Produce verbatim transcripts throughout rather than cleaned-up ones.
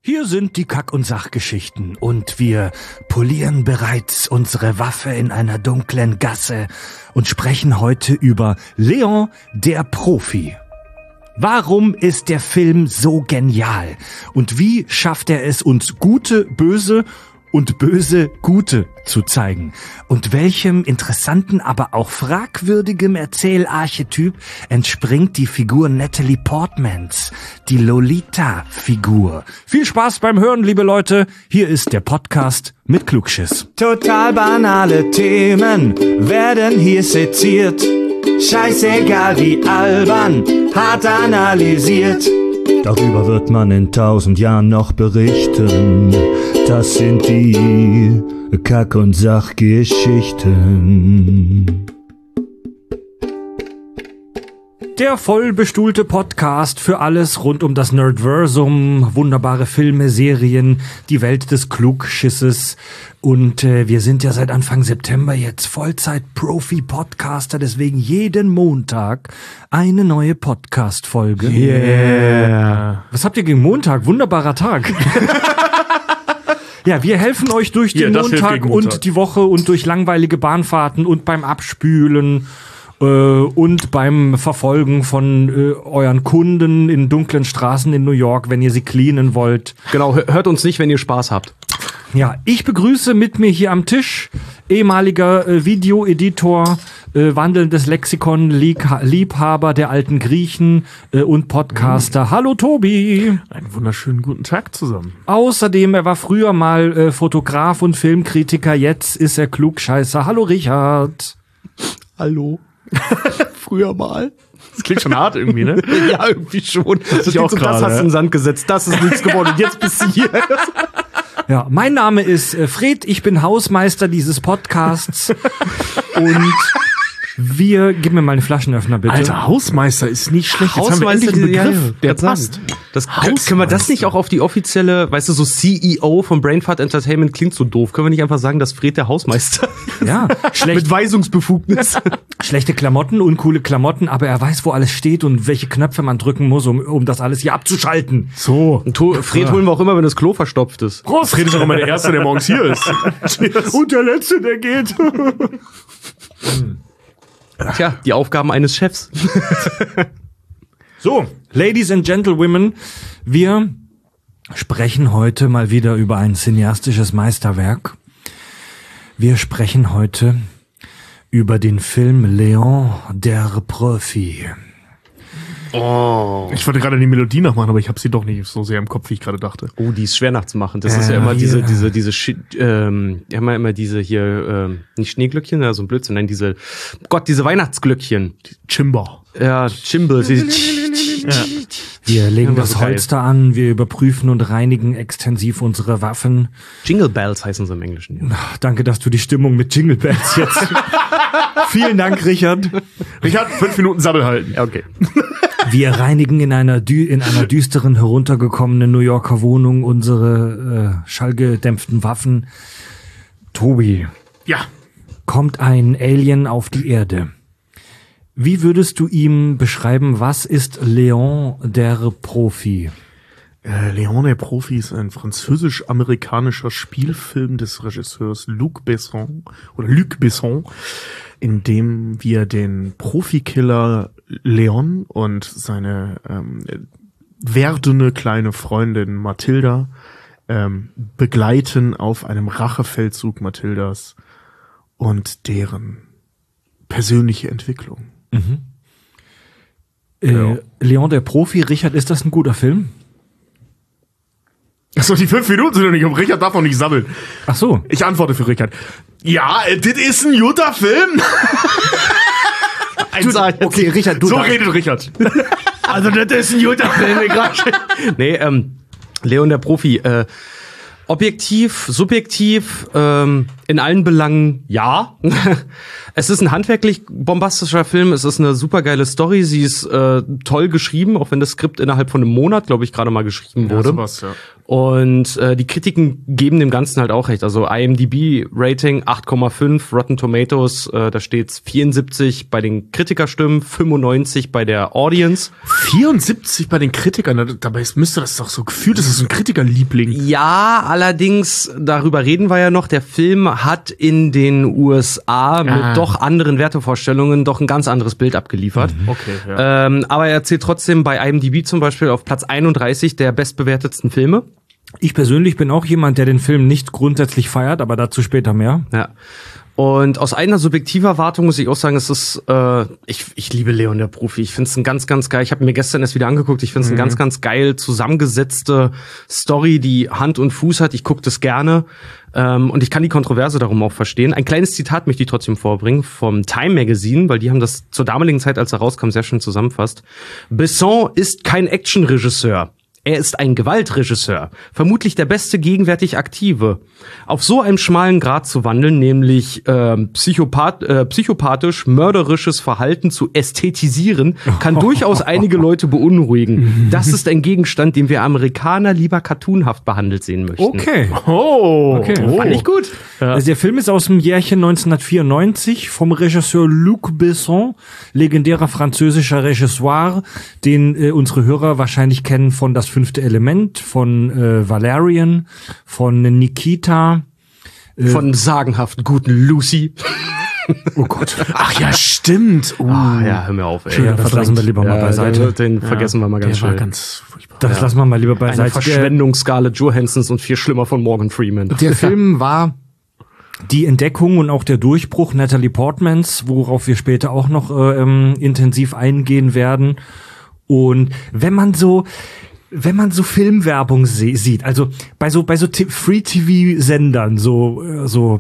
Hier sind die Kack- und Sachgeschichten und wir polieren bereits unsere Waffe in einer dunklen Gasse und sprechen heute über Leon, der Profi. Warum ist der Film so genial? Und wie schafft er es, uns gute, böse und böse, gute zu zeigen? Und welchem interessanten, aber auch fragwürdigem Erzählarchetyp entspringt die Figur Natalie Portmans, die Lolita-Figur? Viel Spaß beim Hören, liebe Leute. Hier ist der Podcast mit Klugschiss. Total banale Themen werden hier seziert. Scheißegal wie albern, hart analysiert. Darüber wird man in tausend Jahren noch berichten. Das sind die Kack- und Sachgeschichten. Der vollbestuhlte Podcast für alles rund um das Nerdversum, wunderbare Filme, Serien, die Welt des Klugschisses. Und äh, wir sind ja seit Anfang September jetzt Vollzeit-Profi-Podcaster, deswegen jeden Montag eine neue Podcast-Folge. Yeah. Was habt ihr gegen Montag? Wunderbarer Tag. Ja, wir helfen euch durch den ja, Montag, Montag und die Woche und durch langweilige Bahnfahrten und beim Abspülen äh, und beim Verfolgen von äh, euren Kunden in dunklen Straßen in New York, wenn ihr sie cleanen wollt. Genau, hört uns nicht, wenn ihr Spaß habt. Ja, ich begrüße mit mir hier am Tisch ehemaliger äh, Videoeditor, äh, wandelndes Lexikon, Lieg- Liebhaber der alten Griechen äh, und Podcaster. Mhm. Hallo Tobi. Einen wunderschönen guten Tag zusammen. Außerdem, er war früher mal äh, Fotograf und Filmkritiker, jetzt ist er Klugscheißer. Hallo Richard. Hallo. Früher mal. Das klingt schon hart irgendwie, ne? Ja, irgendwie schon. Das, das, auch so, grade, das hast du in den Sand gesetzt, das ist nichts geworden und jetzt bist du hier. Ja, mein Name ist äh, Fred, ich bin Hausmeister dieses Podcasts und wir, gib mir mal einen Flaschenöffner bitte. Alter, Hausmeister ist nicht schlecht. Jetzt Hausmeister, haben wir endlich einen Begriff, ja, ja, der passt. Das, können wir das nicht auch auf die offizielle, weißt du, so C E O von Brainfart Entertainment klingt so doof. Können wir nicht einfach sagen, dass Fred der Hausmeister ja, schlecht, mit Weisungsbefugnis. Schlechte Klamotten, uncoole Klamotten, aber er weiß, wo alles steht und welche Knöpfe man drücken muss, um, um das alles hier abzuschalten. So. Und to- Fred holen wir auch immer, wenn das Klo verstopft ist. Prost. Fred ist auch immer der Erste, der morgens hier ist. Und der Letzte, der geht. Tja, die Aufgaben eines Chefs. So, Ladies and Gentlewomen, wir sprechen heute mal wieder über ein cineastisches Meisterwerk. Wir sprechen heute über den Film Leon, der Profi. Oh. Ich wollte gerade die Melodie nachmachen, aber ich habe sie doch nicht so sehr im Kopf, wie ich gerade dachte. Oh, die ist schwer nachzumachen. Das äh, ist ja immer hier. diese, diese, diese, Sch- ähm, immer, immer diese hier, ähm, nicht Schneeglöckchen, ja, so ein Blödsinn, nein, diese, Gott, diese Weihnachtsglöckchen. Chimba. Ja, Chimbals. Ja. Wir legen Ja, das so geil. Holster an, wir überprüfen und reinigen extensiv unsere Waffen. Jingle Bells heißen sie im Englischen. Ja. Ach, danke, dass du die Stimmung mit Jingle Bells jetzt... Vielen Dank, Richard. Richard, fünf Minuten Sabbel halten. Ja, okay. Wir reinigen in einer, dü- in einer düsteren, heruntergekommenen New Yorker Wohnung unsere äh, schallgedämpften Waffen. Tobi, Ja. kommt ein Alien auf die Erde. Wie würdest du ihm beschreiben, was ist Leon, der Profi? Äh, Leon der Profi ist ein französisch-amerikanischer Spielfilm des Regisseurs Luc Besson oder Luc Besson, in dem wir den Profikiller Leon und seine ähm, werdende kleine Freundin Mathilda ähm, begleiten auf einem Rachefeldzug Mathildas und deren persönliche Entwicklung. Mhm. Äh, Ja. Leon, der Profi, Richard, ist das ein guter Film? Achso, die fünf Minuten sind noch nicht um. Richard darf noch nicht sammeln. Ach so. Ich antworte für Richard. Ja, das ist ein guter Film. Du, okay, Richard, du So darfst. redet Richard. Also, das ist ein guter Film, gerade. Nee, ähm, Leon der Profi, äh, objektiv, subjektiv, ähm, In allen Belangen ja. Es ist ein handwerklich bombastischer Film. Es ist eine supergeile Story. Sie ist äh, toll geschrieben, auch wenn das Skript innerhalb von einem Monat, glaube ich, gerade mal geschrieben wurde. Ja, sowas, ja. Und äh, die Kritiken geben dem Ganzen halt auch recht. Also I M D B-Rating acht Komma fünf, Rotten Tomatoes, äh, da steht's vierundsiebzig bei den Kritikerstimmen, fünfundneunzig bei der Audience. vierundsiebzig bei den Kritikern? Dabei müsste das doch so gefühlt, das ist ein Kritikerliebling. Ja, allerdings, darüber reden wir ja noch, der Film hat in den U S A mit ah. doch anderen Wertevorstellungen doch ein ganz anderes Bild abgeliefert. Mhm. Okay, ja. Ähm, aber er zählt trotzdem bei I M D B zum Beispiel auf Platz einunddreißig der bestbewertetsten Filme. Ich persönlich bin auch jemand, der den Film nicht grundsätzlich feiert, aber dazu später mehr. Ja. Und aus einer subjektiver Erwartung muss ich auch sagen, es ist, äh, ich, ich liebe Leon der Profi. Ich finde es ein ganz, ganz geil. Ich habe mir gestern erst wieder angeguckt. Ich finde es mhm. eine ganz, ganz geil zusammengesetzte Story, die Hand und Fuß hat. Ich gucke das gerne. Ähm, und ich kann die Kontroverse darum auch verstehen. Ein kleines Zitat möchte ich trotzdem vorbringen vom Time Magazine, weil die haben das zur damaligen Zeit, als er rauskam, sehr schön zusammenfasst. Besson ist kein Actionregisseur. Er ist ein Gewaltregisseur, vermutlich der beste gegenwärtig Aktive. Auf so einem schmalen Grat zu wandeln, nämlich äh, Psychopath, äh, psychopathisch, mörderisches Verhalten zu ästhetisieren, kann durchaus einige Leute beunruhigen. Das ist ein Gegenstand, den wir Amerikaner lieber cartoonhaft behandelt sehen möchten. Okay. Oh, okay. Oh. Fand ich gut. Ja. Also der Film ist aus dem Jährchen neunzehnhundertvierundneunzig vom Regisseur Luc Besson, legendärer französischer Regisseur, den äh, unsere Hörer wahrscheinlich kennen von Das fünfte Element, von äh, Valerian, von Nikita. Äh, von sagenhaft guten Lucy. Oh Gott. Ach ja, stimmt. Uh. Ah, ja, hör mir auf, ey. Schön, ja, das lassen wir lieber mal ja, beiseite. Den, den ja, vergessen wir mal ganz schnell. Ganz furchtbar. Das ja. lassen wir mal lieber beiseite. Eine Verschwendung Scarlett Johansons und viel schlimmer von Morgan Freeman. Der Film war die Entdeckung und auch der Durchbruch Natalie Portmans, worauf wir später auch noch äh, ähm, intensiv eingehen werden. Und wenn man so wenn man so Filmwerbung se- sieht, also bei so bei so T- Free-T V-Sendern, so so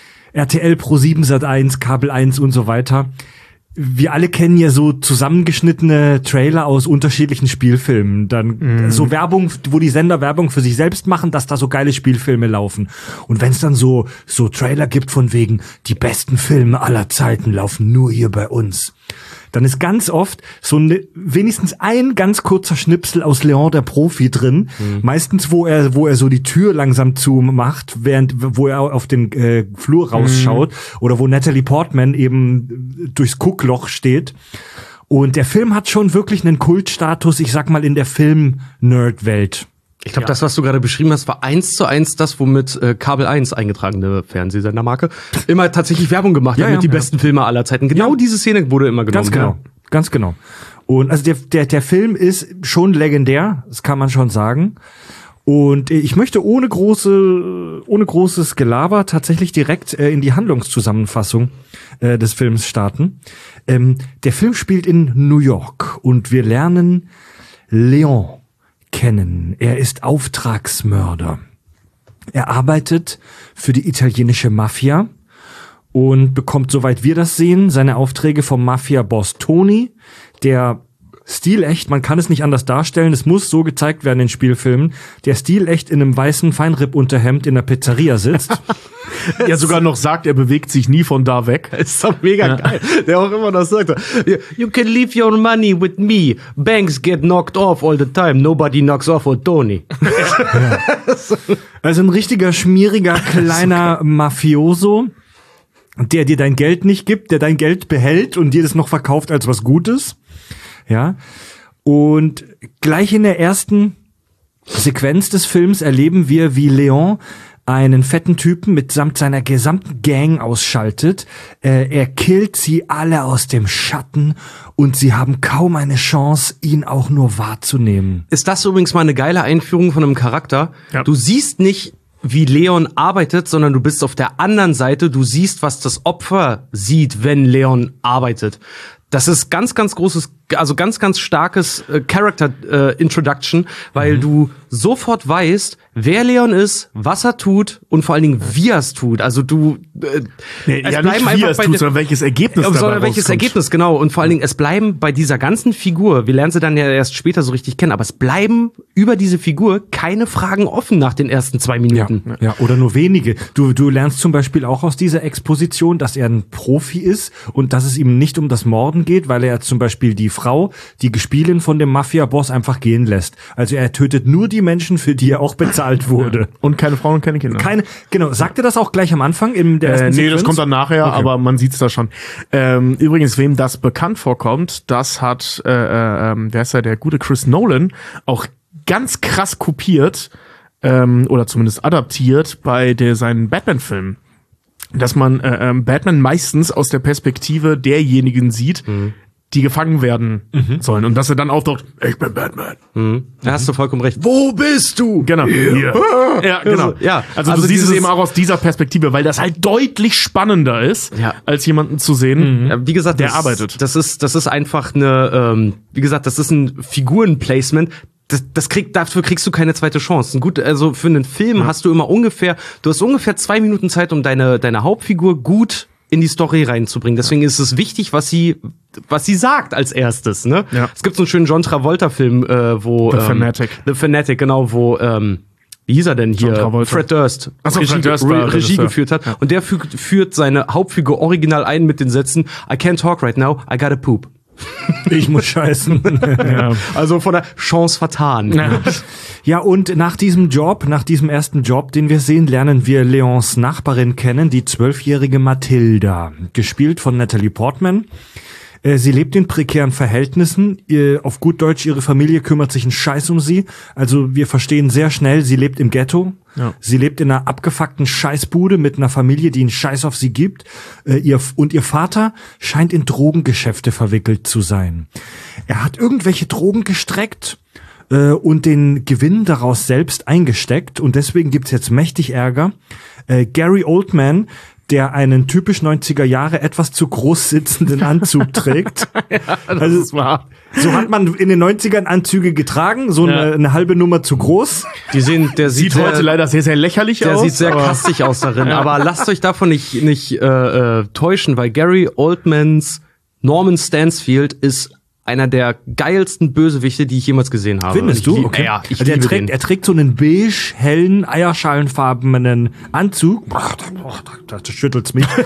R T L, Pro sieben, Sat eins, Kabel eins und so weiter, wir alle kennen ja so zusammengeschnittene Trailer aus unterschiedlichen Spielfilmen. Dann mm. so Werbung, wo die Sender Werbung für sich selbst machen, dass da so geile Spielfilme laufen. Und wenn es dann so so Trailer gibt von wegen, die besten Filme aller Zeiten laufen nur hier bei uns, dann ist ganz oft so ne, wenigstens ein ganz kurzer Schnipsel aus Leon der Profi drin. Mhm. Meistens, wo er wo er so die Tür langsam zumacht, während wo er auf den äh, Flur rausschaut. Mhm. Oder wo Natalie Portman eben durchs Guckloch steht. Und der Film hat schon wirklich einen Kultstatus, ich sag mal, in der Film-Nerd-Welt. Ich glaube, ja. das, was du gerade beschrieben hast, war eins zu eins das, womit äh, Kabel eins, eingetragene Fernsehsendermarke, immer tatsächlich Werbung gemacht ja, hat ja, mit die ja. besten Filme aller Zeiten. Genau ja. diese Szene wurde immer genommen. Ganz genau, ja. ganz genau. Und also der, der, der Film ist schon legendär, das kann man schon sagen. Und ich möchte ohne große, ohne großes Gelaber tatsächlich direkt äh, in die Handlungszusammenfassung äh, des Films starten. Ähm, der Film spielt in New York und wir lernen Leon kennen. Er ist Auftragsmörder. Er arbeitet für die italienische Mafia und bekommt, soweit wir das sehen, seine Aufträge vom Mafia-Boss Tony, der stilecht, man kann es nicht anders darstellen, es muss so gezeigt werden in Spielfilmen, der stilecht in einem weißen Feinripp-Unterhemd in der Pizzeria sitzt. Ja, sogar noch sagt, er bewegt sich nie von da weg. Ist doch mega ja. geil. Der auch immer das sagt. You can leave your money with me. Banks get knocked off all the time. Nobody knocks off on Tony. Ja. Also ein richtiger, schmieriger, kleiner Mafioso, der dir dein Geld nicht gibt, der dein Geld behält und dir das noch verkauft als was Gutes. Ja. Und gleich in der ersten Sequenz des Films erleben wir, wie Leon einen fetten Typen mitsamt seiner gesamten Gang ausschaltet. Äh, er killt sie alle aus dem Schatten und sie haben kaum eine Chance, ihn auch nur wahrzunehmen. Ist das übrigens mal eine geile Einführung von einem Charakter? Ja. Du siehst nicht, wie Leon arbeitet, sondern du bist auf der anderen Seite. Du siehst, was das Opfer sieht, wenn Leon arbeitet. Das ist ganz, ganz großes also ganz, ganz starkes äh, Character äh, Introduction, weil mhm. du sofort weißt, wer Leon ist, was er tut und vor allen Dingen, wie er es tut. Also du äh, nee, es ja, bleiben nicht wie er es tut, sondern welches Ergebnis dabei sondern welches rauskommt. Ergebnis, genau. Und vor allen Dingen, es bleiben bei dieser ganzen Figur, wir lernen sie dann ja erst später so richtig kennen, aber es bleiben über diese Figur keine Fragen offen nach den ersten zwei Minuten. Ja, ja, oder nur wenige. Du, du lernst zum Beispiel auch aus dieser Exposition, dass er ein Profi ist und dass es ihm nicht um das Morden geht, weil er zum Beispiel die Frau, die Gespielin von dem Mafia-Boss einfach gehen lässt. Also er tötet nur die Menschen, für die er auch bezahlt wurde. Ja. Und keine Frauen und keine Kinder. Keine, genau. Sagt er das auch gleich am Anfang in der ersten äh, Nee, Sequenz? das kommt dann nachher, okay. aber man sieht's da schon. Ähm, übrigens, wem das bekannt vorkommt, das hat, äh, äh, wer ist ja der gute Chris Nolan, auch ganz krass kopiert, ähm, oder zumindest adaptiert bei der, seinen Batman-Filmen. Dass man äh, ähm, Batman meistens aus der Perspektive derjenigen sieht, mhm. die gefangen werden mhm. sollen. Und dass er dann auftaucht, ich bin Batman. Mhm. Da hast du vollkommen recht. Wo bist du? Genau. Hier. Ja, genau. Also, ja. Also, also du siehst es eben auch aus dieser Perspektive, weil das halt deutlich spannender ist, ja. als jemanden zu sehen, mhm. wie gesagt, der das, arbeitet. Das ist, das ist einfach eine, ähm, wie gesagt, das ist ein Figurenplacement. Das, das krieg, dafür kriegst du keine zweite Chance. Gut, also für einen Film ja. hast du immer ungefähr, du hast ungefähr zwei Minuten Zeit, um deine, deine Hauptfigur gut in die Story reinzubringen. Deswegen ist es wichtig, was sie, was sie sagt als erstes, ne? Ja. Es gibt so einen schönen John Travolta-Film, äh, wo The ähm, Fanatic. The Fanatic, genau, wo ähm, wie hieß er denn hier? Fred Durst. Ach so, Regie, Fred Durst Re Regie geführt hat. Ja. Und der fügt, führt seine Hauptfigur original ein mit den Sätzen: I can't talk right now, I gotta poop. Ich muss scheißen. Ja. Also von der Chance vertan. Ja. Ja, und nach diesem Job, nach diesem ersten Job, den wir sehen, lernen wir Leons Nachbarin kennen, die zwölfjährige Mathilda, gespielt von Natalie Portman. Sie lebt in prekären Verhältnissen. Auf gut Deutsch, ihre Familie kümmert sich einen Scheiß um sie. Also wir verstehen sehr schnell, sie lebt im Ghetto. Ja. Sie lebt in einer abgefuckten Scheißbude mit einer Familie, die einen Scheiß auf sie gibt. Ihr, und ihr Vater scheint in Drogengeschäfte verwickelt zu sein. Er hat irgendwelche Drogen gestreckt äh, und den Gewinn daraus selbst eingesteckt. Und deswegen gibt's jetzt mächtig Ärger. Äh, Gary Oldman, der einen typisch neunziger Jahre etwas zu groß sitzenden Anzug trägt. Ja, das also, ist wahr. So hat man in den neunzigern Anzüge getragen, so ja. eine, eine halbe Nummer zu groß. Die sehen, der sieht, sieht heute sehr, leider sehr, sehr lächerlich der aus. Der sieht sehr kastig aus darin. Ja. Aber lasst euch davon nicht, nicht äh, äh, täuschen, weil Gary Oldmans Norman Stansfield ist einer der geilsten Bösewichte, die ich jemals gesehen habe. Findest du? Okay. Ja, ich also er liebe trägt, den. Er trägt so einen beige, hellen, eierschalenfarbenen Anzug. Da schüttelt's mich.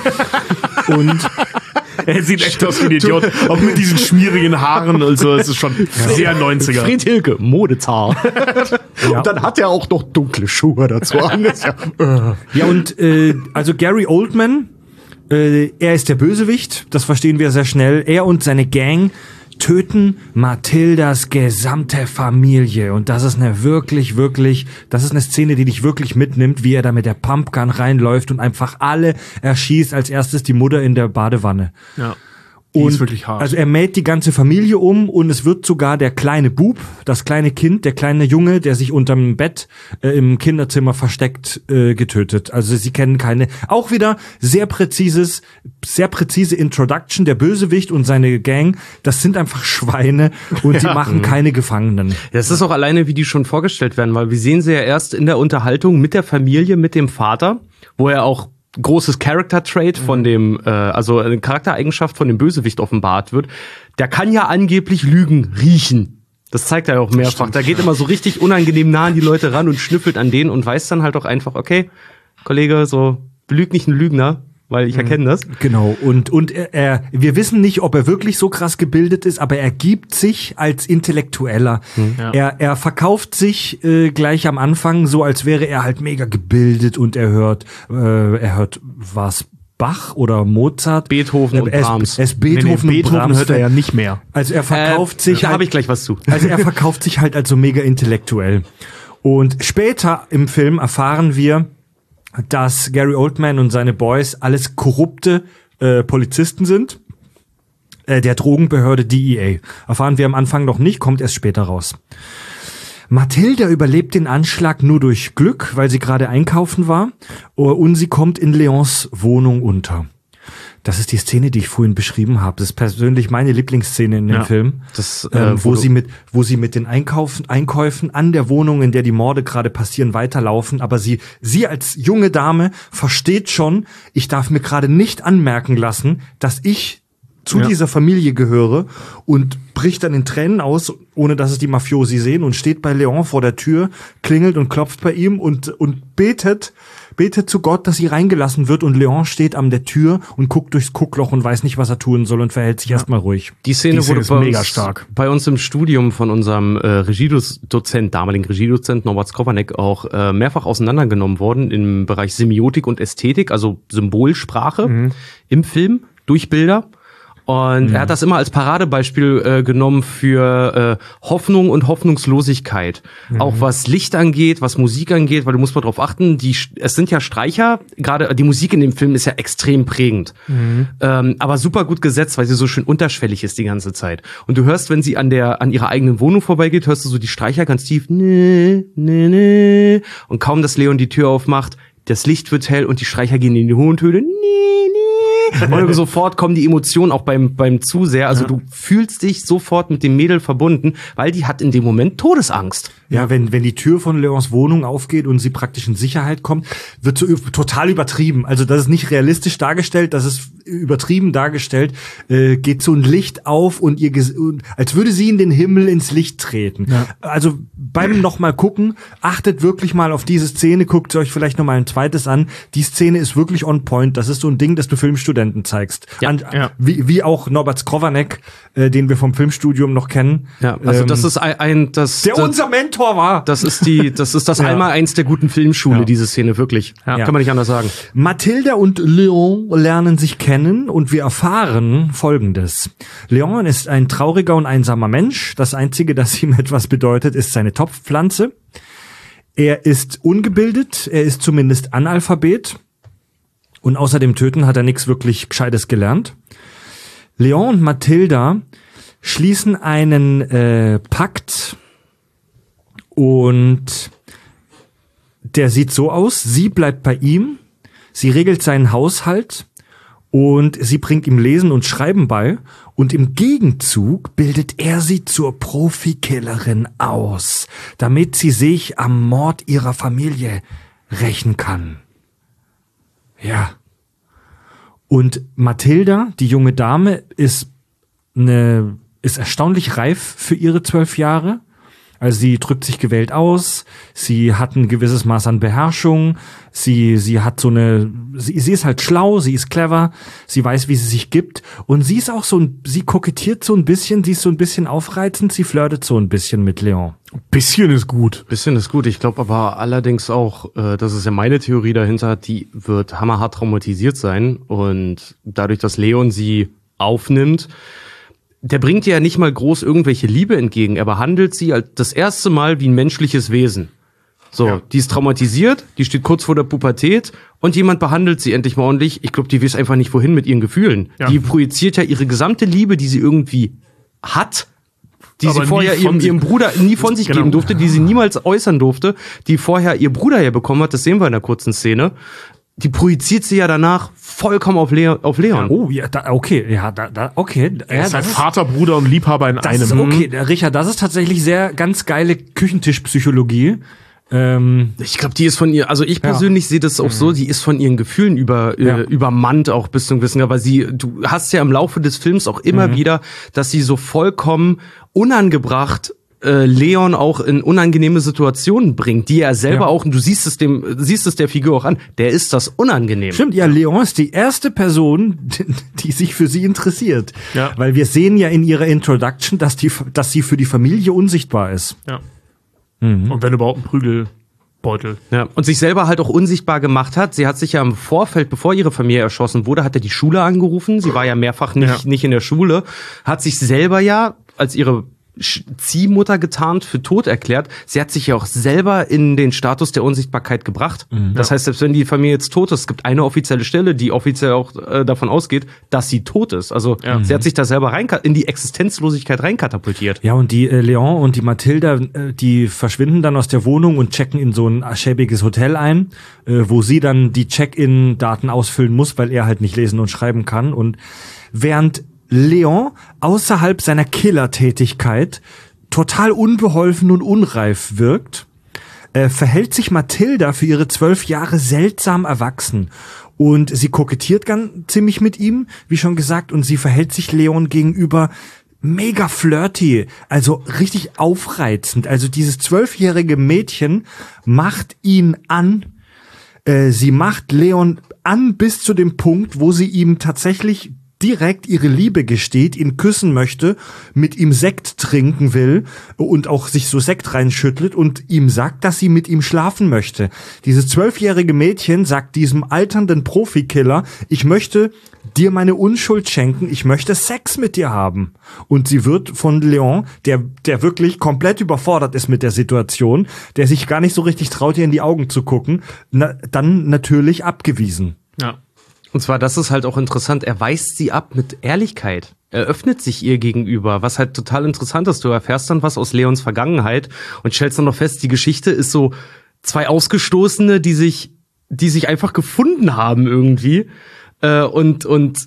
Und er sieht echt aus wie ein Idiot. Auch mit diesen schmierigen Haaren und so. Es ist schon ja. sehr neunziger. Fried Hilke, Modezar. Ja. Und dann hat er auch noch dunkle Schuhe dazu an. Ja, ja und äh, also Gary Oldman, äh, er ist der Bösewicht. Das verstehen wir sehr schnell. Er und seine Gang töten Mathildas gesamte Familie. Und das ist eine wirklich, wirklich, das ist eine Szene, die dich wirklich mitnimmt, wie er da mit der Pumpgun reinläuft und einfach alle erschießt. Als erstes die Mutter in der Badewanne. Ja. Die und ist wirklich hart. Also er mäht die ganze Familie um und es wird sogar der kleine Bub, das kleine Kind, der kleine Junge, der sich unterm Bett äh, im Kinderzimmer versteckt, äh, getötet. Also sie kennen keine, auch wieder sehr präzises, sehr präzise Introduction, der Bösewicht und seine Gang, das sind einfach Schweine und ja. die machen keine Gefangenen. Das ist auch alleine, wie die schon vorgestellt werden, weil wir sehen sie ja erst in der Unterhaltung mit der Familie, mit dem Vater, wo er auch großes Character-Trait von dem, äh, also eine Charaktereigenschaft von dem Bösewicht offenbart wird. Der kann ja angeblich Lügen riechen. Das zeigt er ja auch mehrfach. Stimmt, da geht ja. immer so richtig unangenehm nah an die Leute ran und schnüffelt an denen und weiß dann halt auch einfach, okay, Kollege, so, belüg nicht einen Lügner, weil ich erkenne das. Genau, und und er, er, wir wissen nicht, ob er wirklich so krass gebildet ist, aber er gibt sich als Intellektueller. Mhm. Ja. Er, er verkauft sich äh, gleich am Anfang so, als wäre er halt mega gebildet und er hört, äh, er hört was Bach oder Mozart. Beethoven und es, Brahms. Es Beethoven, nee, nee, Beethoven und Brahms hört er ja nicht mehr. Also er verkauft äh, sich Da halt, habe ich gleich was zu. Also er verkauft sich halt als so mega intellektuell. Und später im Film erfahren wir, dass Gary Oldman und seine Boys alles korrupte äh, Polizisten sind. Äh, der Drogenbehörde D E A. Erfahren wir am Anfang noch nicht, kommt erst später raus. Mathilda überlebt den Anschlag nur durch Glück, weil sie gerade einkaufen war. Und sie kommt in Leons Wohnung unter. Das ist die Szene, die ich vorhin beschrieben habe. Das ist persönlich meine Lieblingsszene in dem ja, Film, das, äh, ähm, wo, wo sie mit, wo sie mit den Einkaufen, Einkäufen an der Wohnung, in der die Morde gerade passieren, weiterlaufen. Aber sie, sie als junge Dame versteht schon, ich darf mir gerade nicht anmerken lassen, dass ich zu ja. dieser Familie gehöre, und bricht dann in Tränen aus, ohne dass es die Mafiosi sehen, und steht bei Leon vor der Tür, klingelt und klopft bei ihm und, und betet, betet zu Gott, dass sie reingelassen wird, und Leon steht an der Tür und guckt durchs Guckloch und weiß nicht, was er tun soll, und verhält sich ja. erstmal ruhig. Die Szene, Die Szene wurde ist bei mega uns, stark. bei uns im Studium von unserem äh, Regiedozent, damaligen Regiedozent Norbert Skowronek, auch äh, mehrfach auseinandergenommen worden im Bereich Semiotik und Ästhetik, also Symbolsprache mhm. im Film durch Bilder. Und mhm. er hat das immer als Paradebeispiel äh, genommen für äh, Hoffnung und Hoffnungslosigkeit. Mhm. Auch was Licht angeht, was Musik angeht, weil du musst mal drauf achten, die, es sind ja Streicher, gerade die Musik in dem Film ist ja extrem prägend. Mhm. Ähm, aber super gut gesetzt, weil sie so schön unterschwellig ist die ganze Zeit. Und du hörst, wenn sie an der an ihrer eigenen Wohnung vorbeigeht, hörst du so die Streicher ganz tief, nee, nee, nee. Und kaum, dass Leon die Tür aufmacht, das Licht wird hell und die Streicher gehen in die hohen Töne, nee, nee. Und sofort kommen die Emotionen auch beim beim Zuseher. Also ja. du fühlst dich sofort mit dem Mädel verbunden, weil die hat in dem Moment Todesangst. Ja, wenn wenn die Tür von Leons Wohnung aufgeht und sie praktisch in Sicherheit kommt, wird so total übertrieben. Also das ist nicht realistisch dargestellt, das ist übertrieben dargestellt. Äh, geht so ein Licht auf und ihr, als würde sie in den Himmel ins Licht treten. Ja. Also beim nochmal gucken, achtet wirklich mal auf diese Szene, guckt euch vielleicht noch mal ein zweites an. Die Szene ist wirklich on point. Das ist so ein Ding, das du Filmstudenten zeigst. Ja, an, ja. Wie, wie auch Norbert Skowronek, äh, den wir vom Filmstudium noch kennen. Ja, also das ähm, ist ein, ein das der das, unser Mentor war. Das ist die, das ist das ja. einmal eins der guten Filmschule, ja. diese Szene wirklich. Ja. Ja. Kann man nicht anders sagen. Mathilda und Leon lernen sich kennen und wir erfahren Folgendes: Leon ist ein trauriger und einsamer Mensch. Das Einzige, das ihm etwas bedeutet, ist seine Topfpflanze. Er ist ungebildet, er ist zumindest Analphabet. Und außer dem Töten hat er nichts wirklich Gescheites gelernt. Leon und Mathilda schließen einen äh, Pakt, und der sieht so aus: Sie bleibt bei ihm, sie regelt seinen Haushalt und sie bringt ihm Lesen und Schreiben bei, und im Gegenzug bildet er sie zur Profikillerin aus, damit sie sich am Mord ihrer Familie rächen kann. Ja. Und Mathilda, die junge Dame, ist eine, ist erstaunlich reif für ihre zwölf Jahre. Also sie drückt sich gewählt aus, sie hat ein gewisses Maß an Beherrschung, sie sie hat so eine, sie, sie ist halt schlau, sie ist clever, sie weiß, wie sie sich gibt, und sie ist auch so ein, sie kokettiert so ein bisschen, sie ist so ein bisschen aufreizend, sie flirtet so ein bisschen mit Leon. Bisschen ist gut. Bisschen ist gut. Ich glaube aber allerdings auch, äh, das ist ja meine Theorie dahinter, die wird hammerhart traumatisiert sein, und dadurch, dass Leon sie aufnimmt, der bringt ihr ja nicht mal groß irgendwelche Liebe entgegen. Er behandelt sie als das erste Mal wie ein menschliches Wesen. So, ja. Die ist traumatisiert, die steht kurz vor der Pubertät, und jemand behandelt sie endlich mal ordentlich. Ich glaube, die weiß einfach nicht, wohin mit ihren Gefühlen. Ja. Die projiziert ja ihre gesamte Liebe, die sie irgendwie hat, die aber sie vorher ihrem, ihrem Bruder nie von sich genau. geben durfte, die sie niemals äußern durfte, die vorher ihr Bruder ja bekommen hat, das sehen wir in der kurzen Szene. Die projiziert sie ja danach vollkommen auf, Le- auf Leon. Ja, oh, ja, da, okay, ja, da, da, okay. Er ist halt Vater, Bruder und Liebhaber in das einem. Ist okay, Richard, das ist tatsächlich sehr ganz geile Küchentischpsychologie. Ähm, ich glaube, die ist von ihr, also ich persönlich ja. sehe das auch mhm. so, die ist von ihren Gefühlen über, ja. äh, übermannt auch bis zum gewissen, aber sie, du hast ja im Laufe des Films auch immer mhm. wieder, dass sie so vollkommen unangebracht äh, Leon auch in unangenehme Situationen bringt, die er selber ja. auch, und du siehst es dem, siehst es der Figur auch an, der ist das unangenehm. Stimmt, ja, Leon ist die erste Person, die, die sich für sie interessiert. Ja. Weil wir sehen ja in ihrer Introduction, dass die, dass sie für die Familie unsichtbar ist. Ja. Mhm. Und wenn überhaupt ein Prügelbeutel. Ja. Und sich selber halt auch unsichtbar gemacht hat. Sie hat sich ja im Vorfeld, bevor ihre Familie erschossen wurde, hat er die Schule angerufen. Sie war ja mehrfach nicht, ja. nicht in der Schule. Hat sich selber ja, als ihre Ziehmutter getarnt, für tot erklärt. Sie hat sich ja auch selber in den Status der Unsichtbarkeit gebracht. Mhm. Das heißt, selbst wenn die Familie jetzt tot ist, es gibt eine offizielle Stelle, die offiziell auch äh, davon ausgeht, dass sie tot ist. Also ja. sie hat sich da selber rein in die Existenzlosigkeit reinkatapultiert. Ja, und die äh, Leon und die Mathilda, äh, die verschwinden dann aus der Wohnung und checken in so ein schäbiges Hotel ein, äh, wo sie dann die Check-in-Daten ausfüllen muss, weil er halt nicht lesen und schreiben kann. Und während Leon außerhalb seiner Killertätigkeit total unbeholfen und unreif wirkt, äh, verhält sich Mathilda für ihre zwölf Jahre seltsam erwachsen. Und sie kokettiert ganz ziemlich mit ihm, wie schon gesagt, und sie verhält sich Leon gegenüber mega flirty, also richtig aufreizend. Also dieses zwölfjährige Mädchen macht ihn an, äh, sie macht Leon an bis zu dem Punkt, wo sie ihm tatsächlich direkt ihre Liebe gesteht, ihn küssen möchte, mit ihm Sekt trinken will und auch sich so Sekt reinschüttelt und ihm sagt, dass sie mit ihm schlafen möchte. Dieses zwölfjährige Mädchen sagt diesem alternden Profikiller, ich möchte dir meine Unschuld schenken, ich möchte Sex mit dir haben. Und sie wird von Leon, der der wirklich komplett überfordert ist mit der Situation, der sich gar nicht so richtig traut, ihr in die Augen zu gucken, na, dann natürlich abgewiesen. Ja. Und zwar, das ist halt auch interessant, er weist sie ab mit Ehrlichkeit. Er öffnet sich ihr gegenüber, was halt total interessant ist. Du erfährst dann was aus Leons Vergangenheit und stellst dann noch fest, die Geschichte ist so zwei Ausgestoßene, die sich, die sich einfach gefunden haben irgendwie äh, und und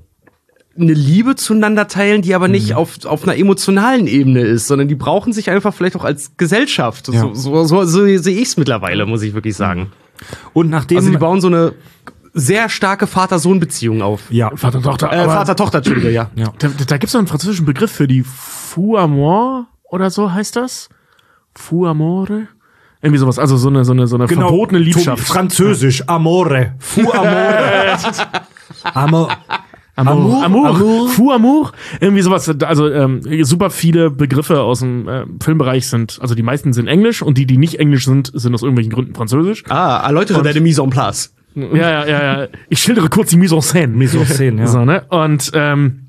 eine Liebe zueinander teilen, die aber nicht mhm. auf auf einer emotionalen Ebene ist, sondern die brauchen sich einfach vielleicht auch als Gesellschaft. Ja. So, so, so, so sehe ich es mittlerweile, muss ich wirklich sagen. Und nachdem also die bauen so eine sehr starke Vater-Sohn-Beziehung auf. Ja, Vater-Tochter. Äh, Vater-Tochter, Entschuldige, ja. ja. Da, da gibt's noch einen französischen Begriff für die Fou amour oder so heißt das? Fou amore? Irgendwie sowas, also so eine, so eine, so eine genau, verbotene Liebschaft. Französisch, amore. Fou amore. Amor. Amour, Amour, Amour, Fou amour, irgendwie sowas. Also ähm, super viele Begriffe aus dem äh, Filmbereich sind, also die meisten sind Englisch und die, die nicht Englisch sind, sind aus irgendwelchen Gründen Französisch. Ah, erläutere deine Mise en place. Ja, ja, ja, ja. Ich schildere kurz die Mise en scène. Mise en scène, ja. So, ne? Und ähm,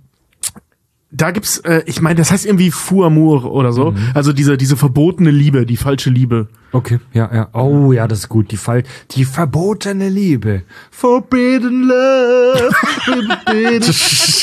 da gibt's, äh, ich meine, das heißt irgendwie Fou amour oder so. Mhm. Also diese diese verbotene Liebe, die falsche Liebe. Okay, ja, ja. Oh, ja, das ist gut. Die Fall, die verbotene Liebe. Forbidden Love. Forbidden.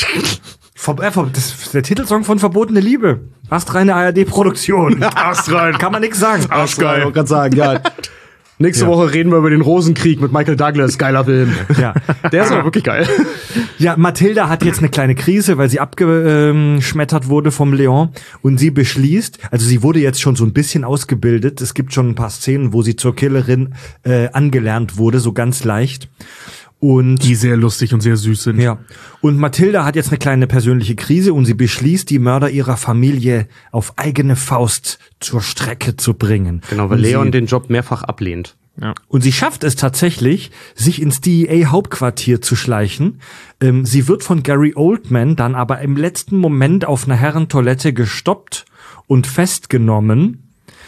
Ver, äh, das ist der Titelsong von Verbotene Liebe. Astreine A R D-Produktion. Astrein. Kann man nix sagen. Astrein, ich kann sagen, ja. Nächste ja. Woche reden wir über den Rosenkrieg mit Michael Douglas. Geiler Film. Ja. Der ist aber wirklich geil. Ja, Mathilda hat jetzt eine kleine Krise, weil sie abgeschmettert wurde vom Leon. Und sie beschließt, also sie wurde jetzt schon so ein bisschen ausgebildet. Es gibt schon ein paar Szenen, wo sie zur Killerin äh, angelernt wurde, so ganz leicht. Und die sehr lustig und sehr süß sind. Ja. Und Mathilda hat jetzt eine kleine persönliche Krise und sie beschließt, die Mörder ihrer Familie auf eigene Faust zur Strecke zu bringen. Genau, weil und Leon sie, den Job mehrfach ablehnt. Ja. Und sie schafft es tatsächlich, sich ins D E A-Hauptquartier zu schleichen. Ähm, sie wird von Gary Oldman dann aber im letzten Moment auf einer Herrentoilette gestoppt und festgenommen.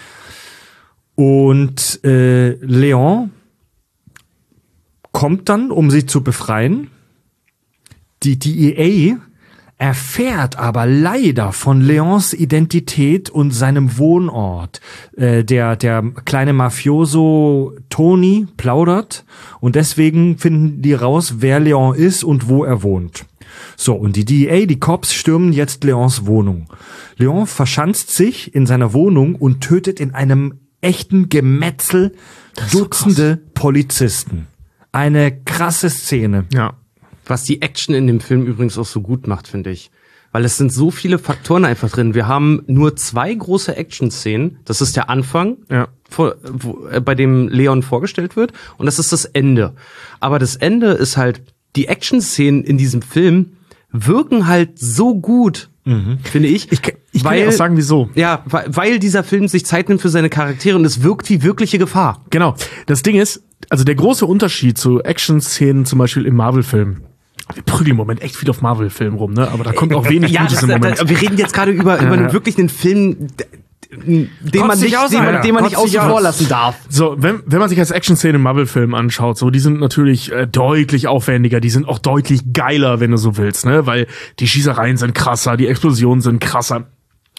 Und äh, Leon kommt dann, um sie zu befreien. Die D E A erfährt aber leider von Leons Identität und seinem Wohnort. Äh, der, der kleine Mafioso Tony plaudert und deswegen finden die raus, wer Leon ist und wo er wohnt. So, und die D E A, die Cops, stürmen jetzt Leons Wohnung. Leon verschanzt sich in seiner Wohnung und tötet in einem echten Gemetzel Dutzende so Polizisten. Eine krasse Szene. Ja. Was die Action in dem Film übrigens auch so gut macht, finde ich. Weil es sind so viele Faktoren einfach drin. Wir haben nur zwei große Action-Szenen. Das ist der Anfang, ja. vor, wo, äh, bei dem Leon vorgestellt wird. Und das ist das Ende. Aber das Ende ist halt, die Action-Szenen in diesem Film wirken halt so gut, mhm. finde ich. Ich, ich weil, kann ja auch sagen, wieso. Ja, weil, weil dieser Film sich Zeit nimmt für seine Charaktere und es wirkt wie wirkliche Gefahr. Genau. Das Ding ist, also der große Unterschied zu Action-Szenen zum Beispiel im Marvel-Film. Wir prügeln im Moment echt viel auf Marvel-Filmen rum, ne? Aber da kommt auch wenig ja, Gutes das, im Moment. Das, wir reden jetzt gerade über, über einen wirklich einen Film, den Kotzt man nicht, aus, den man, den man nicht außen vor lassen darf. So, wenn, wenn man sich als Action-Szene im Marvel-Film anschaut, so, die sind natürlich äh, deutlich aufwendiger, die sind auch deutlich geiler, wenn du so willst, ne? Weil die Schießereien sind krasser, die Explosionen sind krasser.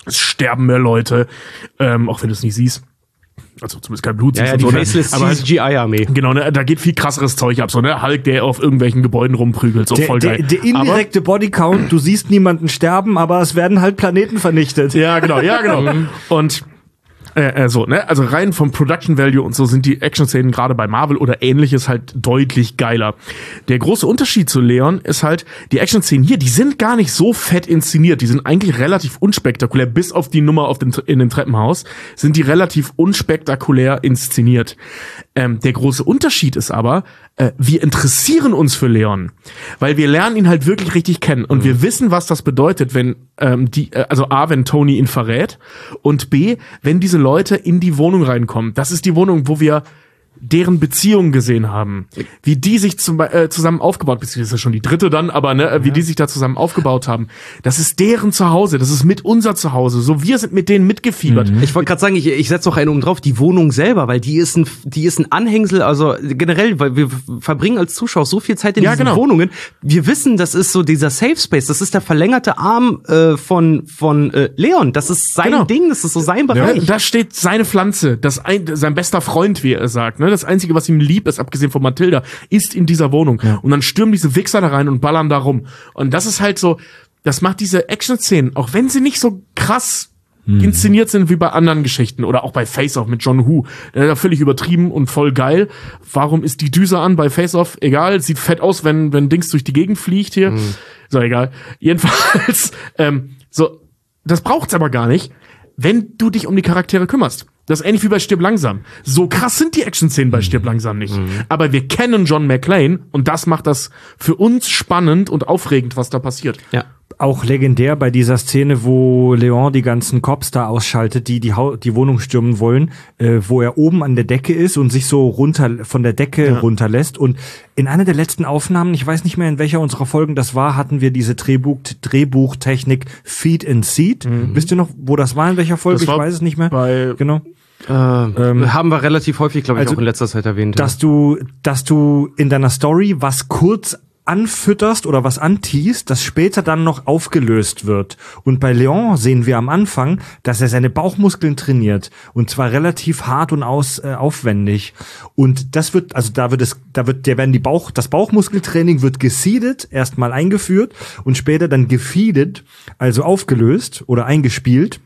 es sterben mehr Leute, ähm, auch wenn du es nicht siehst. Also zumindest kein Blut. Ja, ja, die Faceless C G I-Armee. Genau, ne, da geht viel krasseres Zeug ab. So, ne, Hulk, der auf irgendwelchen Gebäuden rumprügelt. So der, voll geil. Der, der indirekte aber, Bodycount, du siehst niemanden sterben, aber es werden halt Planeten vernichtet. Ja, genau, ja, genau. Und Äh, äh, so, ne? Also rein vom Production Value und so sind die Action-Szenen gerade bei Marvel oder ähnliches halt deutlich geiler. Der große Unterschied zu Leon ist halt, die Action-Szenen hier, die sind gar nicht so fett inszeniert. Die sind eigentlich relativ unspektakulär. Bis auf die Nummer auf dem, in dem Treppenhaus sind die relativ unspektakulär inszeniert. Ähm, der große Unterschied ist aber, äh, wir interessieren uns für Leon. Weil wir lernen ihn halt wirklich richtig kennen. Und mhm. wir wissen, was das bedeutet, wenn ähm, die, äh, also A, wenn Tony ihn verrät und B, wenn diese Leute in die Wohnung reinkommen. Das ist die Wohnung, wo wir deren Beziehungen gesehen haben. Wie die sich zum, äh, zusammen aufgebaut, beziehungsweise ist ja schon die dritte dann, aber ne, wie ja. die sich da zusammen aufgebaut haben. Das ist deren Zuhause, das ist mit unser Zuhause. So, wir sind mit denen mitgefiebert. Mhm. Ich wollte gerade sagen, ich, ich setze noch einen oben drauf, die Wohnung selber, weil die ist ein, die ist ein Anhängsel, also generell, weil wir verbringen als Zuschauer so viel Zeit in ja, diesen genau. Wohnungen. Wir wissen, das ist so dieser Safe Space, das ist der verlängerte Arm äh, von von äh, Leon. Das ist sein genau. Ding, das ist so sein Bereich. Ja, da steht seine Pflanze, das ein, sein bester Freund, wie er sagt, ne? Das Einzige, was ihm lieb ist, abgesehen von Mathilda, ist in dieser Wohnung. Ja. Und dann stürmen diese Wichser da rein und ballern da rum. Und das ist halt so, das macht diese Action-Szenen, auch wenn sie nicht so krass hm. inszeniert sind wie bei anderen Geschichten oder auch bei Face-Off mit John Woo. Äh, völlig übertrieben und voll geil. Warum ist die Düse an bei Face-Off? Egal, sieht fett aus, wenn, wenn Dings durch die Gegend fliegt hier. Hm. So, egal. Jedenfalls, ähm, so, das braucht's aber gar nicht, wenn du dich um die Charaktere kümmerst. Das ist ähnlich wie bei Stirb langsam. So krass sind die Action-Szenen bei Stirb langsam nicht. Mhm. Aber wir kennen John McClane und das macht das für uns spannend und aufregend, was da passiert. Ja. Auch legendär bei dieser Szene, wo Leon die ganzen Cops da ausschaltet, die die, ha- die Wohnung stürmen wollen, äh, wo er oben an der Decke ist und sich so runter von der Decke ja. runterlässt. Und in einer der letzten Aufnahmen, ich weiß nicht mehr, in welcher unserer Folgen das war, hatten wir diese Drehbuch, Drehbuchtechnik Feed and Seat. Mhm. Wisst ihr noch, wo das war, in welcher Folge? Ich weiß es nicht mehr. Bei genau. Äh, ähm, haben wir relativ häufig, glaube ich, also, auch in letzter Zeit erwähnt. Dass ja. du, dass du in deiner Story was kurz anfütterst oder was antiest, das später dann noch aufgelöst wird. Und bei Leon sehen wir am Anfang, dass er seine Bauchmuskeln trainiert. Und zwar relativ hart und aus, äh, aufwendig. Und das wird, also da wird es, da wird, der werden die Bauch, das Bauchmuskeltraining wird geseedet, erstmal eingeführt und später dann gefeedet, also aufgelöst oder eingespielt.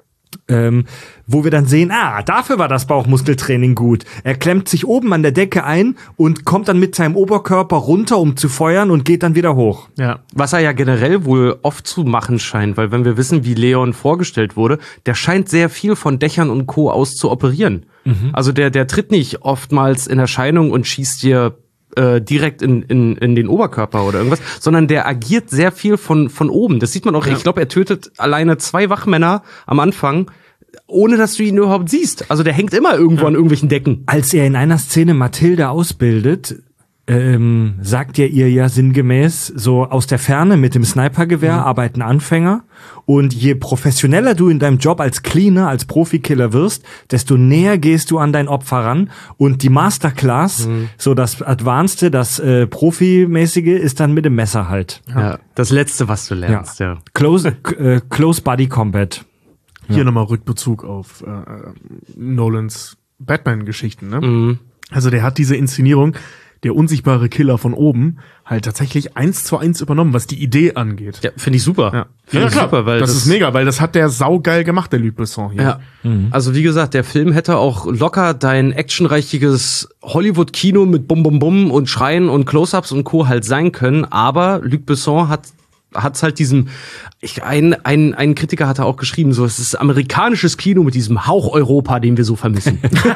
Ähm, wo wir dann sehen, ah, dafür war das Bauchmuskeltraining gut. Er klemmt sich oben an der Decke ein und kommt dann mit seinem Oberkörper runter, um zu feuern und geht dann wieder hoch. Ja, was er ja generell wohl oft zu machen scheint, weil wenn wir wissen, wie Leon vorgestellt wurde, der scheint sehr viel von Dächern und Co. aus zu operieren. Mhm. Also der, der tritt nicht oftmals in Erscheinung und schießt dir Äh, direkt in, in, in den Oberkörper oder irgendwas, sondern der agiert sehr viel von, von oben. Das sieht man auch, ja. ich glaube, er tötet alleine zwei Wachmänner am Anfang, ohne dass du ihn überhaupt siehst. Also der hängt immer irgendwo ja. an irgendwelchen Decken. Als er in einer Szene Mathilda ausbildet, ähm, sagt er ihr ja sinngemäß, so aus der Ferne mit dem Snipergewehr mhm. arbeiten Anfänger. Und je professioneller du in deinem Job als Cleaner, als Profikiller wirst, desto näher gehst du an dein Opfer ran. Und die Masterclass, mhm. so das Advanced, das äh, Profimäßige, ist dann mit dem Messer halt. Ja, ja. Das Letzte, was du lernst, ja. ja. Close, äh, Close Body Combat. Hier ja. nochmal Rückbezug auf äh, Nolans Batman-Geschichten, ne? Mhm. Also der hat diese Inszenierung, der unsichtbare Killer von oben, halt tatsächlich eins zu eins übernommen, was die Idee angeht. Ja, finde ich super. Ja, find ja ich klar, super, weil das, das ist mega, weil das hat der saugeil gemacht, der Luc Besson hier. Ja, mhm. Also wie gesagt, der Film hätte auch locker dein actionreichiges Hollywood-Kino mit Bum Bum Bum und Schreien und Close-Ups und Co. halt sein können, aber Luc Besson hat hat's halt diesem, ich, ein, ein, ein Kritiker hatte auch geschrieben, so, es ist amerikanisches Kino mit diesem Hauch Europa, den wir so vermissen.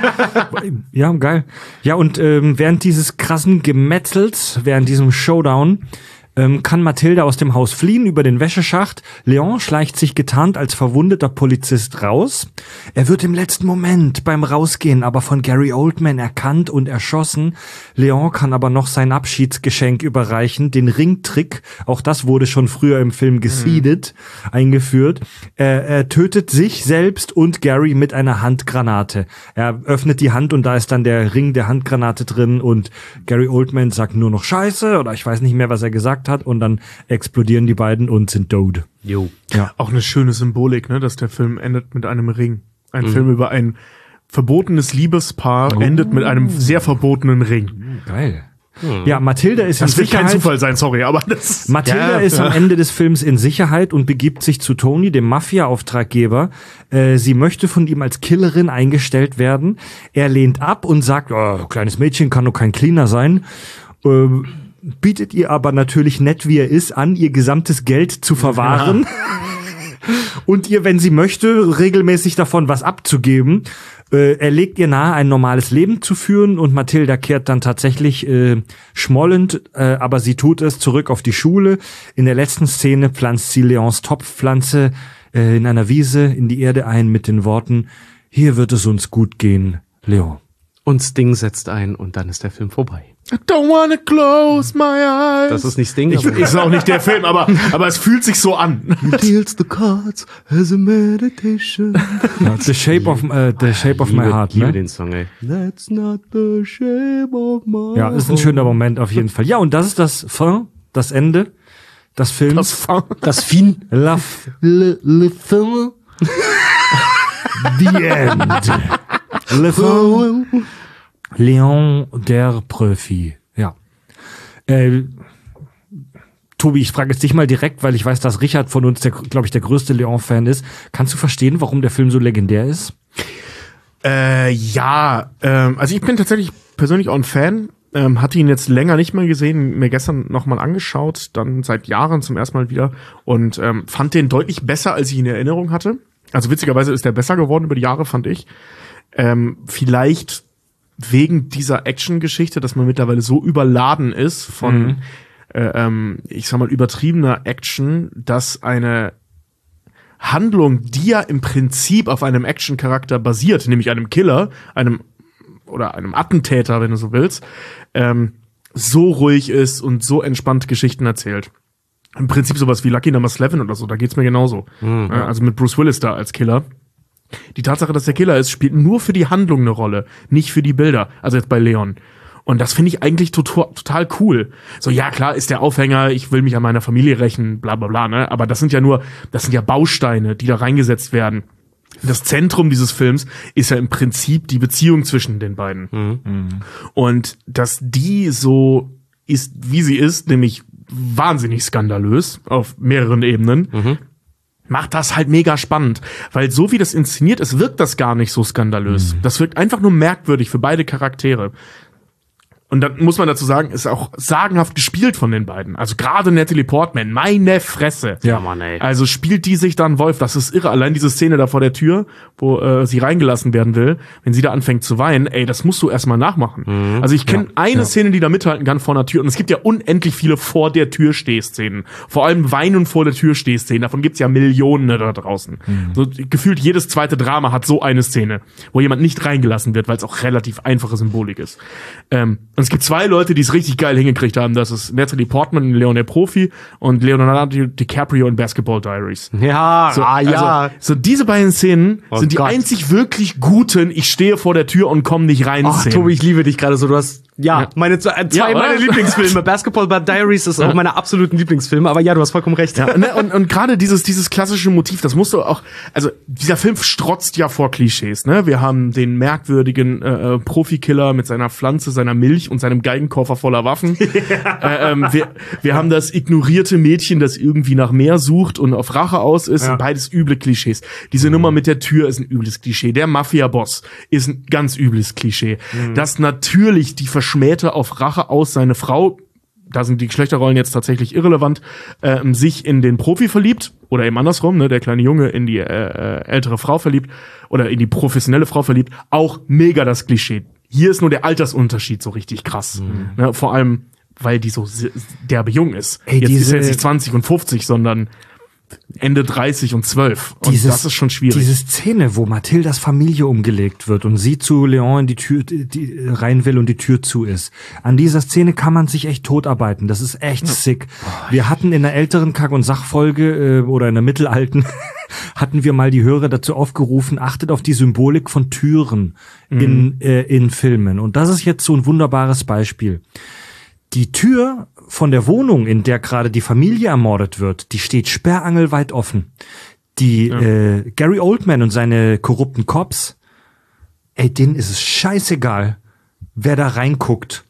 Ja, geil. Ja, und ähm, während dieses krassen Gemetzels, während diesem Showdown, ähm, kann Mathilda aus dem Haus fliehen über den Wäscheschacht. Leon schleicht sich getarnt als verwundeter Polizist raus. Er wird im letzten Moment beim Rausgehen aber von Gary Oldman erkannt und erschossen. Leon kann aber noch sein Abschiedsgeschenk überreichen, den Ringtrick. Auch das wurde schon früher im Film geseedet, mhm. eingeführt. Er, er tötet sich selbst und Gary mit einer Handgranate. Er öffnet die Hand und da ist dann der Ring der Handgranate drin und Gary Oldman sagt nur noch Scheiße oder ich weiß nicht mehr, was er gesagt gesagt hat und dann explodieren die beiden und sind tot. Jo. Ja. Auch eine schöne Symbolik, ne, dass der Film endet mit einem Ring. Ein Mhm. Film über ein verbotenes Liebespaar Oh. endet mit einem sehr verbotenen Ring. Geil. Ja, Mathilda ist Das in wird kein Sicherheit. Zufall sein, sorry, aber das... Mathilda Ja, ist ja. am Ende des Films in Sicherheit und begibt sich zu Tony, dem Mafia-Auftraggeber. Äh, sie möchte von ihm als Killerin eingestellt werden. Er lehnt ab und sagt, oh, kleines Mädchen kann doch kein Cleaner sein. Äh, bietet ihr aber natürlich nett, wie er ist, an, ihr gesamtes Geld zu verwahren. Und ihr, wenn sie möchte, regelmäßig davon was abzugeben. Äh, er legt ihr nahe, ein normales Leben zu führen und Mathilda kehrt dann tatsächlich äh, schmollend, äh, aber sie tut es zurück auf die Schule. In der letzten Szene pflanzt sie Leons Topfpflanze äh, in einer Wiese in die Erde ein mit den Worten, hier wird es uns gut gehen, Leon. Und Sting setzt ein und dann ist der Film vorbei. I don't wanna close my eyes. Das ist nicht Sting, Ich, aber ist auch nicht der Film, aber, aber es fühlt sich so an. deals the cards as a meditation. Ja, the Shape of, äh, the shape of My liebe, Heart, liebe ne? den Song, ey. That's not the shape of my Ja, ist ein schöner Moment auf jeden Fall. Ja, und das ist das Fin, das Ende des Films. Das Fang. Das Fin. La, f- le, le fin. The end. Le fin. Leon der Profi. Ja. Äh, Tobi, ich frage jetzt dich mal direkt, weil ich weiß, dass Richard von uns, der, glaube ich, der größte Leon-Fan ist. Kannst du verstehen, warum der Film so legendär ist? Äh, ja, ähm, also ich bin tatsächlich persönlich auch ein Fan. Ähm, hatte ihn jetzt länger nicht mehr gesehen, mir gestern nochmal angeschaut, dann seit Jahren zum ersten Mal wieder und ähm, fand den deutlich besser, als ich ihn in Erinnerung hatte. Also witzigerweise ist der besser geworden über die Jahre, fand ich. Ähm, vielleicht wegen dieser Action-Geschichte, dass man mittlerweile so überladen ist von, Mhm. äh, ähm, ich sag mal, übertriebener Action, dass eine Handlung, die ja im Prinzip auf einem Action-Charakter basiert, nämlich einem Killer, einem oder einem Attentäter, wenn du so willst, ähm, so ruhig ist und so entspannt Geschichten erzählt. Im Prinzip sowas wie Lucky Number Eleven oder so, da geht's mir genauso. Mhm. Äh, also mit Bruce Willis da als Killer. Die Tatsache, dass der Killer ist, spielt nur für die Handlung eine Rolle, nicht für die Bilder. Also jetzt bei Leon. Und das finde ich eigentlich total, total cool. So, ja, klar ist der Aufhänger, ich will mich an meiner Familie rächen, bla bla bla, ne? Aber das sind ja nur, das sind ja Bausteine, die da reingesetzt werden. Das Zentrum dieses Films ist ja im Prinzip die Beziehung zwischen den beiden. Mhm. Und dass die so ist, wie sie ist, nämlich wahnsinnig skandalös auf mehreren Ebenen, Mhm. macht das halt mega spannend. Weil so wie das inszeniert ist, wirkt das gar nicht so skandalös. Das wirkt einfach nur merkwürdig für beide Charaktere. Und dann muss man dazu sagen, ist auch sagenhaft gespielt von den beiden. Also gerade Natalie Portman, meine Fresse. Ja, Mann, ey. Also spielt die sich dann Wolf, das ist irre. Allein diese Szene da vor der Tür, wo äh, sie reingelassen werden will, wenn sie da anfängt zu weinen, ey, das musst du erstmal nachmachen. Mhm. Also ich kenne Ja, eine ja. Szene, die da mithalten kann vor einer Tür. Und es gibt ja unendlich viele vor der Tür Stehszenen. Vor allem Weinen vor der Tür Stehszenen. Davon gibt's ja Millionen da draußen. Mhm. So gefühlt jedes zweite Drama hat so eine Szene, wo jemand nicht reingelassen wird, weil es auch relativ einfache Symbolik ist. Ähm, und es gibt zwei Leute, die es richtig geil hingekriegt haben. Das ist Natalie Portman in Leon der Profi und Leonardo DiCaprio in Basketball Diaries. Ja, So, ah, ja. Also, so diese beiden Szenen Oh sind die Gott. einzig wirklich guten, ich stehe vor der Tür und komme nicht rein Ach, Szenen. Tobi, ich liebe dich gerade so. Du hast, ja, Ja. meine zwei, äh, zwei Ja, oder? meiner Lieblingsfilme. Basketball Diaries ist auch meine absoluten Lieblingsfilme. Aber ja, du hast vollkommen recht. Ja, ne, und, und gerade dieses, dieses klassische Motiv, das musst du auch, also dieser Film strotzt ja vor Klischees, ne? Wir haben den merkwürdigen äh, äh, Profikiller mit seiner Pflanze, seiner Milch und seinem Geigenkoffer voller Waffen. äh, ähm, wir, wir haben das ignorierte Mädchen, das irgendwie nach mehr sucht und auf Rache aus ist. Ja. Beides üble Klischees. Diese Nummer mit der Tür ist ein übles Klischee. Der Mafia-Boss ist ein ganz übles Klischee. Dass natürlich die Verschmähte auf Rache aus seine Frau, da sind die Geschlechterrollen jetzt tatsächlich irrelevant, ähm, sich in den Profi verliebt oder eben andersrum, ne, der kleine Junge in die äh, äh, ältere Frau verliebt oder in die professionelle Frau verliebt, auch mega das Klischee. Hier ist nur der Altersunterschied so richtig krass. Ne, vor allem, weil die so se- derbe jung ist. Ey, jetzt ist diese- er jetzt nicht zwanzig und fünfzig, sondern Ende dreißig und zwölf. Und Dieses- das ist schon schwierig. Diese Szene, wo Mathildas Familie umgelegt wird und sie zu Leon in die Tür die, die, rein will und die Tür zu ist. An dieser Szene kann man sich echt totarbeiten. Das ist echt sick. Wir hatten in der älteren Kack- und Sachfolge äh, oder in der mittelalten hatten wir mal die Hörer dazu aufgerufen, achtet auf die Symbolik von Türen in, äh, in Filmen. Und das ist jetzt so ein wunderbares Beispiel. die Tür von der Wohnung, in der gerade die Familie ermordet wird, die steht sperrangelweit offen. Die ja. äh, Gary Oldman und seine korrupten Cops, ey, denen ist es scheißegal, wer da reinguckt.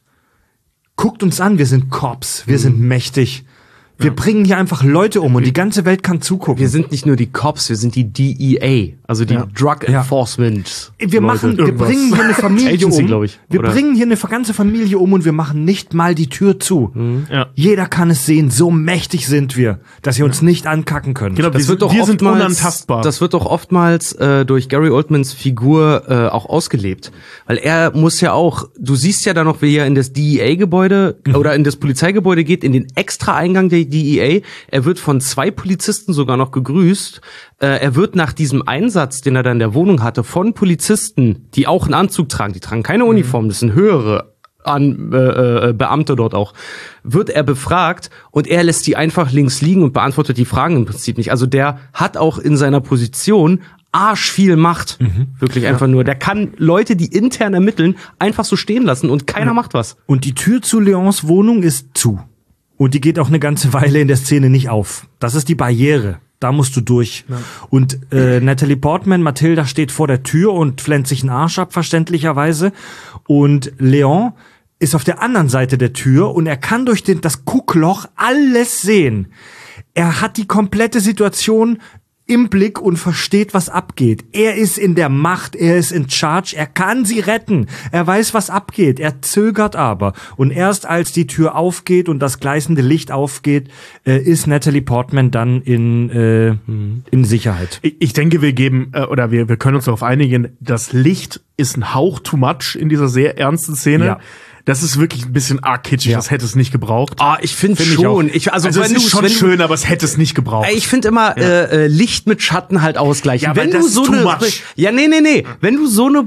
Guckt uns an, wir sind Cops, wir mhm. sind mächtig. Wir ja. bringen hier einfach Leute um und die ganze Welt kann zugucken. Wir sind nicht nur die Cops, wir sind die D E A, also die ja. Drug Enforcement. Ja. Wir machen, wir bringen hier eine Familie Agency, um. Ich, wir oder? bringen hier eine ganze Familie um und wir machen nicht mal die Tür zu. Mhm. Ja. Jeder kann es sehen, so mächtig sind wir, dass ihr uns nicht ankacken könnt. Genau, das wir, wird doch wir sind unantastbar. Das wird doch oftmals äh, durch Gary Oldmans Figur äh, auch ausgelebt. Weil er muss ja auch, du siehst ja da noch, wie er in das D E A-Gebäude mhm. oder in das Polizeigebäude geht, in den Extra-Eingang der D E A. Er wird von zwei Polizisten sogar noch gegrüßt. Äh, er wird nach diesem Einsatz, den er da in der Wohnung hatte, von Polizisten, die auch einen Anzug tragen, die tragen keine Uniform, das sind höhere an, äh, äh, Beamte dort auch, wird er befragt und er lässt die einfach links liegen und beantwortet die Fragen im Prinzip nicht. Also der hat auch in seiner Position arsch viel Macht. Mhm. Wirklich ja. einfach nur. Der kann Leute, die intern ermitteln, einfach so stehen lassen und keiner ja. macht was. Und die Tür zu Leons Wohnung ist zu. Und die geht auch eine ganze Weile in der Szene nicht auf. Das ist die Barriere. Da musst du durch. Ja. Und äh, Natalie Portman, Mathilda, steht vor der Tür und flennt sich einen Arsch ab, verständlicherweise. Und Leon ist auf der anderen Seite der Tür und er kann durch den, das Guckloch alles sehen. Er hat die komplette Situation im Blick und versteht, was abgeht. Er ist in der Macht, er ist in Charge, er kann sie retten. Er weiß, was abgeht, er zögert aber. Und erst als die Tür aufgeht und das gleißende Licht aufgeht, äh, ist Natalie Portman dann in äh, in Sicherheit. Ich, ich denke, wir geben, äh, oder wir, wir können uns darauf einigen, das Licht ist ein Hauch too much in dieser sehr ernsten Szene. Ja. Das ist wirklich ein bisschen arg kitschig, ja. das hätte es nicht gebraucht. Ah, ich finde find schon. Ich, also also wenn es ist schon wenn schön, aber es hätte es nicht gebraucht. Ich finde immer, ja. äh, Licht mit Schatten halt ausgleichen. Ja, wenn du das so ist too eine, much. Ja, nee, nee, nee. Wenn du so eine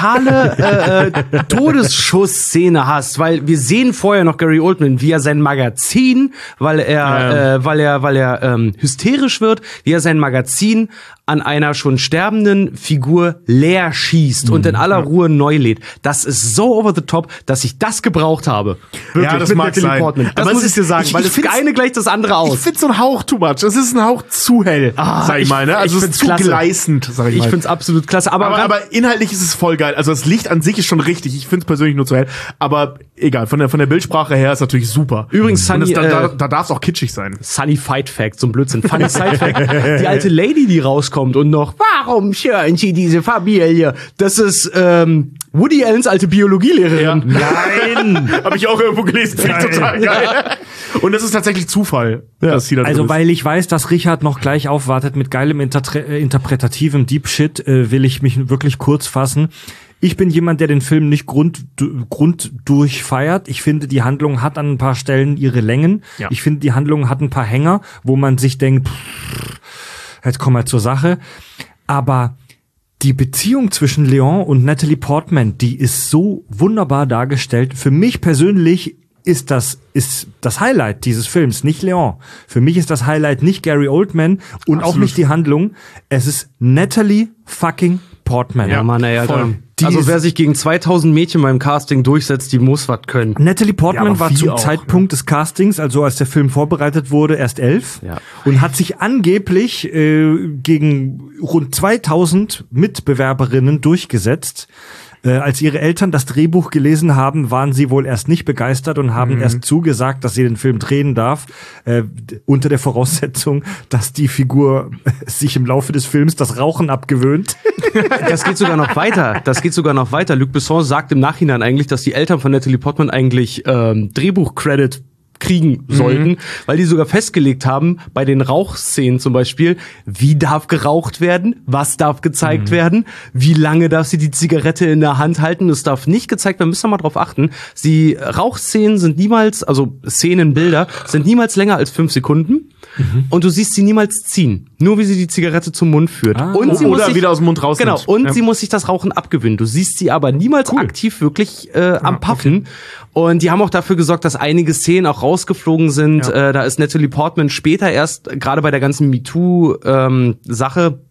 brutale äh, Todesschussszene hast, weil wir sehen vorher noch Gary Oldman, wie er sein Magazin, weil er, ja. äh, weil er, weil er ähm, hysterisch wird, wie er sein Magazin an einer schon sterbenden Figur leer schießt mhm. und in aller Ruhe neu lädt. Das ist so over the top, dass ich das gebraucht habe. Wirklich, ja, das mit mag sein. Das aber muss ich dir sagen, ich, weil das eine gleicht das andere aus. Ich finde so ein Hauch too much. Das ist ein Hauch zu hell, ah, sag ich, ich mal. Ne? Also es ist zu klasse. gleißend, sag ich mal. Ich find's absolut klasse. Aber, aber, aber inhaltlich ist es voll geil. Also das Licht an sich ist schon richtig. Ich find's persönlich nur zu hell. Aber egal, von der von der Bildsprache her ist natürlich super. Übrigens, Sunny, das, da, da, da darf es auch kitschig sein. Sunny Fight Fact, so ein Blödsinn. Funny Side Fact. Die alte Lady, die rauskommt und noch, warum schüren Sie diese Familie? Das ist ähm, Woody Allens alte Biologielehrerin. Ja. Nein! Habe ich auch irgendwo gelesen. Finde ich total geil. Und das ist tatsächlich Zufall, ja. dass sie da Also, weil ich weiß, dass Richard noch gleich aufwartet mit geilem Intertre- äh, interpretativem Deep Shit, äh, will ich mich wirklich kurz fassen. Ich bin jemand, der den Film nicht grund, grund durch feiert. Ich finde, die Handlung hat an ein paar Stellen ihre Längen. Ja. Ich finde, die Handlung hat ein paar Hänger, wo man sich denkt, pff, jetzt kommen wir zur Sache. Aber die Beziehung zwischen Leon und Natalie Portman, die ist so wunderbar dargestellt. Für mich persönlich ist das, ist das Highlight dieses Films, nicht Leon. Für mich ist das Highlight nicht Gary Oldman und Absolut. Auch nicht die Handlung. Es ist Natalie fucking Portman. Ja, Mann, ey, Alter. Also wer sich gegen zweitausend Mädchen beim Casting durchsetzt, die muss was können. Natalie Portman ja, war zum auch, Zeitpunkt ja. des Castings, also als der Film vorbereitet wurde, erst elf ja. und hat sich angeblich äh, gegen rund zweitausend Mitbewerberinnen durchgesetzt. Äh, als ihre Eltern das Drehbuch gelesen haben, waren sie wohl erst nicht begeistert und haben mhm. erst zugesagt, dass sie den Film drehen darf, äh, unter der Voraussetzung, dass die Figur sich im Laufe des Films das Rauchen abgewöhnt. Das geht sogar noch weiter. Das geht sogar noch weiter. Luc Besson sagt im Nachhinein eigentlich, dass die Eltern von Natalie Portman eigentlich ähm, Drehbuch-Credit kriegen sollten, mhm. weil die sogar festgelegt haben, bei den Rauchszenen zum Beispiel, wie darf geraucht werden, was darf gezeigt mhm. werden, wie lange darf sie die Zigarette in der Hand halten, es darf nicht gezeigt werden, müssen wir mal drauf achten. Die Rauchszenen sind niemals, also Szenenbilder, sind niemals länger als fünf Sekunden mhm. und du siehst sie niemals ziehen, nur wie sie die Zigarette zum Mund führt. Ah. Und sie Oder muss sich, wieder aus dem Mund raus. Genau, und ja. sie muss sich das Rauchen abgewöhnen. Du siehst sie aber niemals cool. aktiv wirklich äh, am Puffen. Okay. Und die haben auch dafür gesorgt, dass einige Szenen auch rausgeflogen sind. Ja. Äh, da ist Natalie Portman später erst, gerade bei der ganzen MeToo-Sache,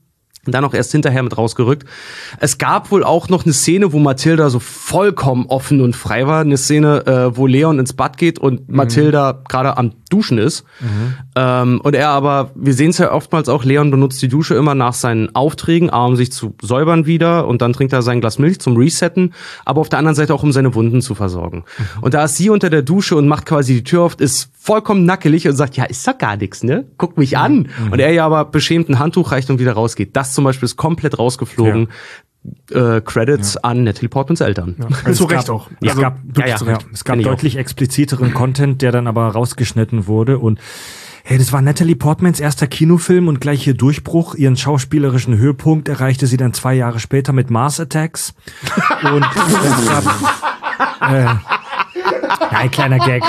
dann auch erst hinterher mit rausgerückt. Es gab wohl auch noch eine Szene, wo Mathilda so vollkommen offen und frei war. Eine Szene, äh, wo Leon ins Bad geht und mhm. Mathilda gerade am Duschen ist. Mhm. Ähm, und er aber, wir sehen es ja oftmals auch, Leon benutzt die Dusche immer nach seinen Aufträgen, A, um sich zu säubern wieder, und dann trinkt er sein Glas Milch zum Resetten, aber auf der anderen Seite auch, um seine Wunden zu versorgen. Mhm. Und da ist sie unter der Dusche und macht quasi die Tür auf, ist vollkommen nackelig und sagt, ja, ist doch gar nichts, ne? Guck mich an. Mhm. Und er ja aber beschämt ein Handtuch reicht und wieder rausgeht. Das zum Beispiel ist komplett rausgeflogen. Ja. Äh, Credits ja. an Natalie Portmans Eltern. Ja. Also zu Recht auch. Ja. Also es gab, ja, ja. Ja, es gab deutlich expliziteren Content, der dann aber rausgeschnitten wurde. Und hey, das war Natalie Portmans erster Kinofilm und gleich ihr Durchbruch. Ihren schauspielerischen Höhepunkt erreichte sie dann zwei Jahre später mit Mars Attacks. Und es gab, äh, ja, ein kleiner Gag.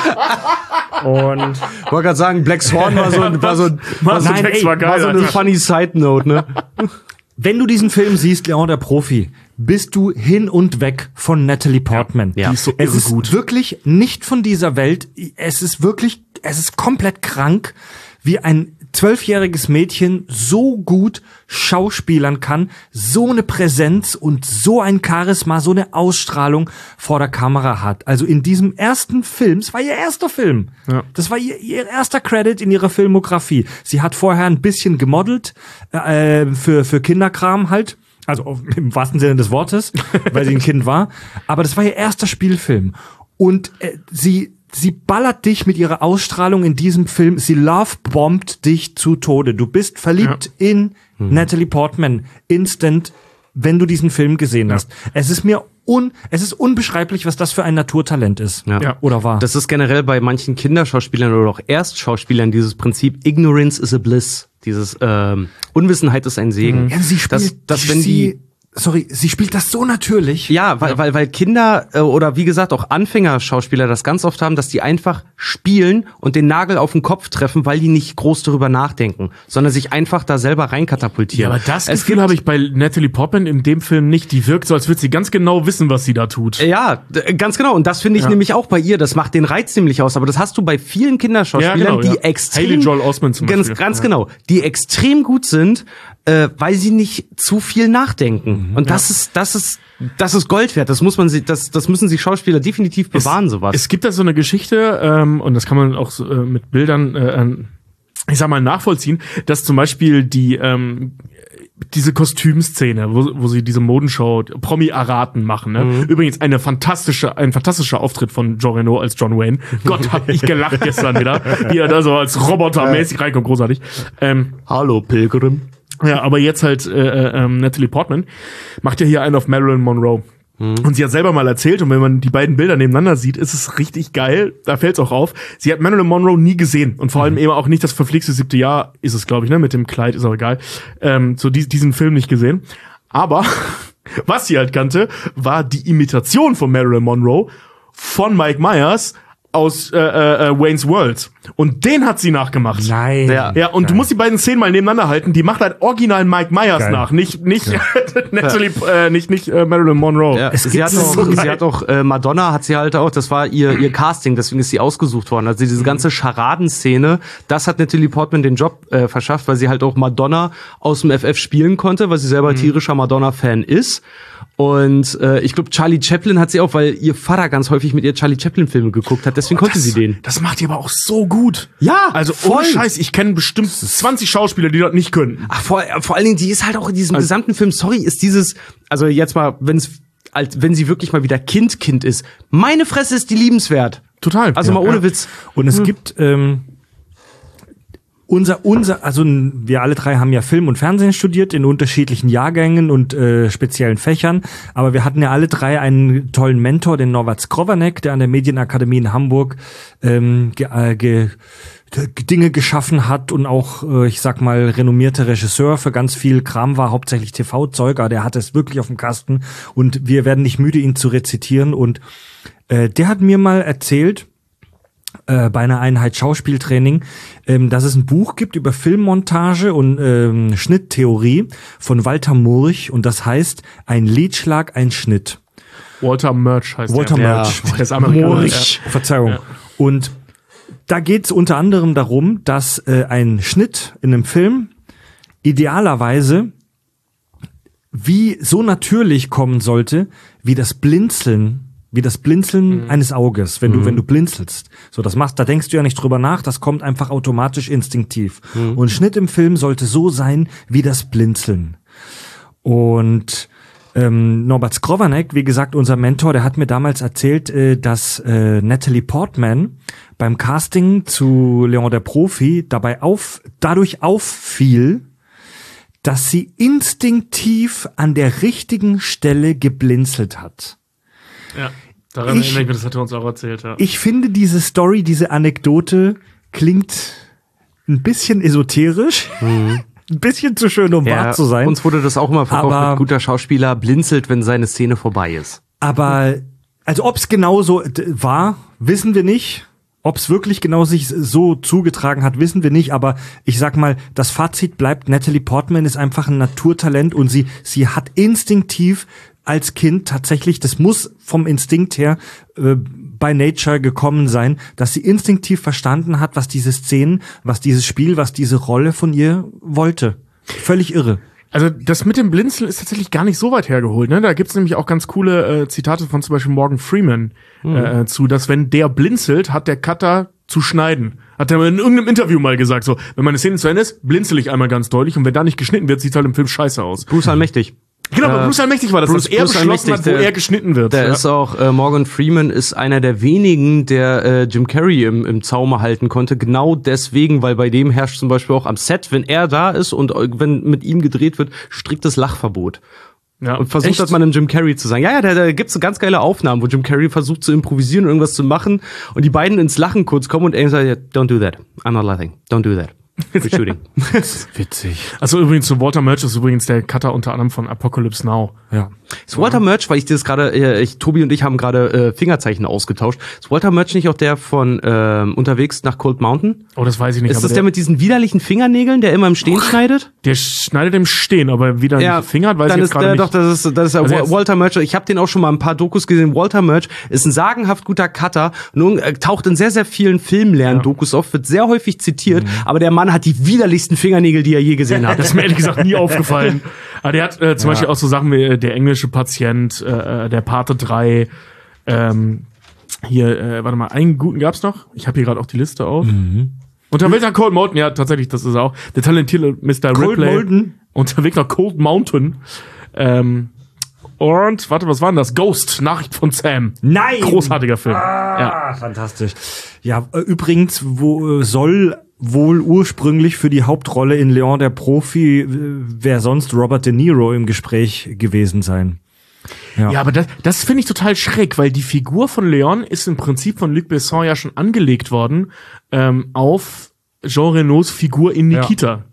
Und ich wollte gerade sagen, Black Swan war so, war so, war so, Nein, ey, war geil, war so eine funny Side Note, ne? Wenn du diesen Film siehst, Leon der Profi, bist du hin und weg von Natalie Portman. Ja, die ist so es ist gut. Wirklich nicht von dieser Welt. Es ist wirklich, es ist komplett krank, wie ein zwölfjähriges Mädchen so gut schauspielern kann, so eine Präsenz und so ein Charisma, so eine Ausstrahlung vor der Kamera hat. Also in diesem ersten Film, es war ihr erster Film, ja. das war ihr, ihr erster Credit in ihrer Filmografie. Sie hat vorher ein bisschen gemodelt, äh, für, für Kinderkram halt, also im wahrsten Sinne des Wortes, weil sie ein Kind war, aber das war ihr erster Spielfilm. Und äh, sie Sie ballert dich mit ihrer Ausstrahlung in diesem Film. Sie lovebombt dich zu Tode. Du bist verliebt ja. in mhm. Natalie Portman instant, wenn du diesen Film gesehen ja. hast. Es ist mir un, es ist unbeschreiblich, was das für ein Naturtalent ist. Ja. Ja. Oder war. Das ist generell bei manchen Kinderschauspielern oder auch Erstschauspielern dieses Prinzip Ignorance is a bliss. Dieses ähm, Unwissenheit ist ein Segen. Ja, sie spielt, dass, dass wenn sie, die Sorry, sie spielt das so natürlich. Ja, weil, ja. weil, weil Kinder äh, oder wie gesagt auch Anfängerschauspieler das ganz oft haben, dass die einfach spielen und den Nagel auf den Kopf treffen, weil die nicht groß darüber nachdenken, sondern sich einfach da selber reinkatapultieren. Ja, aber das es Gefühl habe ich bei Natalie Portman in dem Film nicht. Die wirkt so, als würde sie ganz genau wissen, was sie da tut. Ja, ganz genau. Und das finde ich ja. nämlich auch bei ihr. Das macht den Reiz nämlich aus. Aber das hast du bei vielen Kinderschauspielern, ja, genau, die ja. extrem... Haley Joel Osment zum ganz, Beispiel. Ganz ja. genau. Die extrem gut sind, äh, weil sie nicht zu viel nachdenken. Und das ja. ist, das ist, das ist Gold wert. Das muss man sich, das, das müssen sich Schauspieler definitiv bewahren, es, sowas. Es gibt da so eine Geschichte, ähm, und das kann man auch so, äh, mit Bildern, äh, ich sag mal, nachvollziehen, dass zum Beispiel die, ähm, diese Kostümszene, wo, wo sie diese Modenshow Promi-Araten machen, ne? Mhm. Übrigens eine fantastische, ein fantastischer Auftritt von Jean Reno als John Wayne. Gott, hab ich gelacht gestern wieder, wie er da so als Roboter-mäßig reinkommt, großartig. Ähm, Hallo, Pilgrim. Ja, aber jetzt halt äh, äh, Natalie Portman macht ja hier einen auf Marilyn Monroe. Mhm. Und sie hat selber mal erzählt, und wenn man die beiden Bilder nebeneinander sieht, ist es richtig geil. Da fällt's auch auf. Sie hat Marilyn Monroe nie gesehen. Und vor allem mhm. eben auch nicht das verflixte siebte Jahr, ist es, glaube ich, ne, mit dem Kleid, ist auch egal. Ähm, so die, diesen Film nicht gesehen. Aber was sie halt kannte, war die Imitation von Marilyn Monroe von Mike Myers aus äh, äh, Wayne's World. Und den hat sie nachgemacht. Nein. Ja, ja und Geil. Du musst die beiden Szenen mal nebeneinander halten. Die macht halt original Mike Myers Geil. nach, nicht nicht ja. Natalie, äh, nicht nicht äh, Marilyn Monroe. Ja, es sie hat auch, so sie hat auch äh, Madonna hat sie halt auch. Das war ihr ihr Casting, deswegen ist sie ausgesucht worden. Also diese ganze Scharadenszene, das hat Natalie Portman den Job äh, verschafft, weil sie halt auch Madonna aus dem F F spielen konnte, weil sie selber mhm. tierischer Madonna-Fan ist. Und äh, ich glaube, Charlie Chaplin hat sie auch, weil ihr Vater ganz häufig mit ihr Charlie Chaplin-Filme geguckt hat. Deswegen oh, konnte das, sie den. Das macht die aber auch so gut. Ja, also ohne Scheiß, ich kenne bestimmt zwanzig Schauspieler, die das nicht können. Ach, vor, vor allen Dingen, die ist halt auch in diesem also, gesamten Film, sorry, ist dieses, also jetzt mal, wenn's, als wenn sie wirklich mal wieder Kind, Kind ist. Meine Fresse ist die liebenswert. Total. Also ja, mal ohne ja. Witz. Und es hm. gibt, ähm, Unser, unser, also wir alle drei haben ja Film und Fernsehen studiert in unterschiedlichen Jahrgängen und äh, speziellen Fächern, aber wir hatten ja alle drei einen tollen Mentor, den Norbert Skrovanek, der an der Medienakademie in Hamburg ähm, ge, äh, ge, Dinge geschaffen hat und auch, äh, ich sag mal, renommierter Regisseur für ganz viel Kram war, hauptsächlich T V-Zeug, aber der hat es wirklich auf dem Kasten und wir werden nicht müde, ihn zu rezitieren. Und äh, der hat mir mal erzählt, Äh, bei einer Einheit Schauspieltraining, ähm, dass es ein Buch gibt über Filmmontage und ähm, Schnitttheorie von Walter Murch und das heißt Ein Liedschlag, ein Schnitt. Walter Murch heißt Walter der. Murch. Ja, der ist Amerikaner. Murch. Ja. Verzeihung. Ja. Und da geht es unter anderem darum, dass äh, ein Schnitt in einem Film idealerweise wie so natürlich kommen sollte, wie das Blinzeln, wie das Blinzeln mhm. eines Auges, wenn du, mhm. wenn du blinzelst. So, das machst, da denkst du ja nicht drüber nach, das kommt einfach automatisch instinktiv. Mhm. Und Schnitt im Film sollte so sein, wie das Blinzeln. Und ähm, Norbert Skrovanek, wie gesagt, unser Mentor, der hat mir damals erzählt, äh, dass äh, Natalie Portman beim Casting zu Leon der Profi dabei auf, dadurch auffiel, dass sie instinktiv an der richtigen Stelle geblinzelt hat. Ja, daran ich, erinnere ich mich, das hat er uns auch erzählt, ja. Ich finde diese Story, diese Anekdote klingt ein bisschen esoterisch. Mhm. Ein bisschen zu schön, um ja, wahr zu sein. Uns wurde das auch immer verkauft, aber, mit guter Schauspieler blinzelt, wenn seine Szene vorbei ist. Aber, also ob es genauso war, wissen wir nicht. Ob es wirklich genau sich so zugetragen hat, wissen wir nicht. Aber ich sag mal, das Fazit bleibt, Natalie Portman ist einfach ein Naturtalent und sie sie hat instinktiv als Kind tatsächlich, das muss vom Instinkt her äh, by nature gekommen sein, dass sie instinktiv verstanden hat, was diese Szenen, was dieses Spiel, was diese Rolle von ihr wollte. Völlig irre. Also das mit dem Blinzeln ist tatsächlich gar nicht so weit hergeholt. Ne? Da gibt's nämlich auch ganz coole äh, Zitate von zum Beispiel Morgan Freeman mhm. äh, zu, dass wenn der blinzelt, hat der Cutter zu schneiden. Hat er in irgendeinem Interview mal gesagt, so, wenn meine Szene zu Ende ist, blinzel ich einmal ganz deutlich und wenn da nicht geschnitten wird, sieht's halt im Film scheiße aus. Bruce Allmächtig. Genau, aber Bruce Allmächtig war das, Bruce, dass er Bruce beschlossen hat, wo der, er geschnitten wird. Der ja. ist auch, äh, Morgan Freeman ist einer der wenigen, der äh, Jim Carrey im, im Zaume halten konnte. Genau deswegen, weil bei dem herrscht zum Beispiel auch am Set, wenn er da ist und äh, wenn mit ihm gedreht wird, striktes Lachverbot. Ja, und versucht hat man im Jim Carrey zu sagen, ja, ja, da, da gibt's so ganz geile Aufnahmen, wo Jim Carrey versucht zu improvisieren und irgendwas zu machen und die beiden ins Lachen kurz kommen und er sagt, don't do that, I'm not laughing, don't do that. Shooting. Witzig. Also übrigens, so Walter Murch ist übrigens der Cutter unter anderem von Apocalypse Now. Ja. Ist Walter Murch, weil ich das gerade, äh, ich, Tobi und ich haben gerade äh, Fingerzeichen ausgetauscht. Ist Walter Murch nicht auch der von äh, unterwegs nach Cold Mountain? Oh, das weiß ich nicht. Ist das der, der mit diesen widerlichen Fingernägeln, der immer im Stehen oh, schneidet? Der schneidet im Stehen, aber wieder ja, Finger, weiß dann ich ist jetzt gerade der, nicht. Doch, das ist, das ist also Walter Murch. Ich habe den auch schon mal ein paar Dokus gesehen. Walter Murch ist ein sagenhaft guter Cutter. Nun äh, taucht in sehr, sehr vielen Filmlern-Dokus ja. auf, wird sehr häufig zitiert. Mhm. Aber der Mann hat die widerlichsten Fingernägel, die er je gesehen hat. Das ist mir ehrlich gesagt nie aufgefallen. Aber der hat äh, zum ja. Beispiel auch so Sachen wie äh, Der englische Patient, äh, der Pate drei, ähm, hier, äh, warte mal, einen guten gab's noch? Ich habe hier gerade auch die Liste auf. Mhm. Unterwegs nach Cold Mountain, ja, tatsächlich, das ist auch. Der talentierte Mister Cold Ripley. Mountain. Unterwegs nach Cold Mountain. Ähm, und, warte, was war denn das? Ghost, Nachricht von Sam. Nein! Großartiger Film. Ah, ja. Fantastisch. Ja, äh, übrigens, wo äh, soll wohl ursprünglich für die Hauptrolle in Leon der Profi, äh, wer sonst Robert De Niro im Gespräch gewesen sein. Ja, ja, aber das, das finde ich total schräg, weil die Figur von Leon ist im Prinzip von Luc Besson ja schon angelegt worden ähm, auf Jean Renaults Figur in Nikita. Ja.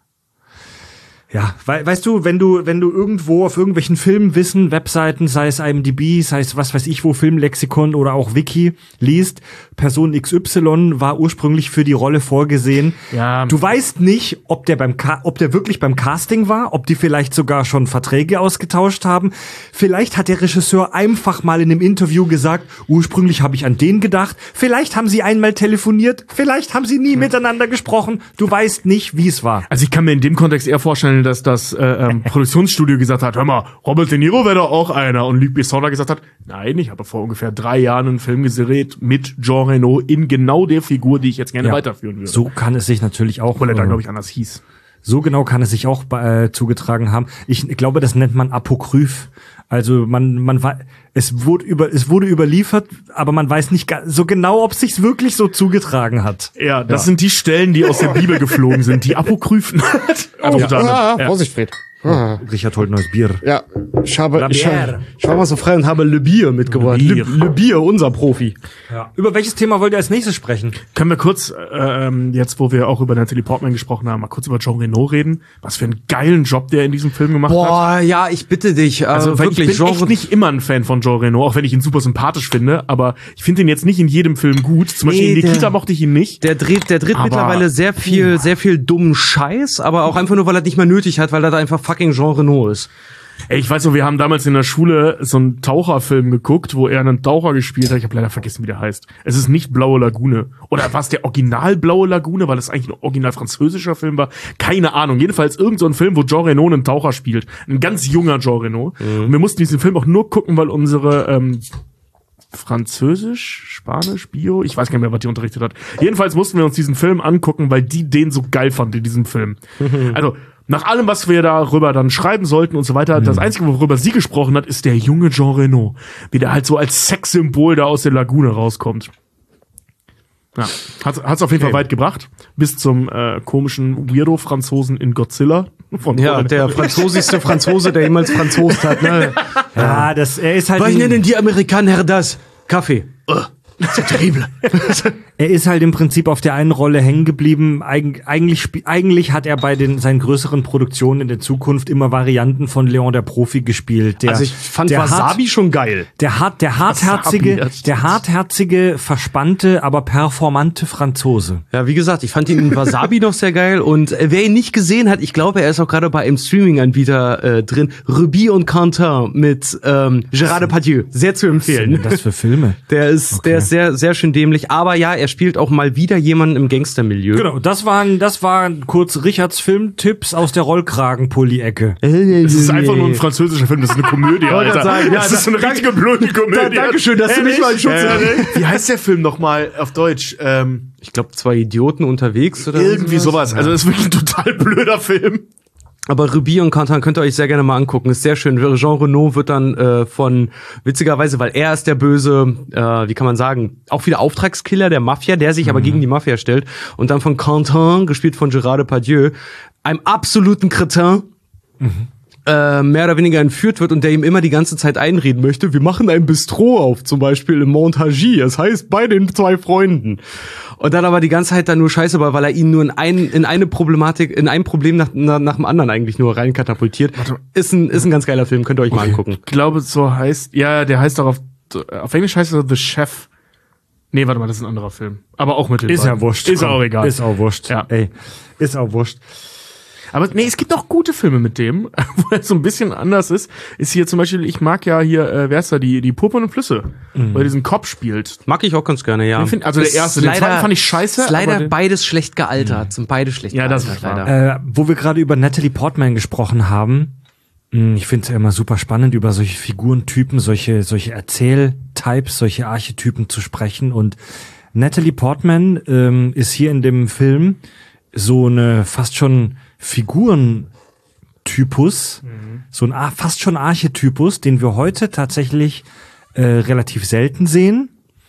Ja, we- weißt du, wenn du wenn du irgendwo auf irgendwelchen Filmwissen, Webseiten, sei es I M D B, sei es was weiß ich wo, Filmlexikon oder auch Wiki liest, Person X Y war ursprünglich für die Rolle vorgesehen. Ja. Du weißt nicht, ob der beim Ca- ob der wirklich beim Casting war, ob die vielleicht sogar schon Verträge ausgetauscht haben. Vielleicht hat der Regisseur einfach mal in einem Interview gesagt, ursprünglich habe ich an den gedacht. Vielleicht haben sie einmal telefoniert, vielleicht haben sie nie hm. miteinander gesprochen. Du weißt nicht, wie es war. Also ich kann mir in dem Kontext eher vorstellen, dass das äh, ähm, Produktionsstudio gesagt hat, hör mal, Robert De Niro wäre doch auch einer. Und Luc Besson gesagt hat, nein, ich habe vor ungefähr drei Jahren einen Film gedreht mit Jean Reno in genau der Figur, die ich jetzt gerne ja, weiterführen würde. So kann es sich natürlich auch... Weil er da, glaube ich, anders hieß. So genau kann es sich auch äh, zugetragen haben. Ich glaube, das nennt man Apokryph. Also man man war es wurde über es wurde überliefert, aber man weiß nicht so genau, ob es sich wirklich so zugetragen hat. Ja, das ja. sind die Stellen, die aus der Bibel geflogen sind, die Apokryphen. Oh, ja. Ah, ja. Vorsicht, Fred. Ah. Richard holt neues Bier. Ja, ich habe, ich, ich war mal so frei und habe Le Bier mitgebracht. Le Bier, Le, Le Bier unser Profi. Ja. Über welches Thema wollt ihr als nächstes sprechen? Können wir kurz, äh, jetzt wo wir auch über Natalie Portman gesprochen haben, mal kurz über Jean Reno reden? Was für einen geilen Job der in diesem Film gemacht Boah, hat. Boah, ja, ich bitte dich. Also, weil wirklich, ich bin echt nicht immer ein Fan von Jean Reno, auch wenn ich ihn super sympathisch finde, aber ich finde ihn jetzt nicht in jedem Film gut. Zum Beispiel nee, in Nikita der, mochte ich ihn nicht. Der dreht, der dreht aber, mittlerweile sehr viel, sehr viel dummen Scheiß, aber auch einfach nur, weil er nicht mehr nötig hat, weil er da einfach fucking Jean Reno ist. Ey, ich weiß noch, wir haben damals in der Schule so einen Taucherfilm geguckt, wo er einen Taucher gespielt hat. Ich habe leider vergessen, wie der heißt. Es ist nicht Blaue Lagune. Oder war es der Original Blaue Lagune, weil es eigentlich ein original französischer Film war? Keine Ahnung. Jedenfalls irgend so ein Film, wo Jean Reno einen Taucher spielt. Ein ganz junger Jean Reno. Mhm. Und wir mussten diesen Film auch nur gucken, weil unsere ähm, Französisch, Spanisch, Bio, ich weiß gar nicht mehr, was die unterrichtet hat. Jedenfalls mussten wir uns diesen Film angucken, weil die den so geil fand in diesem Film. Also, nach allem, was wir darüber dann schreiben sollten und so weiter, mhm. das Einzige, worüber sie gesprochen hat, ist der junge Jean Reno. Wie der halt so als Sexsymbol da aus der Lagune rauskommt. Ja, hat hat's auf jeden okay. Fall weit gebracht. Bis zum äh, komischen Weirdo-Franzosen in Godzilla. Von ja, Colin. Der französischste Franzose, der jemals Franzost hat. Ne? Ja, das, er ist halt... Was nennen die Amerikaner das? Kaffee. Uh. C'est terrible. Er ist halt im Prinzip auf der einen Rolle hängen geblieben. Eig eigentlich, eigentlich hat er bei den seinen größeren Produktionen in der Zukunft immer Varianten von Leon der Profi gespielt. Der, also ich fand der Wasabi hart, schon geil. Der hart, der hartherzige, Wasabi, der hartherzige, verspannte, aber performante Franzose. Ja, wie gesagt, ich fand ihn in Wasabi noch sehr geil. Und äh, wer ihn nicht gesehen hat, ich glaube, er ist auch gerade bei einem Streaming-Anbieter äh, drin. Ruby und Quentin mit ähm, Gérard Depardieu. Sehr zu empfehlen. Was sind das für Filme? Der ist, okay. der ist sehr, sehr schön dämlich. Aber ja, er spielt auch mal wieder jemanden im Gangstermilieu. Genau, das waren, das waren kurz Richards Filmtipps aus der Rollkragenpulli-Ecke. Es ist einfach nur ein französischer Film, das ist eine Komödie, Alter. Sagen, ja, das ist so eine richtige blöde Komödie. Da, Dankeschön, dass du mich mal in Schutz nimmst. Wie heißt der Film nochmal auf Deutsch? Ähm, ich glaube, zwei Idioten unterwegs oder irgendwie sowas. sowas. Also das ist wirklich ein total blöder Film. Aber Ruby und Quentin könnt ihr euch sehr gerne mal angucken. Ist sehr schön. Jean Reno wird dann äh, von, witzigerweise, weil er ist der böse, äh, wie kann man sagen, auch wieder Auftragskiller der Mafia, der sich mhm. aber gegen die Mafia stellt. Und dann von Quentin, gespielt von Gérard Depardieu, einem absoluten Kretin, mhm. äh, mehr oder weniger entführt wird und der ihm immer die ganze Zeit einreden möchte, wir machen ein Bistro auf, zum Beispiel in Montargis. Das heißt, bei den zwei Freunden. Und dann aber die ganze Zeit dann nur Scheiße war, weil er ihn nur in ein, in eine Problematik, in ein Problem nach, nach, nach dem anderen eigentlich nur rein katapultiert. Ist ein, ist ein ganz geiler Film, könnt ihr euch okay. mal angucken. Ich glaube, so heißt, ja, der heißt doch auf, auf Englisch heißt er The Chef. Nee, warte mal, das ist ein anderer Film. Aber auch mit dem Ist ja wurscht. Ist auch egal. Ist auch wurscht. Ja. Ey, ist auch wurscht. Aber nee, es gibt auch gute Filme mit dem, wo er so ein bisschen anders ist. Ist hier zum Beispiel, ich mag ja hier, äh, wer ist da, die, die Purpurnen Flüsse, mhm. wo er diesen Cop spielt. Mag ich auch ganz gerne, ja. Find, also der erste, den zweiten fand ich scheiße. Ist leider aber beides schlecht gealtert, mhm. sind beide schlecht ja, gealtert. Das ist leider. Äh, wo wir gerade über Natalie Portman gesprochen haben, mh, ich finde es ja immer super spannend, über solche Figurentypen, solche, solche Erzähltypes, solche Archetypen zu sprechen. Und Natalie Portman ähm, ist hier in dem Film so eine fast schon Figurentypus, mhm. so ein fast schon Archetypus, den wir heute tatsächlich äh, relativ selten sehen,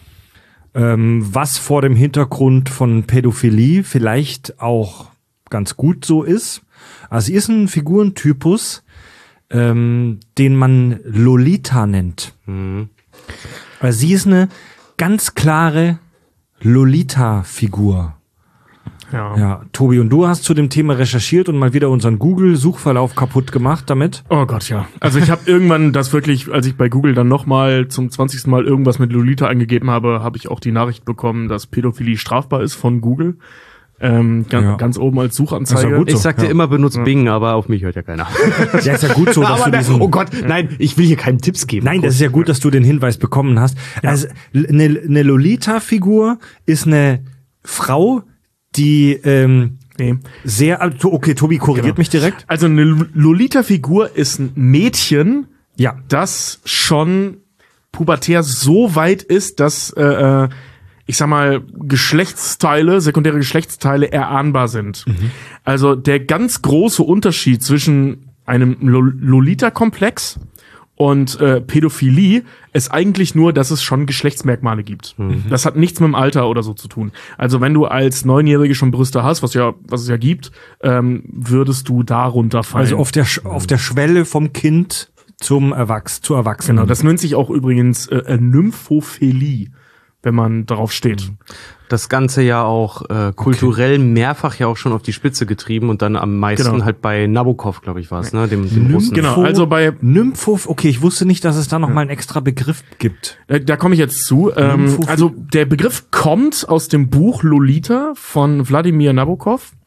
ähm, was vor dem Hintergrund von Pädophilie vielleicht auch ganz gut so ist. Also sie ist ein Figurentypus, ähm, den man Lolita nennt. Mhm. Also sie ist eine ganz klare Lolita-Figur. Ja. ja, Tobi, und du hast zu dem Thema recherchiert und mal wieder unseren Google-Suchverlauf kaputt gemacht damit? Oh Gott, ja. Also ich habe irgendwann das wirklich, als ich bei Google dann nochmal zum zwanzigsten Mal irgendwas mit Lolita eingegeben habe, habe ich auch die Nachricht bekommen, dass Pädophilie strafbar ist von Google. Ähm, ganz, ja. ganz oben als Suchanzeige. Ja gut so. Ich sagte ja. immer, benutzt ja. Bing, aber auf mich hört ja keiner. Ja, ist ja gut so, dass aber du diesen... Oh Gott, nein, ich will hier keinen Tipps geben. Nein, das ist ja gut, dass du den Hinweis bekommen hast. Ja. Also eine, eine Lolita-Figur ist eine Frau, die ähm, nee. sehr... Okay, Tobi korrigiert genau. mich direkt. Also eine Lolita-Figur ist ein Mädchen, ja. das schon pubertär so weit ist, dass... Äh, ich sag mal, Geschlechtsteile, sekundäre Geschlechtsteile erahnbar sind. Mhm. Also der ganz große Unterschied zwischen einem Lolita-Komplex und äh, Pädophilie ist eigentlich nur, dass es schon Geschlechtsmerkmale gibt. Mhm. Das hat nichts mit dem Alter oder so zu tun. Also wenn du als Neunjährige schon Brüste hast, was ja, was es ja gibt, ähm, würdest du darunter fallen. Also auf der Sch- auf der Schwelle vom Kind zum Erwachs- zu Erwachsenen. Genau, das nennt sich auch übrigens äh, Nymphophilie, wenn man darauf steht. Das Ganze ja auch äh, kulturell okay. mehrfach ja auch schon auf die Spitze getrieben und dann am meisten genau. halt bei Nabokov, glaube ich, war es, ne? Dem, dem Russen. Genau, also bei Nympho, okay, ich wusste nicht, dass es da noch ja. mal einen extra Begriff gibt. Da, da komme ich jetzt zu. Ähm, also der Begriff kommt aus dem Buch Lolita von Wladimir Nabokov.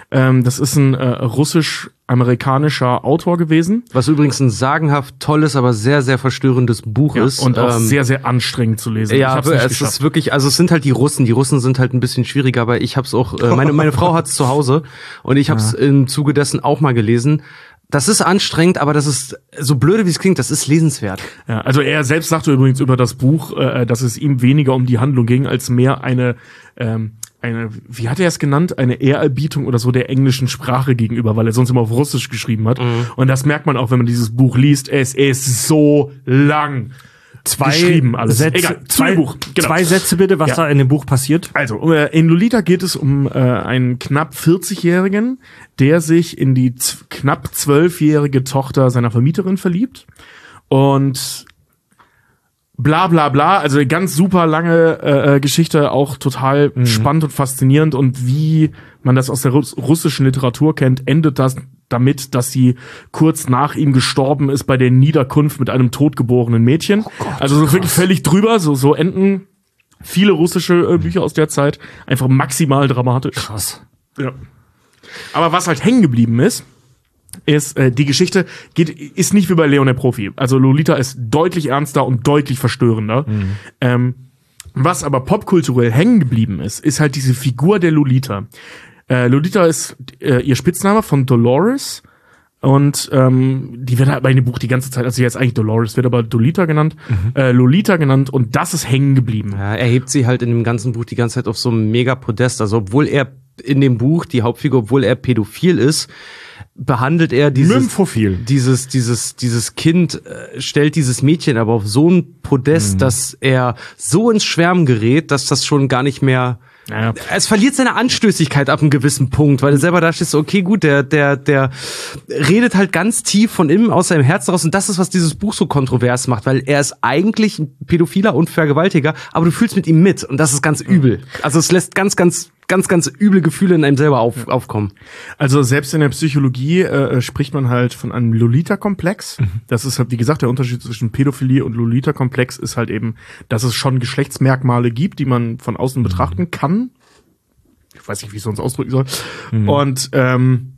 Ähm, das ist ein äh, russisch-amerikanischer Autor gewesen. Was übrigens ein sagenhaft tolles, aber sehr, sehr verstörendes Buch Ja, ist. und auch ähm, sehr, sehr anstrengend zu lesen. Ja, ich hab's nicht es geschafft. ist wirklich, also es sind halt die Russen. Die Russen sind halt ein bisschen schwieriger, aber ich hab's auch, äh, meine, meine Frau hat's zu Hause und ich hab's ja. im Zuge dessen auch mal gelesen. Das ist anstrengend, aber das ist, so blöde wie es klingt, das ist lesenswert. Ja, also er selbst sagte übrigens über das Buch, äh, dass es ihm weniger um die Handlung ging, als mehr eine, ähm, eine, wie hat er es genannt, eine Ehrerbietung oder so der englischen Sprache gegenüber, weil er sonst immer auf Russisch geschrieben hat. Mhm. Und das merkt man auch, wenn man dieses Buch liest. Es ist so lang. Zwei geschrieben alles. Sätze, Egal, zwei, Buch. Genau. zwei Sätze bitte, was ja. da in dem Buch passiert. Also, in Lolita geht es um äh, einen knapp vierzigjährigen, der sich in die z- knapp zwölfjährige Tochter seiner Vermieterin verliebt. Und bla bla bla, also ganz super lange äh, Geschichte, auch total mhm. spannend und faszinierend. Und wie man das aus der Russ- russischen Literatur kennt, endet das damit, dass sie kurz nach ihm gestorben ist bei der Niederkunft mit einem totgeborenen Mädchen. Oh Gott, also so krass. Wirklich völlig drüber, so so enden viele russische äh, Bücher aus der Zeit. Einfach maximal dramatisch. Krass. Ja. Aber was halt hängen geblieben ist, ist, äh, die Geschichte geht, ist nicht wie bei Leon der Profi. Also Lolita ist deutlich ernster und deutlich verstörender. Mhm. Ähm, was aber popkulturell hängen geblieben ist, ist halt diese Figur der Lolita. Äh, Lolita ist äh, ihr Spitzname von Dolores und ähm, die wird halt bei dem Buch die ganze Zeit, also jetzt eigentlich Dolores, wird aber Lolita genannt, mhm. äh, Lolita genannt und das ist hängen geblieben. Ja, er hebt sie halt in dem ganzen Buch die ganze Zeit auf so einem Mega-Podest, also obwohl er in dem Buch, die Hauptfigur, obwohl er pädophil ist, behandelt er dieses Nymphophil. dieses dieses dieses Kind äh, stellt dieses Mädchen aber auf so ein Podest, mhm. dass er so ins Schwärmen gerät, dass das schon gar nicht mehr Ja. Es verliert seine Anstößigkeit ab einem gewissen Punkt, weil er selber da steht so, okay, gut, der der der redet halt ganz tief von innen aus seinem Herzen raus und das ist, was dieses Buch so kontrovers macht, weil er ist eigentlich ein Pädophiler und Vergewaltiger, aber du fühlst mit ihm mit und das ist ganz übel. Also es lässt ganz, ganz ganz, ganz üble Gefühle in einem selber auf, aufkommen. Also selbst in der Psychologie äh, spricht man halt von einem Lolita-Komplex. Mhm. Das ist halt, wie gesagt, der Unterschied zwischen Pädophilie und Lolita-Komplex ist halt eben, dass es schon Geschlechtsmerkmale gibt, die man von außen mhm. betrachten kann. Ich weiß nicht, wie ich es sonst ausdrücken soll. Mhm. Und ähm,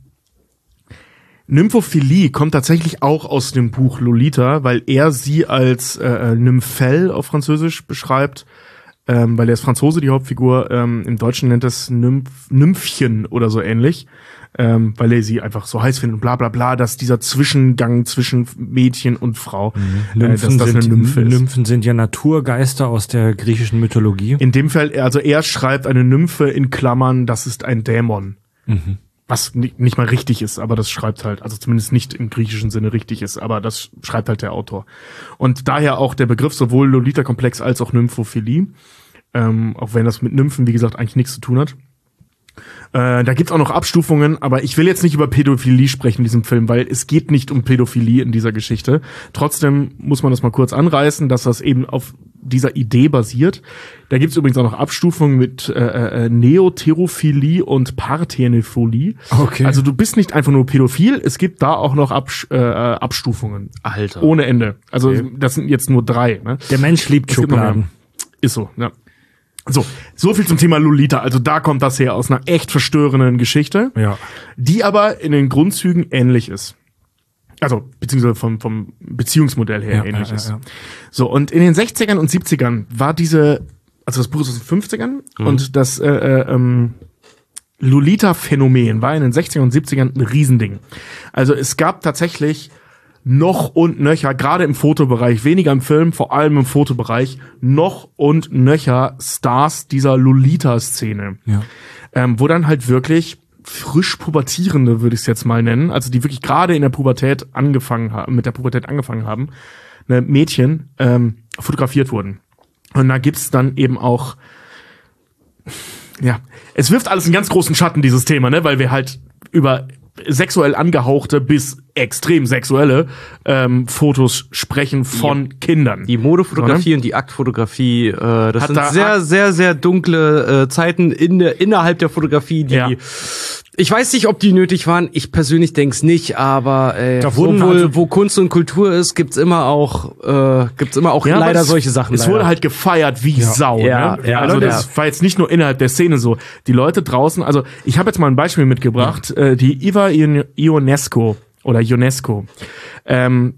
Nymphophilie kommt tatsächlich auch aus dem Buch Lolita, weil er sie als äh, Nymphelle auf Französisch beschreibt. Ähm, weil er ist Franzose, die Hauptfigur. Ähm, im Deutschen nennt es Nymph, Nymphchen oder so ähnlich, ähm, weil er sie einfach so heiß findet und bla bla bla, dass dieser Zwischengang zwischen Mädchen und Frau, mhm. äh, dass das eine Nymphe ist. Nymphen sind ja Naturgeister aus der griechischen Mythologie. In dem Fall, also er schreibt eine Nymphe in Klammern, das ist ein Dämon. Mhm. Was nicht mal richtig ist, aber das schreibt halt, also zumindest nicht im griechischen Sinne richtig ist, aber das schreibt halt der Autor. Und daher auch der Begriff sowohl Lolita-Komplex als auch Nymphophilie, ähm, auch wenn das mit Nymphen, wie gesagt, eigentlich nichts zu tun hat. Äh, da gibt's auch noch Abstufungen, aber ich will jetzt nicht über Pädophilie sprechen in diesem Film, weil es geht nicht um Pädophilie in dieser Geschichte. Trotzdem muss man das mal kurz anreißen, dass das eben auf dieser Idee basiert. Da gibt's übrigens auch noch Abstufungen mit äh, äh, Neoterophilie und Parthenophilie. Okay. Also du bist nicht einfach nur pädophil, es gibt da auch noch Absch- äh, Abstufungen. Alter. Ohne Ende. Also okay. Das sind jetzt nur drei. Ne? Der Mensch liebt Schubladen. Ist so, ja. So, so viel zum Thema Lolita. Also da kommt das her aus einer echt verstörenden Geschichte, ja. die aber in den Grundzügen ähnlich ist. Also, beziehungsweise vom, vom Beziehungsmodell her ja, ähnlich ja, ist. ja, ja. So, und in den sechzigern und siebzigern war diese, also das Buch ist aus den fünfzigern mhm. und das äh, äh, ähm, Lolita-Phänomen war in den sechzigern und siebzigern ein Riesending. Also es gab tatsächlich noch und nöcher, gerade im Fotobereich, weniger im Film, vor allem im Fotobereich, noch und nöcher Stars dieser Lolita-Szene. Ja. Ähm, wo dann halt wirklich frisch Pubertierende, würde ich es jetzt mal nennen, also die wirklich gerade in der Pubertät angefangen haben, mit der Pubertät angefangen haben, ne, Mädchen, ähm, fotografiert wurden. Und da gibt's dann eben auch, ja, es wirft alles einen ganz großen Schatten, dieses Thema, ne, weil wir halt über sexuell angehauchte bis extrem sexuelle ähm, Fotos sprechen von ja. Kindern. Die Modefotografie, ja, und die Aktfotografie, äh, das Hat sind da sehr, Akt- sehr, sehr dunkle äh, Zeiten in der, innerhalb der Fotografie, die ja. Ich weiß nicht, ob die nötig waren. Ich persönlich denke es nicht, aber äh, Da wo, wurden wo, also- wo Kunst und Kultur ist, gibt's immer auch äh, gibt's immer auch Ja, aber leider es, solche Sachen. Es leider. wurde halt gefeiert wie Sau. Ja, ne? ja, also Leute, das war jetzt nicht nur innerhalb der Szene so. Die Leute draußen, also ich habe jetzt mal ein Beispiel mitgebracht. Äh, die Iva Ion- Ionesco oder Ionesco. Ähm,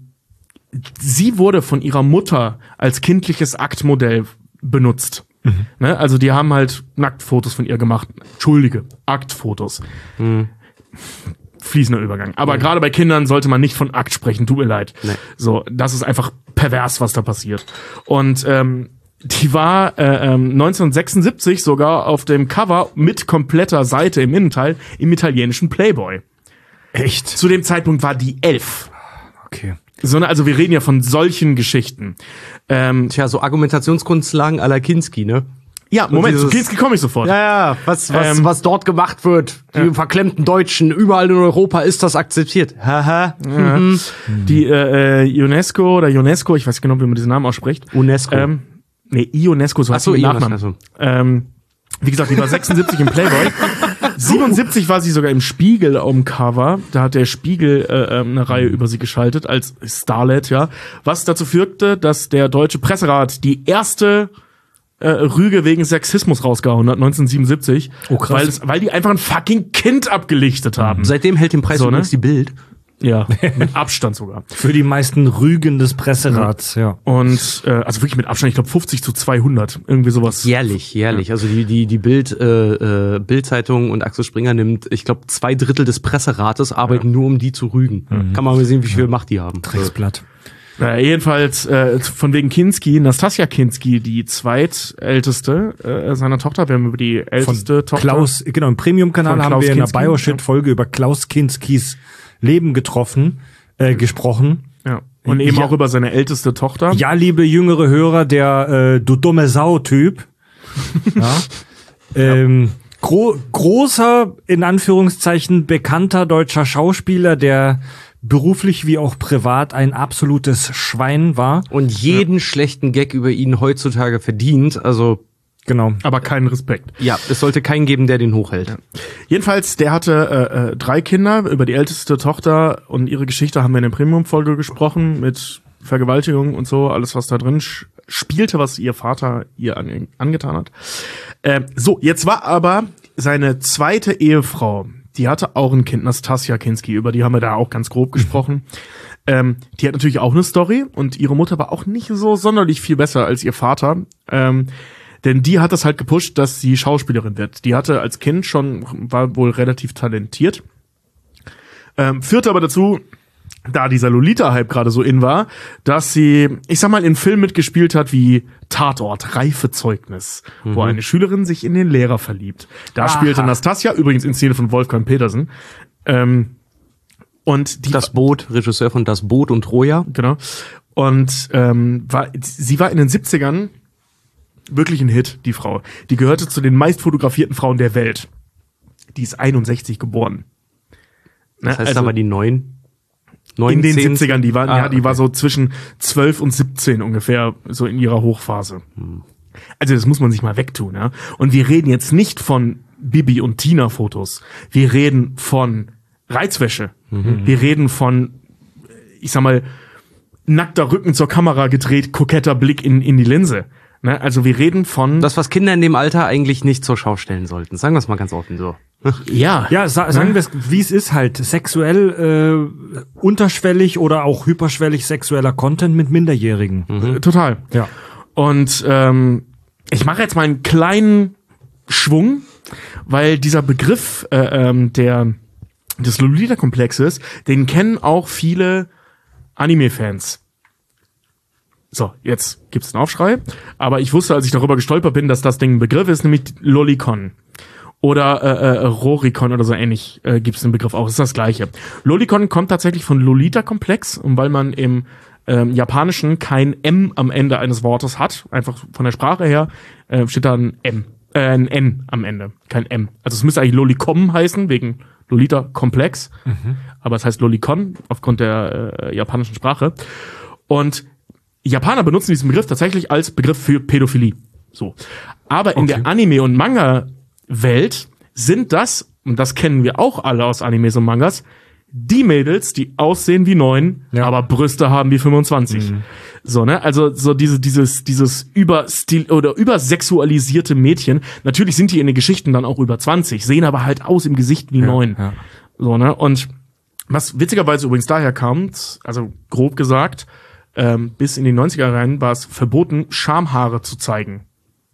sie wurde von ihrer Mutter als kindliches Aktmodell benutzt. Mhm. Ne? Also die haben halt Nacktfotos von ihr gemacht. Entschuldige, Aktfotos. Mhm. Fließender Übergang. Aber gerade bei Kindern sollte man nicht von Akt sprechen, tut mir leid. Nee. So, das ist einfach pervers, was da passiert. Und ähm, die war äh, ähm, neunzehnhundertsechsundsiebzig sogar auf dem Cover mit kompletter Seite im Innenteil im italienischen Playboy. Echt? Zu dem Zeitpunkt war die elf. Okay. So, ne, also wir reden ja von solchen Geschichten. Ähm, Tja, so Argumentationsgrundlagen à la Kinski, ne? ja, Moment, dieses- zu Kinski komme ich sofort. Ja, ja, was, was, Ähm, was dort gemacht wird. Die verklemmten Deutschen, überall in Europa ist das akzeptiert. Haha. Mhm. Die äh, äh, UNESCO oder UNESCO, ich weiß nicht genau, wie man diesen Namen ausspricht. UNESCO. Ähm, nee, Ionesco, so Ach heißt so, die mit Ionesco, Nachnamen. Ähm, wie gesagt, die war sechsundsiebzig im Playboy. siebenundsiebzig war sie sogar im Spiegel am Cover. Da hat der Spiegel äh, ähm, eine Reihe über sie geschaltet als Starlet, ja. Was dazu führte, dass der Deutsche Presserat die erste äh, Rüge wegen Sexismus rausgehauen hat, neunzehnhundertsiebenundsiebzig. Oh, krass. Weil, es, weil die einfach ein fucking Kind abgelichtet haben. Seitdem hält den Preis So, ne? übrigens die Bild. Ja, mit Abstand sogar. Für die meisten Rügen des Presserats, ja. Und äh, also wirklich mit Abstand, ich glaube fünfzig zu zweihundert, irgendwie sowas. Jährlich, jährlich. Also die die die Bild äh, äh, Bildzeitung und Axel Springer nimmt, ich glaube, zwei Drittel des Presserates arbeiten nur, um die zu rügen. Kann man mal sehen, wie viel Macht die haben. Drecksblatt. Äh, jedenfalls äh, von wegen Kinski, Nastassja Kinski, die zweitälteste äh, seiner Tochter. Wir haben über die älteste Tochter. Klaus, genau, im Premium-Kanal Von haben Klaus wir in der Kinski, Bioshit-Folge über Klaus Kinskis Leben getroffen, äh, gesprochen. Ja. Und eben Ja. auch über seine älteste Tochter. Ja, liebe jüngere Hörer, der äh, du dumme Sau-Typ. ja. Ähm, gro großer, in Anführungszeichen, bekannter deutscher Schauspieler, der beruflich wie auch privat ein absolutes Schwein war. Und jeden schlechten Gag über ihn heutzutage verdient. Also Genau. Aber keinen Respekt. ja, es sollte keinen geben, der den hochhält. Jedenfalls, der hatte äh, äh, drei Kinder. Über die älteste Tochter und ihre Geschichte haben wir in der Premium-Folge gesprochen mit Vergewaltigung und so, alles was da drin sch- spielte, was ihr Vater ihr an, angetan hat. Äh, so, jetzt war aber seine zweite Ehefrau, die hatte auch ein Kind, Nastassja Kinski, über die haben wir da auch ganz grob gesprochen. Ähm, die hat natürlich auch eine Story und ihre Mutter war auch nicht so sonderlich viel besser als ihr Vater. Ähm, Denn die hat das halt gepusht, dass sie Schauspielerin wird. Die hatte als Kind schon, war wohl relativ talentiert. Ähm, führte aber dazu, da dieser Lolita-Hype gerade so in war, dass sie, ich sag mal, in Filmen mitgespielt hat wie Tatort, Reifezeugnis, mhm. wo eine Schülerin sich in den Lehrer verliebt. Da Aha. spielte Nastassja, übrigens in Szene von Wolfgang Petersen. Ähm, und die Das Boot, Regisseur von Das Boot und Troja. Genau. Und ähm, war, sie war in den siebzigern wirklich ein Hit, die Frau. Die gehörte zu den meist fotografierten Frauen der Welt. Die ist einundsechzig geboren. Das heißt also aber die neun. neun in den zehn siebzigern, die war, Ah, ja, die okay. war so zwischen zwölf und siebzehn ungefähr, so in ihrer Hochphase. Also das muss man sich mal wegtun, ja. Und wir reden jetzt nicht von Bibi und Tina Fotos. Wir reden von Reizwäsche. Mhm. Wir reden von, ich sag mal, nackter Rücken zur Kamera gedreht, koketter Blick in, in die Linse. Ne? Also wir reden von... Das, was Kinder in dem Alter eigentlich nicht zur Schau stellen sollten. Sagen wir es mal ganz offen so. ja. Ja, sa sagen wir es, wie es ist halt. Sexuell, äh, unterschwellig oder auch hyperschwellig sexueller Content mit Minderjährigen. Äh, Total. Ja. Und ähm, ich mache jetzt mal einen kleinen Schwung, weil dieser Begriff äh, ähm, der des Lolita-Komplexes, den kennen auch viele Anime-Fans. So, jetzt gibt's einen Aufschrei. Aber ich wusste, als ich darüber gestolpert bin, dass das Ding ein Begriff ist, nämlich Lolicon. Oder äh, äh, Roricon oder so ähnlich äh, gibt's den Begriff auch. Das ist das Gleiche. Lolicon kommt tatsächlich von Lolita-Komplex, und weil man im ähm, Japanischen kein M am Ende eines Wortes hat, einfach von der Sprache her, äh, steht da ein M, äh, ein N am Ende, kein M. Also es müsste eigentlich Lolicom heißen, wegen Lolita-Komplex. Mhm. Aber es heißt Lolicon aufgrund der äh, japanischen Sprache. Und Japaner benutzen diesen Begriff tatsächlich als Begriff für Pädophilie. So. Aber in Okay. der Anime- und Manga-Welt sind das und das kennen wir auch alle aus Animes und Mangas, die Mädels, die aussehen wie neun, ja. aber Brüste haben wie fünfundzwanzig. Mhm. So, ne? Also, so diese, dieses, dieses überstil oder übersexualisierte Mädchen. Natürlich sind die in den Geschichten dann auch über zwanzig, sehen aber halt aus im Gesicht wie ja, neun. Ja. So, ne? Und was witzigerweise übrigens daher kam, also grob gesagt, ähm, bis in die neunziger rein war es verboten, Schamhaare zu zeigen.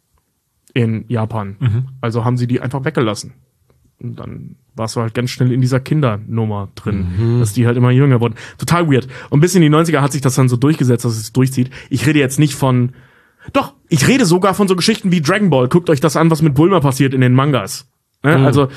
In Japan. Mhm. Also haben sie die einfach weggelassen. Und dann warst du halt ganz schnell in dieser Kindernummer drin, mhm. dass die halt immer jünger wurden. Total weird. Und bis in die neunziger hat sich das dann so durchgesetzt, dass es durchzieht. Ich rede jetzt nicht von, doch, ich rede sogar von so Geschichten wie Dragon Ball. Guckt euch das an, was mit Bulma passiert in den Mangas. Ne? Mhm. Also,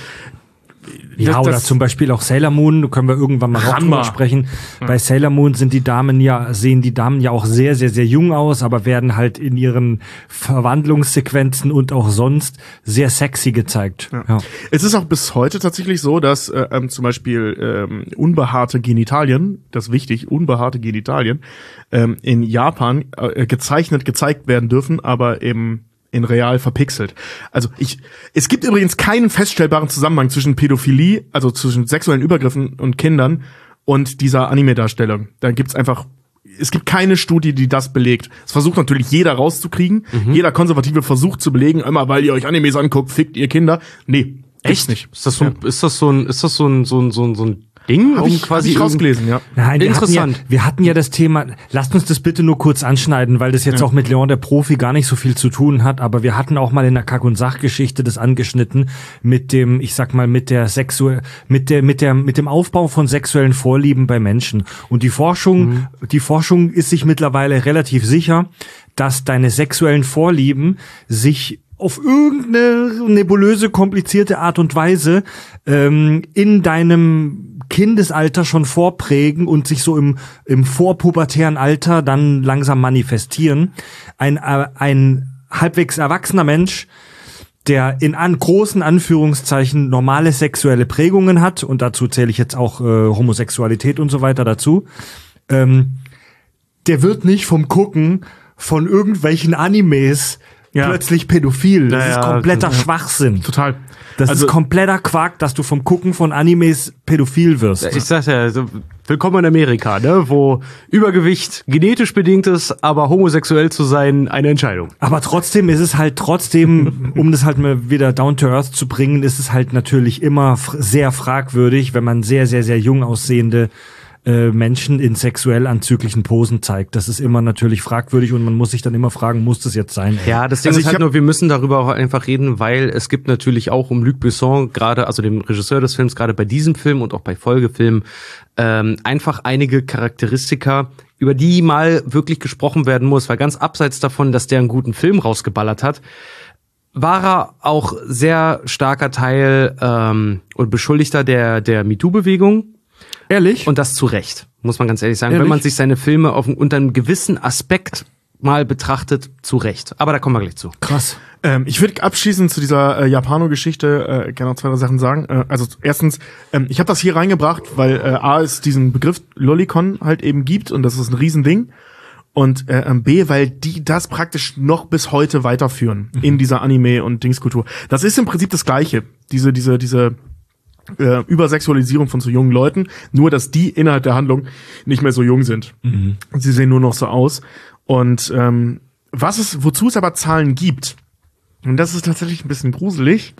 ja, das, oder das zum Beispiel auch Sailor Moon, da können wir irgendwann mal drüber sprechen. Ja. Bei Sailor Moon sind die Damen ja, sehen die Damen ja auch sehr, sehr, sehr jung aus, aber werden halt in ihren Verwandlungssequenzen und auch sonst sehr sexy gezeigt. Ja. Ja. Es ist auch bis heute tatsächlich so, dass äh, ähm, zum Beispiel ähm, unbehaarte Genitalien, das ist wichtig, unbehaarte Genitalien, ähm, in Japan äh, gezeichnet, gezeigt werden dürfen, aber eben in real verpixelt. Also ich, es gibt übrigens keinen feststellbaren Zusammenhang zwischen Pädophilie, also zwischen sexuellen Übergriffen und Kindern und dieser Anime-Darstellung. Da gibt's einfach, es gibt keine Studie, die das belegt. Es versucht natürlich jeder rauszukriegen. Mhm. Jeder Konservative versucht zu belegen, immer weil ihr euch Animes anguckt, fickt ihr Kinder. Nee, echt nicht. Ist das so, ja. ist das so ein, ist das so ein, so ein, so ein, so ein Ding, hab um ich, quasi hab ich rausgelesen, ja. Nein, wir Interessant. Hatten ja, wir hatten ja das Thema, lasst uns das bitte nur kurz anschneiden, weil das jetzt ja. auch mit Leon der Profi gar nicht so viel zu tun hat, aber wir hatten auch mal in der Kack- und Sachgeschichte das angeschnitten mit dem, ich sag mal, mit der Sexu mit der, mit der, mit dem Aufbau von sexuellen Vorlieben bei Menschen. Und die Forschung, mhm. die Forschung ist sich mittlerweile relativ sicher, dass deine sexuellen Vorlieben sich auf irgendeine nebulöse, komplizierte Art und Weise ähm, in deinem Kindesalter schon vorprägen und sich so im im vorpubertären Alter dann langsam manifestieren. Ein äh, ein halbwegs erwachsener Mensch, der in an großen Anführungszeichen normale sexuelle Prägungen hat, und dazu zähle ich jetzt auch äh, Homosexualität und so weiter dazu, ähm, der wird nicht vom Gucken von irgendwelchen Animes ja. plötzlich pädophil. Das naja, ist kompletter ja. Schwachsinn. Total. Das also, ist kompletter Quark, dass du vom Gucken von Animes pädophil wirst. Ich sag's ja, also, willkommen in Amerika, ne, wo Übergewicht genetisch bedingt ist, aber homosexuell zu sein eine Entscheidung. Aber trotzdem ist es halt trotzdem, um das halt mal wieder down to earth zu bringen, ist es halt natürlich immer sehr fragwürdig, wenn man sehr, sehr, sehr jung aussehende Menschen in sexuell anzüglichen Posen zeigt. Das ist immer natürlich fragwürdig und man muss sich dann immer fragen, muss das jetzt sein? Ja, das Ding also ist halt nur, wir müssen darüber auch einfach reden, weil es gibt natürlich auch um Luc Besson, gerade, also dem Regisseur des Films, gerade bei diesem Film und auch bei Folgefilmen, ähm, einfach einige Charakteristika, über die mal wirklich gesprochen werden muss, weil ganz abseits davon, dass der einen guten Film rausgeballert hat, war er auch sehr starker Teil ähm, und Beschuldigter der, der MeToo-Bewegung. Ehrlich? Und das zu Recht, muss man ganz ehrlich sagen. Ehrlich? Wenn man sich seine Filme auf, unter einem gewissen Aspekt mal betrachtet, zu Recht. Aber da kommen wir gleich zu. Krass. Ähm, ich würde abschließend zu dieser äh, Japano-Geschichte äh, gerne noch zwei, drei Sachen sagen. Äh, also erstens, ähm, ich habe das hier reingebracht, weil äh, A, es diesen Begriff Lolicon halt eben gibt und das ist ein Riesending. Und äh, B, weil die das praktisch noch bis heute weiterführen mhm. in dieser Anime- und Dingskultur. Das ist im Prinzip das Gleiche. Diese, diese, diese Äh, Übersexualisierung von so jungen Leuten, nur dass die innerhalb der Handlung nicht mehr so jung sind. Mhm. Sie sehen nur noch so aus. Und ähm, was es, wozu es aber Zahlen gibt, und das ist tatsächlich ein bisschen gruselig,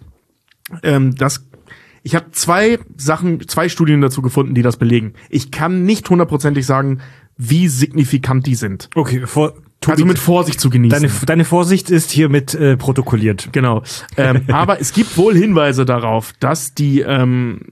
ähm, dass ich habe zwei Sachen, zwei Studien dazu gefunden, die das belegen. Ich kann nicht hundertprozentig sagen, wie signifikant die sind. Okay, vor Tobi, also mit Vorsicht zu genießen. Deine, deine Vorsicht ist hiermit äh, protokolliert. Genau. Ähm, aber es gibt wohl Hinweise darauf, dass die, ähm,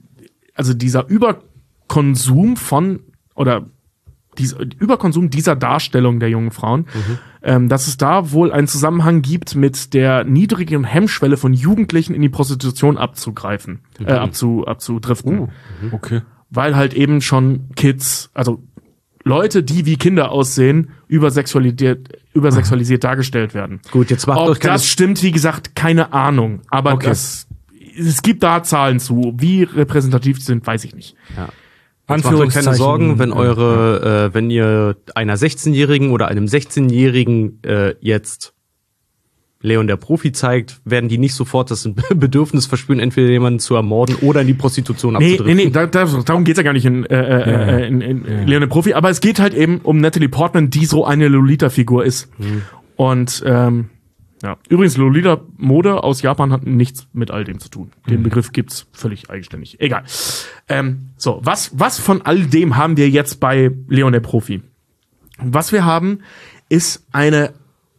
also dieser Überkonsum von, oder dieser Überkonsum dieser Darstellung der jungen Frauen, mhm. ähm, dass es da wohl einen Zusammenhang gibt mit der niedrigen Hemmschwelle von Jugendlichen in die Prostitution abzugreifen, mhm. äh, abzu, abzudriften. Oh, mhm. Okay. Weil halt eben schon Kids, also Leute, die wie Kinder aussehen, übersexualisiert, übersexualisiert dargestellt werden. Gut, jetzt macht Ob doch keine das stimmt, wie gesagt, keine Ahnung. Aber okay. das, es gibt da Zahlen zu. Wie repräsentativ sind, weiß ich nicht. Ja. Macht euch keine Sorgen, wenn eure, äh, wenn ihr einer sechzehnjährigen oder einem sechzehnjährigen äh, jetzt Leon der Profi zeigt, werden die nicht sofort das Bedürfnis verspüren, entweder jemanden zu ermorden oder in die Prostitution nee, abzudriften. Nee, nee, da, da, darum geht's ja gar nicht in, äh, äh, in, in, in Leon der Profi, aber es geht halt eben um Natalie Portman, die so eine Lolita-Figur ist. Mhm. Und ähm, ja, übrigens, Lolita-Mode aus Japan hat nichts mit all dem zu tun. Den mhm. Begriff gibt's völlig eigenständig. Egal. Ähm, so, was, was von all dem haben wir jetzt bei Leon der Profi? Was wir haben, ist eine,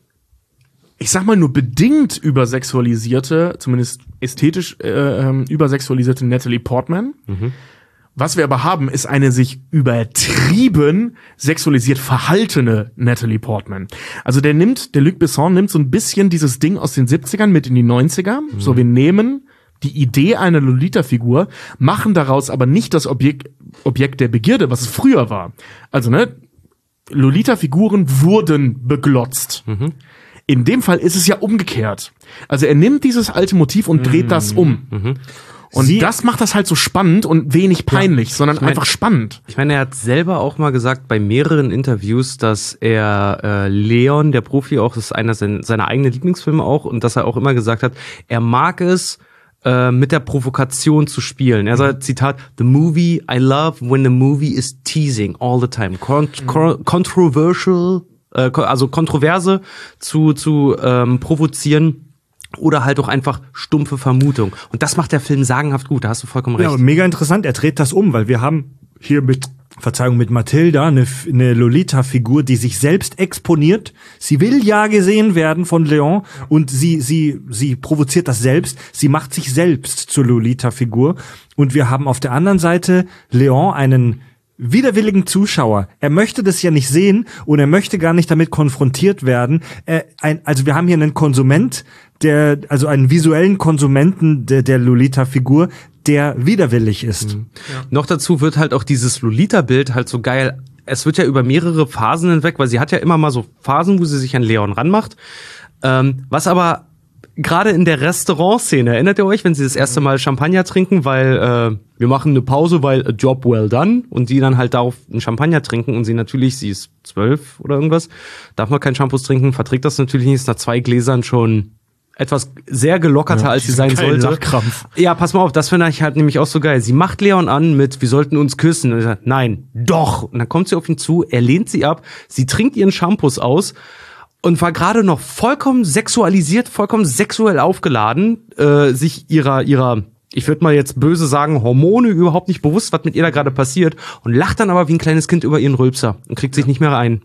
ich sag mal nur bedingt übersexualisierte, zumindest ästhetisch äh, übersexualisierte Natalie Portman. Mhm. Was wir aber haben, ist eine sich übertrieben sexualisiert verhaltene Natalie Portman. Also der nimmt, der Luc Besson nimmt so ein bisschen dieses Ding aus den siebzigern mit in die neunziger. Mhm. So, wir nehmen die Idee einer Lolita-Figur, machen daraus aber nicht das Objekt, Objekt der Begierde, was es früher war. Also, ne, Lolita-Figuren wurden beglotzt. Mhm. In dem Fall ist es ja umgekehrt. Also er nimmt dieses alte Motiv und dreht mhm. das um. Mhm. Und Sie, das macht das halt so spannend und wenig peinlich, ja, sondern ich mein, einfach spannend. Ich meine, er hat selber auch mal gesagt bei mehreren Interviews, dass er äh, Leon, der Profi, auch, das ist einer seiner, seiner eigenen Lieblingsfilme auch, und dass er auch immer gesagt hat, er mag es, äh, mit der Provokation zu spielen. Er sagt, Zitat, "The movie I love when the movie is teasing all the time. Cont- mhm. Controversial, äh, also Kontroverse zu, zu ähm, provozieren. Oder halt auch einfach stumpfe Vermutung. Und das macht der Film sagenhaft gut, da hast du vollkommen recht. Ja, mega interessant, er dreht das um, weil wir haben hier mit, Verzeihung, mit Mathilda eine, eine Lolita-Figur, die sich selbst exponiert. Sie will ja gesehen werden von Leon und sie, sie, sie provoziert das selbst. Sie macht sich selbst zur Lolita-Figur. Und wir haben auf der anderen Seite Leon, einen widerwilligen Zuschauer. Er möchte das ja nicht sehen und er möchte gar nicht damit konfrontiert werden. Äh, ein, also wir haben hier einen Konsument, der, also einen visuellen Konsumenten der, der Lolita-Figur, der widerwillig ist. Mhm. Ja. Noch dazu wird halt auch dieses Lolita-Bild halt so geil. Es wird ja über mehrere Phasen hinweg, weil sie hat ja immer mal so Phasen, wo sie sich an Leon ranmacht. Ähm, was aber gerade in der Restaurantszene, erinnert ihr euch, wenn sie das erste Mal Champagner trinken, weil äh, wir machen eine Pause, weil a job well done, und die dann halt darauf einen Champagner trinken und sie natürlich, sie ist zwölf oder irgendwas, darf man keinen Shampoos trinken, verträgt das natürlich nicht, ist nach zwei Gläsern schon etwas sehr gelockerter, ja, als sie sein sollte. Lachkrampf. Ja, pass mal auf, das finde ich halt nämlich auch so geil. Sie macht Leon an mit, wir sollten uns küssen. Und er sagt, nein, doch. Und dann kommt sie auf ihn zu, er lehnt sie ab, sie trinkt ihren Shampoos aus und war gerade noch vollkommen sexualisiert, vollkommen sexuell aufgeladen, äh, sich ihrer, ihrer, ich würde mal jetzt böse sagen, Hormone überhaupt nicht bewusst, was mit ihr da gerade passiert, und lacht dann aber wie ein kleines Kind über ihren Rülpser und kriegt sich nicht mehr ein.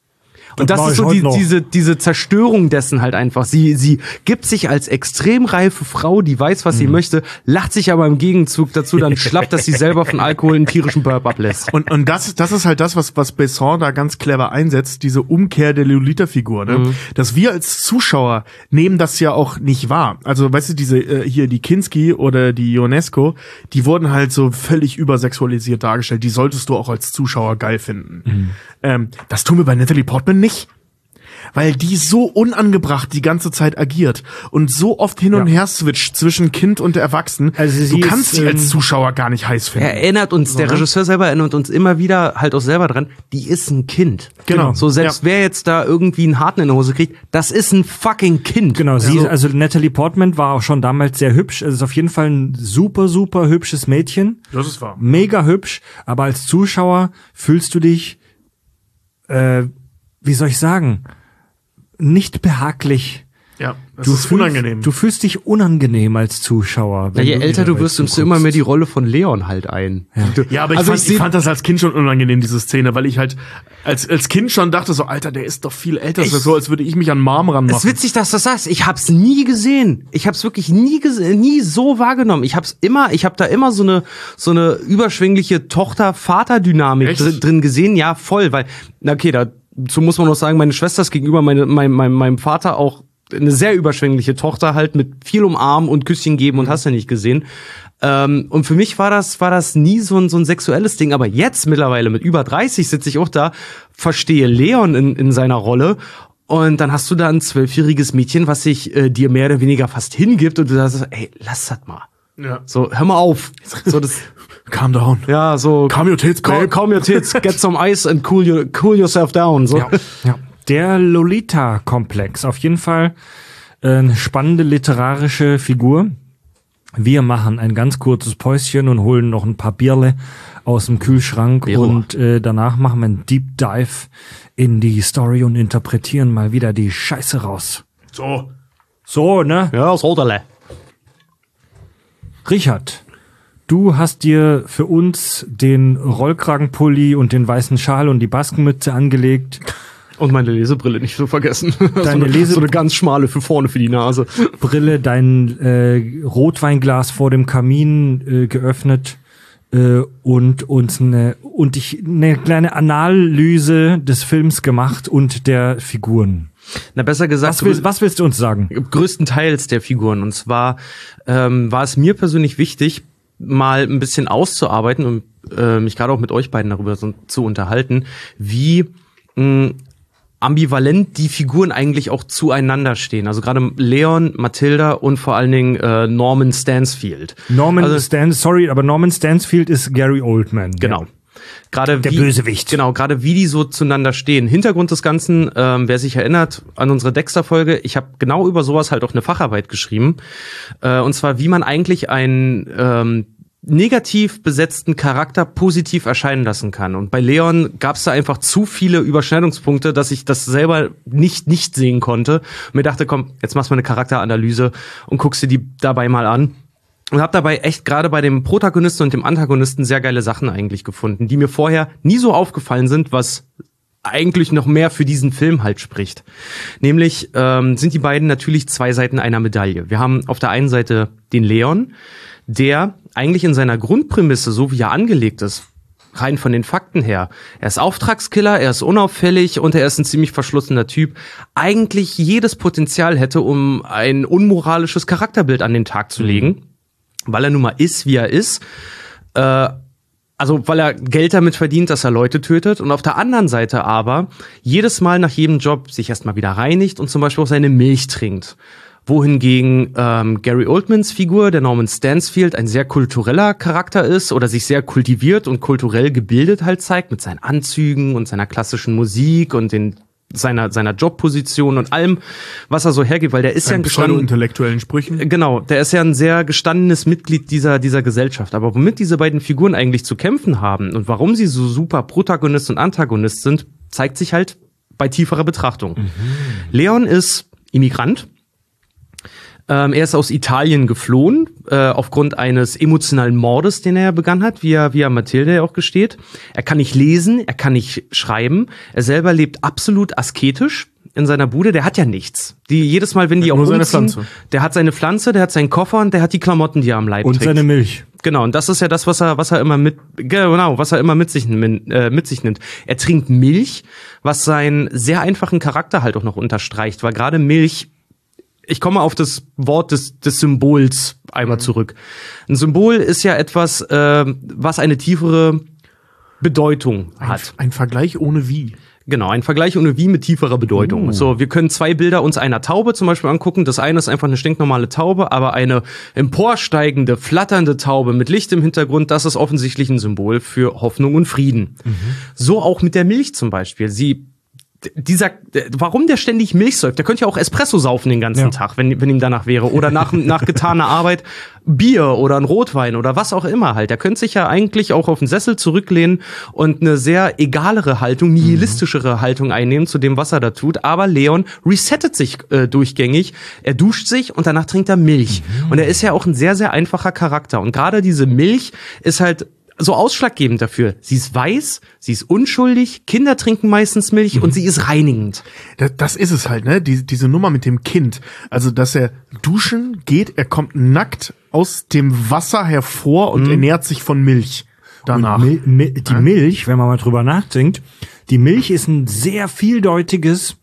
Und das, das ist so die, diese, diese Zerstörung dessen halt einfach. Sie, sie gibt sich als extrem reife Frau, die weiß, was mhm. sie möchte, lacht sich aber im Gegenzug dazu dann schlapp, dass sie selber von Alkohol einen tierischen Burp ablässt. Und, und das, das ist halt das, was, was Besson da ganz clever einsetzt, diese Umkehr der Lolita-Figur, ne? Mhm. Dass wir als Zuschauer nehmen das ja auch nicht wahr. Also, weißt du, diese, äh, hier, die Kinski oder die Ionesco, die wurden halt so völlig übersexualisiert dargestellt. Die solltest du auch als Zuschauer geil finden. Mhm. Ähm, das tun wir bei Natalie Portman nicht. Weil die so unangebracht die ganze Zeit agiert und so oft hin und ja. her switcht zwischen Kind und Erwachsenen. Also du kannst ist, sie als Zuschauer gar nicht heiß finden. Er erinnert uns, so, der Regisseur selber erinnert uns immer wieder halt auch selber dran, die ist ein Kind. Genau. So, selbst ja. wer jetzt da irgendwie einen Harten in der Hose kriegt, das ist ein fucking Kind. Genau, sie, also, also Natalie Portman war auch schon damals sehr hübsch. Es ist auf jeden Fall ein super, super hübsches Mädchen. Das ist wahr. Mega hübsch, aber als Zuschauer fühlst du dich, äh, wie soll ich sagen, nicht behaglich. Ja, das du ist fühlst, unangenehm. Du fühlst dich unangenehm als Zuschauer. Ja, je älter du wirst, nimmst du immer mehr die Rolle von Leon halt ein. Ja, ja aber ich, also fand, ich, ich fand das als Kind schon unangenehm, diese Szene, weil ich halt als als Kind schon dachte so, Alter, der ist doch viel älter. Das ist so, als würde ich mich an Mom ranmachen. Es ist witzig, dass du das sagst. Ich hab's nie gesehen. Ich hab's wirklich nie gesehen, nie so wahrgenommen. Ich hab's immer, ich hab da immer so eine so eine überschwängliche Tochter-Vater-Dynamik drin, drin gesehen. Ja, voll, weil, okay, dazu muss man noch sagen, meine Schwester ist gegenüber meine, mein, mein, meinem Vater auch eine sehr überschwängliche Tochter, halt mit viel umarmen und Küsschen geben und hast ja nicht gesehen. Ähm, und für mich war das war das nie so ein so ein sexuelles Ding, aber jetzt mittlerweile mit über dreißig sitze ich auch da, verstehe Leon in in seiner Rolle, und dann hast du da ein zwölfjähriges Mädchen, was sich äh, dir mehr oder weniger fast hingibt, und du sagst, ey, lass das mal. Ja. So, hör mal auf. So, das calm down. Ja, so calm your tits, babe. Calm your tits, get some ice and cool your, cool yourself down. So. Ja. Ja. Der Lolita-Komplex, auf jeden Fall eine spannende literarische Figur. Wir machen ein ganz kurzes Päuschen und holen noch ein paar Bierle aus dem Kühlschrank Biro. und äh, danach machen wir einen Deep Dive in die Story und interpretieren mal wieder die Scheiße raus. So. So, ne? Ja, aus Holterle. Richard, du hast dir für uns den Rollkragenpulli und den weißen Schal und die Baskenmütze angelegt. Und meine Lesebrille nicht zu vergessen. so, eine, Lese- so eine ganz schmale für vorne für die Nase. Brille, dein äh, Rotweinglas vor dem Kamin äh, geöffnet äh, und uns eine und ich eine kleine Analyse des Films gemacht und der Figuren. Na, besser gesagt, Was willst, was willst du uns sagen? größtenteils der Figuren. Und zwar ähm, war es mir persönlich wichtig, mal ein bisschen auszuarbeiten und äh, mich gerade auch mit euch beiden darüber so, zu unterhalten, wie mh, ambivalent die Figuren eigentlich auch zueinander stehen. Also gerade Leon, Matilda und vor allen Dingen äh, Norman Stansfield. Norman Also- Stan, sorry, aber Norman Stansfield ist Gary Oldman. Genau. Gerade Der wie, Bösewicht. Genau, gerade wie die so zueinander stehen. Hintergrund des Ganzen, ähm, wer sich erinnert an unsere Dexter-Folge, ich habe genau über sowas halt auch eine Facharbeit geschrieben. Äh, und zwar, wie man eigentlich einen ähm, negativ besetzten Charakter positiv erscheinen lassen kann. Und bei Leon gab es da einfach zu viele Überschneidungspunkte, dass ich das selber nicht nicht sehen konnte. Und mir dachte, komm, jetzt machst du mal eine Charakteranalyse und guckst dir die dabei mal an. Und habe dabei echt gerade bei dem Protagonisten und dem Antagonisten sehr geile Sachen eigentlich gefunden, die mir vorher nie so aufgefallen sind, was eigentlich noch mehr für diesen Film halt spricht. Nämlich ähm, sind die beiden natürlich zwei Seiten einer Medaille. Wir haben auf der einen Seite den Leon, der eigentlich in seiner Grundprämisse, so wie er angelegt ist, rein von den Fakten her, er ist Auftragskiller, er ist unauffällig und er ist ein ziemlich verschlossener Typ, eigentlich jedes Potenzial hätte, um ein unmoralisches Charakterbild an den Tag zu legen, weil er nun mal ist, wie er ist, äh, also weil er Geld damit verdient, dass er Leute tötet und auf der anderen Seite aber jedes Mal nach jedem Job sich erstmal wieder reinigt und zum Beispiel auch seine Milch trinkt. Wohingegen ähm, Gary Oldmans Figur, der Norman Stansfield, ein sehr kultureller Charakter ist oder sich sehr kultiviert und kulturell gebildet halt zeigt mit seinen Anzügen und seiner klassischen Musik und den seiner seiner Jobposition und allem, was er so hergibt, weil der ist ja ein gestandener intellektuellen Sprüchen. Genau, der ist ja ein sehr gestandenes Mitglied dieser dieser Gesellschaft. Aber womit diese beiden Figuren eigentlich zu kämpfen haben und warum sie so super Protagonist und Antagonist sind, zeigt sich halt bei tieferer Betrachtung. Mhm. Leon ist Immigrant. Ähm, er ist aus Italien geflohen, äh, aufgrund eines emotionalen Mordes, den er begangen hat, wie er, wie er Mathilde ja auch gesteht. Er kann nicht lesen, er kann nicht schreiben. Er selber lebt absolut asketisch in seiner Bude. Der hat ja nichts. Die jedes Mal, wenn die auch nur seine umziehen, Pflanze. der hat seine Pflanze, der hat seinen Koffer und der hat die Klamotten, die er am Leib Und trägt. seine Milch. Genau, und das ist ja das, was er, was er immer mit, genau, was er immer mit sich, äh, mit sich nimmt. Er trinkt Milch, was seinen sehr einfachen Charakter halt auch noch unterstreicht, weil gerade Milch, ich komme auf das Wort des, des Symbols einmal zurück. Ein Symbol ist ja etwas, äh, was eine tiefere Bedeutung Ein, hat. ein Vergleich ohne wie. Genau, ein Vergleich ohne wie mit tieferer Bedeutung. Uh. So, wir können zwei Bilder uns einer Taube zum Beispiel angucken. Das eine ist einfach eine stinknormale Taube, aber eine emporsteigende, flatternde Taube mit Licht im Hintergrund, das ist offensichtlich ein Symbol für Hoffnung und Frieden. Mhm. So auch mit der Milch zum Beispiel. Sie Dieser, warum der ständig Milch säuft? Der könnte ja auch Espresso saufen den ganzen Ja. Tag, wenn, wenn ihm danach wäre. Oder nach, nach getaner Arbeit Bier oder ein Rotwein oder was auch immer halt. Der könnte sich ja eigentlich auch auf den Sessel zurücklehnen und eine sehr egalere Haltung, nihilistischere Haltung einnehmen zu dem, was er da tut. Aber Leon resettet sich äh, durchgängig. Er duscht sich und danach trinkt er Milch. Mhm. Und er ist ja auch ein sehr, sehr einfacher Charakter. Und gerade diese Milch ist halt so ausschlaggebend dafür. Sie ist weiß, sie ist unschuldig, Kinder trinken meistens Milch mhm. und sie ist reinigend. Das, das ist es halt, ne? Die, diese Nummer mit dem Kind. Also, dass er duschen geht, er kommt nackt aus dem Wasser hervor und Mhm. ernährt sich von Milch danach. Und Mil Mil die Milch, wenn man mal drüber nachdenkt, die Milch ist ein sehr vieldeutiges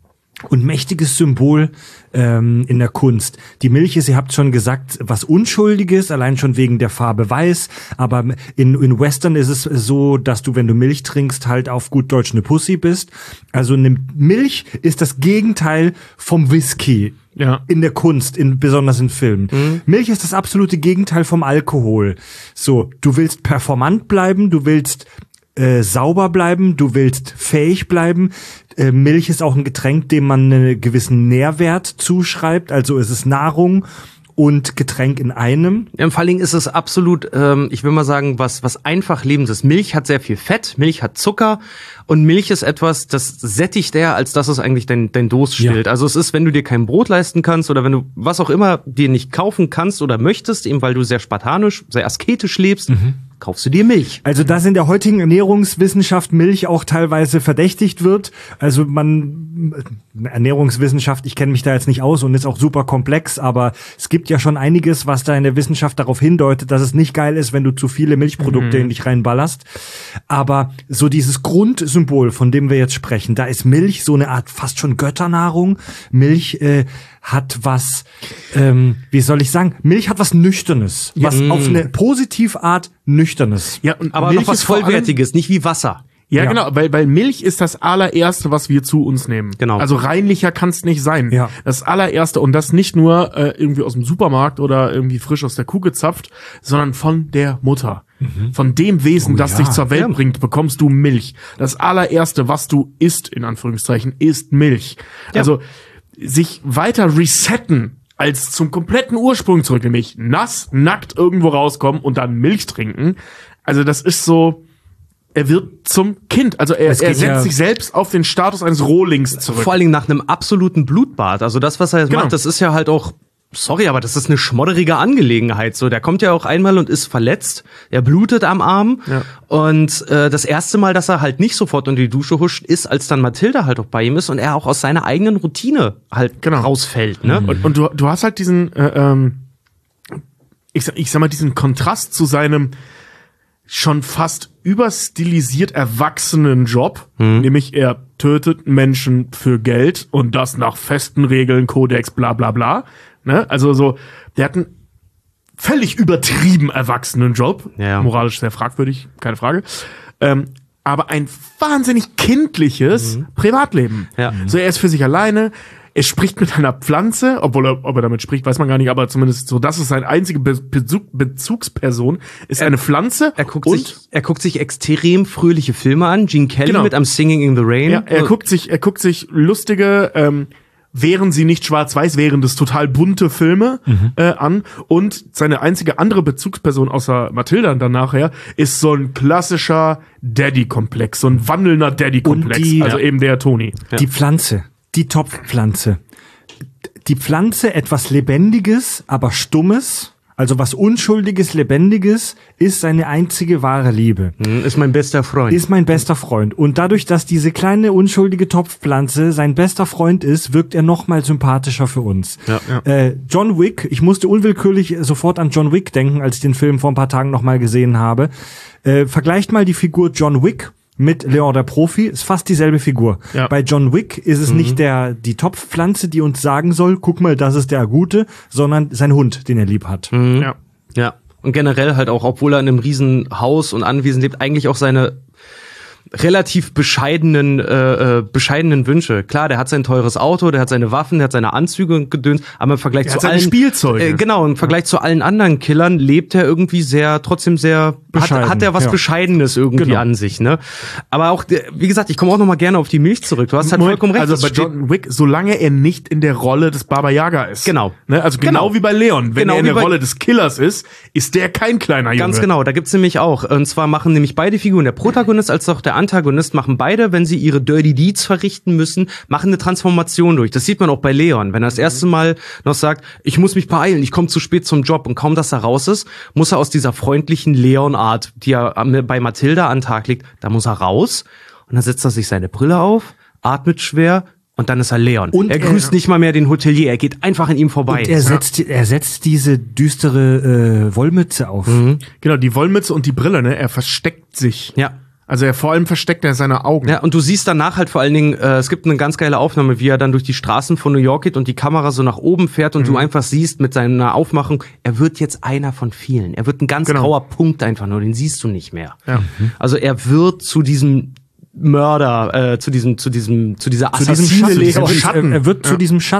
und mächtiges Symbol ähm, in der Kunst. Die Milch ist, ihr habt schon gesagt, was Unschuldiges, allein schon wegen der Farbe weiß. Aber in, in Western ist es so, dass du, wenn du Milch trinkst, halt auf gut Deutsch eine Pussy bist. Also eine Milch ist das Gegenteil vom Whisky. Ja. In der Kunst, in, besonders in Filmen. Mhm. Milch ist das absolute Gegenteil vom Alkohol. So, du willst performant bleiben, du willst äh, sauber bleiben, du willst fähig bleiben. Äh, Milch ist auch ein Getränk, dem man einen gewissen Nährwert zuschreibt. Also es ist Nahrung und Getränk in einem. Ja, vor allen Dingen ist es absolut, ähm, ich will mal sagen, was was einfach Lebendes. Milch hat sehr viel Fett, Milch hat Zucker und Milch ist etwas, das sättigt eher, als dass es eigentlich dein, dein Durst stillt. Ja. Also es ist, wenn du dir kein Brot leisten kannst oder wenn du was auch immer dir nicht kaufen kannst oder möchtest, eben weil du sehr spartanisch, sehr asketisch lebst, mhm. kaufst du dir Milch. Also dass in der heutigen Ernährungswissenschaft Milch auch teilweise verdächtigt wird. Also man, Ernährungswissenschaft, ich kenne mich da jetzt nicht aus und ist auch super komplex, aber es gibt ja schon einiges, was da in der Wissenschaft darauf hindeutet, dass es nicht geil ist, wenn du zu viele Milchprodukte mhm. in dich reinballerst. Aber so dieses Grundsymbol, von dem wir jetzt sprechen, da ist Milch so eine Art fast schon Götternahrung. Milch äh, hat was, ähm, wie soll ich sagen, Milch hat was Nüchternes, ja, was mh. auf eine positive Art Nüchternes. Ja, und aber Milch noch was Vollwertiges, nicht wie Wasser. Ja, ja, genau, weil, weil Milch ist das allererste, was wir zu uns nehmen. Genau. Also reinlicher kann's nicht sein. Ja. Das allererste und das nicht nur äh, irgendwie aus dem Supermarkt oder irgendwie frisch aus der Kuh gezapft, sondern von der Mutter. Mhm. Von dem Wesen, oh, das ja. dich zur Welt ja. bringt, bekommst du Milch. Das allererste, was du isst, in Anführungszeichen, ist Milch. Ja. Also sich weiter resetten als zum kompletten Ursprung zurück, nämlich nass, nackt irgendwo rauskommen und dann Milch trinken. Also das ist so, er wird zum Kind. Also er, er setzt ja sich selbst auf den Status eines Rohlings zurück. Vor allen Dingen nach einem absoluten Blutbad. Also das, was er jetzt genau. macht, das ist ja halt auch, sorry, aber das ist eine schmodderige Angelegenheit. So, der kommt ja auch einmal und ist verletzt. Er blutet am Arm. Ja. Und äh, das erste Mal, dass er halt nicht sofort unter die Dusche huscht, ist, als dann Mathilda halt auch bei ihm ist und er auch aus seiner eigenen Routine halt genau. rausfällt. Ne? Mhm. Und, und du, du hast halt diesen, äh, ähm, ich, ich sag mal, diesen Kontrast zu seinem schon fast überstilisiert erwachsenen Job, mhm. nämlich er tötet Menschen für Geld und das nach festen Regeln, Kodex, bla bla bla. Ne? Also so, der hat einen völlig übertrieben erwachsenen Job, ja. moralisch sehr fragwürdig, keine Frage, ähm, aber ein wahnsinnig kindliches mhm. Privatleben. Ja. So, er ist für sich alleine, er spricht mit einer Pflanze, obwohl er, ob er damit spricht, weiß man gar nicht, aber zumindest so, das ist seine einzige Be- Bezug, Bezugsperson, ist er, eine Pflanze. Er guckt und sich, er guckt sich extrem fröhliche Filme an, Gene Kelly genau. mit am Singing in the Rain. Ja, er guckt sich, er guckt sich lustige, ähm, wären sie nicht schwarz-weiß, wären das total bunte Filme mhm. äh, an. Und seine einzige andere Bezugsperson außer Mathilda dann nachher ist so ein klassischer Daddy-Komplex, so ein wandelnder Daddy-Komplex. Die, also ja. eben der Toni. Ja. Die Pflanze, die Topfpflanze. Die Pflanze, etwas Lebendiges, aber Stummes. Also was Unschuldiges, Lebendiges, ist seine einzige wahre Liebe. Ist mein bester Freund. Ist mein bester Freund. Und dadurch, dass diese kleine, unschuldige Topfpflanze sein bester Freund ist, wirkt er noch mal sympathischer für uns. Ja, ja. Äh, John Wick, ich musste unwillkürlich sofort an John Wick denken, als ich den Film vor ein paar Tagen noch mal gesehen habe. Äh, vergleicht mal die Figur John Wick mit Leon der Profi, ist fast dieselbe Figur. Ja. Bei John Wick ist es mhm. nicht der die Topfpflanze, die uns sagen soll, guck mal, das ist der Gute, sondern sein Hund, den er lieb hat. Mhm. Ja. Ja. Und generell halt auch, obwohl er in einem riesen Haus und Anwesen lebt, eigentlich auch seine relativ bescheidenen äh, bescheidenen Wünsche. Klar, der hat sein teures Auto, der hat seine Waffen, der hat seine Anzüge und Gedöns, aber im Vergleich der zu hat allen Spielzeuge. Äh, genau, im Vergleich ja. zu allen anderen Killern lebt er irgendwie sehr, trotzdem sehr bescheiden. Hat, hat er was ja. Bescheidenes irgendwie genau. an sich, ne? Aber auch, wie gesagt, ich komme auch noch mal gerne auf die Milch zurück. Du hast halt Moment, vollkommen recht. Also bei John Wick, solange er nicht in der Rolle des Baba Yaga ist. Genau. Ne? Also genau, genau wie bei Leon. Wenn genau er in der bei, Rolle des Killers ist, ist der kein kleiner Junge. Ganz genau, da gibt's nämlich auch. Und zwar machen nämlich beide Figuren, der Protagonist als auch der Antagonist, machen beide, wenn sie ihre Dirty Deeds verrichten müssen, machen eine Transformation durch. Das sieht man auch bei Leon. Wenn er das erste Mal noch sagt, ich muss mich beeilen, ich komme zu spät zum Job, und kaum, dass er raus ist, muss er aus dieser freundlichen Leon-Art, die er bei Mathilda an den Tag legt, da muss er raus und dann setzt er sich seine Brille auf, atmet schwer und dann ist er Leon. Und er grüßt er, nicht mal mehr den Hotelier, er geht einfach an ihm vorbei. Und er setzt, er setzt diese düstere äh, Wollmütze auf. Mhm. Genau, die Wollmütze und die Brille, ne? Er versteckt sich. Ja. Also er vor allem versteckt er seine Augen. Ja, und du siehst danach halt vor allen Dingen, äh, es gibt eine ganz geile Aufnahme, wie er dann durch die Straßen von New York geht und die Kamera so nach oben fährt und mhm. du einfach siehst mit seiner Aufmachung, er wird jetzt einer von vielen. Er wird ein ganz genau. grauer Punkt einfach nur, den siehst du nicht mehr. Ja. Mhm. Also er wird zu diesem Mörder, äh, zu diesem, zu diesem, zu dieser Assassine Leon. Schatten. Er wird ja. zu diesem Schatten.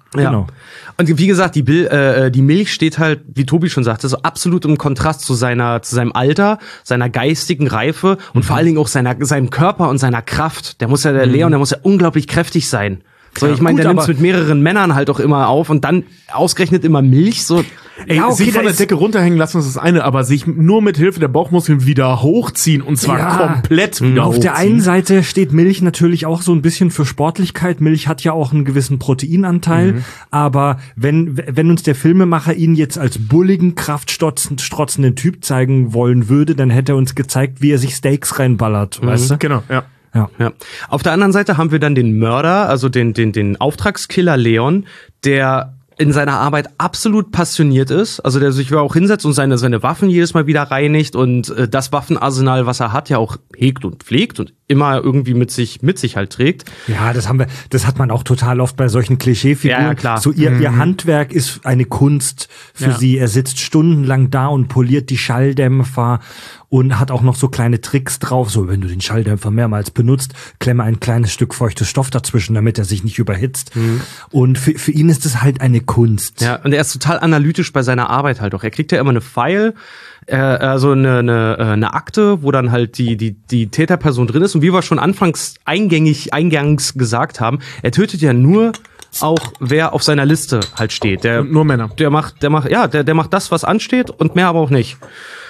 Ja. Genau. Und wie gesagt, die, Bil äh, die Milch steht halt, wie Tobi schon sagte, so absolut im Kontrast zu seiner, zu seinem Alter, seiner geistigen Reife und mhm. vor allen Dingen auch seiner, seinem Körper und seiner Kraft. Der muss ja, der mhm. Leon, der muss ja unglaublich kräftig sein. So, ja, ich meine, der nimmt's mit mehreren Männern halt auch immer auf und dann ausgerechnet immer Milch, so. Ey, ja, okay, sich von der Decke runterhängen lassen, das ist das eine, aber sich nur mit Hilfe der Bauchmuskeln wieder hochziehen und zwar ja, komplett wieder auf hochziehen. Auf der einen Seite steht Milch natürlich auch so ein bisschen für Sportlichkeit. Milch hat ja auch einen gewissen Proteinanteil, mhm. aber wenn wenn uns der Filmemacher ihn jetzt als bulligen, kraftstrotzenden Typ zeigen wollen würde, dann hätte er uns gezeigt, wie er sich Steaks reinballert, mhm. weißt du? Genau, ja. Ja. ja. Auf der anderen Seite haben wir dann den Mörder, also den den den Auftragskiller Leon, der in seiner Arbeit absolut passioniert ist, also der sich auch hinsetzt und seine seine Waffen jedes Mal wieder reinigt und äh, das Waffenarsenal, was er hat, ja auch hegt und pflegt und immer irgendwie mit sich mit sich halt trägt. Ja, das haben wir, das hat man auch total oft bei solchen Klischeefiguren. Ja, ja, klar. So ihr mhm. ihr Handwerk ist eine Kunst für ja. sie. Er sitzt stundenlang da und poliert die Schalldämpfer und hat auch noch so kleine Tricks drauf. So, wenn du den Schalldämpfer mehrmals benutzt, klemme ein kleines Stück feuchtes Stoff dazwischen, damit er sich nicht überhitzt. Mhm. Und für, für ihn ist es halt eine Kunst. Ja, und er ist total analytisch bei seiner Arbeit halt auch. Er kriegt ja immer eine File, äh, also eine, eine, eine Akte, wo dann halt die, die, die Täterperson drin ist. Und wie wir schon anfangs eingängig, eingangs gesagt haben, er tötet ja nur auch wer auf seiner Liste halt steht. Der, und nur Männer. Der macht, der macht, ja, der, der macht das, was ansteht und mehr aber auch nicht.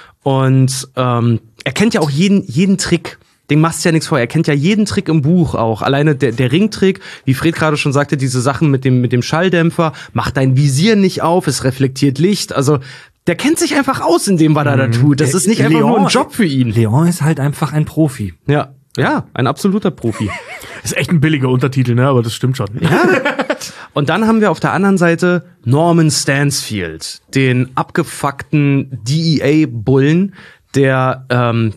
Und ähm, er kennt ja auch jeden jeden Trick. Dem machst du ja nichts vor. Er kennt ja jeden Trick im Buch auch. Alleine der, der Ringtrick, wie Fred gerade schon sagte, diese Sachen mit dem mit dem Schalldämpfer, macht dein Visier nicht auf, es reflektiert Licht. Also der kennt sich einfach aus in dem, was er da tut. Das ist nicht einfach Leon, nur ein Job für ihn. Leon ist halt einfach ein Profi. Ja, ja, ein absoluter Profi. Ist echt ein billiger Untertitel, ne? Aber das stimmt schon. Ja. Und dann haben wir auf der anderen Seite Norman Stansfield, den abgefuckten D E A-Bullen, der, ähm,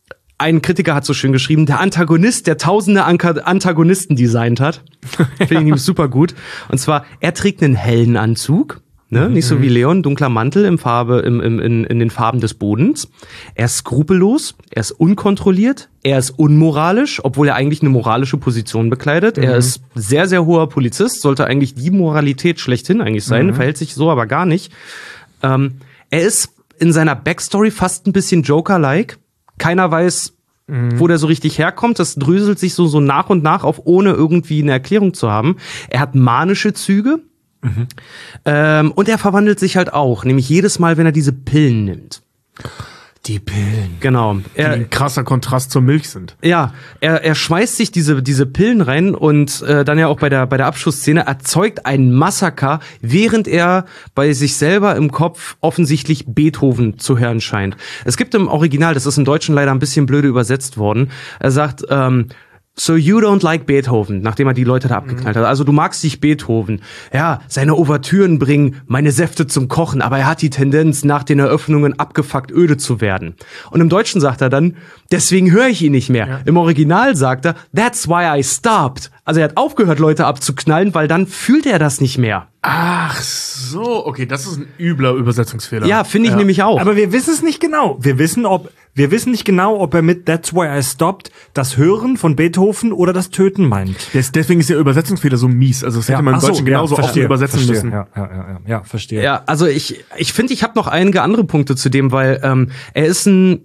ein Kritiker hat so schön geschrieben, der Antagonist, der tausende Anka- Antagonisten designt hat. Finde ich nämlich super gut. Und zwar, er trägt einen hellen Anzug. Ne? Mhm. Nicht so wie Leon, dunkler Mantel im Farbe, im, im, in, in den Farben des Bodens. Er ist skrupellos, er ist unkontrolliert, er ist unmoralisch, obwohl er eigentlich eine moralische Position bekleidet. Mhm. Er ist sehr, sehr hoher Polizist, sollte eigentlich die Moralität schlechthin eigentlich sein, mhm. verhält sich so aber gar nicht. Ähm, er ist in seiner Backstory fast ein bisschen Joker-like. Keiner weiß, mhm. wo der so richtig herkommt. Das dröselt sich so, so nach und nach auf, ohne irgendwie eine Erklärung zu haben. Er hat manische Züge. Mhm. Ähm, und er verwandelt sich halt auch, nämlich jedes Mal, wenn er diese Pillen nimmt. Die Pillen. Genau. Er, die ein krasser Kontrast zur Milch sind. Ja, er, er schmeißt sich diese diese Pillen rein und äh, dann ja auch bei der bei der Abschussszene erzeugt ein Massaker, während er bei sich selber im Kopf offensichtlich Beethoven zu hören scheint. Es gibt im Original, das ist im Deutschen leider ein bisschen blöde übersetzt worden, er sagt, ähm, So you don't like Beethoven, nachdem er die Leute da abgeknallt hat. Also du magst nicht Beethoven. Ja, seine Ouvertüren bringen meine Säfte zum Kochen, aber er hat die Tendenz, nach den Eröffnungen abgefuckt öde zu werden. Und im Deutschen sagt er dann, deswegen höre ich ihn nicht mehr. Ja. Im Original sagt er, that's why I stopped. Also er hat aufgehört, Leute abzuknallen, weil dann fühlt er das nicht mehr. Ach so, okay, das ist ein übler Übersetzungsfehler. Ja, finde ich ja. nämlich auch. Aber wir wissen es nicht genau. Wir wissen, ob wir wissen nicht genau, ob er mit That's Why I Stopped das Hören von Beethoven oder das Töten meint. Des, deswegen ist der Übersetzungsfehler so mies. Also das hätte ja. man im Deutschen so, genauso ja, verstehe, offen übersetzen verstehe. müssen. Ja, ja, ja, ja, verstehe. Ja, also ich ich finde, ich habe noch einige andere Punkte zu dem, weil ähm, er ist ein,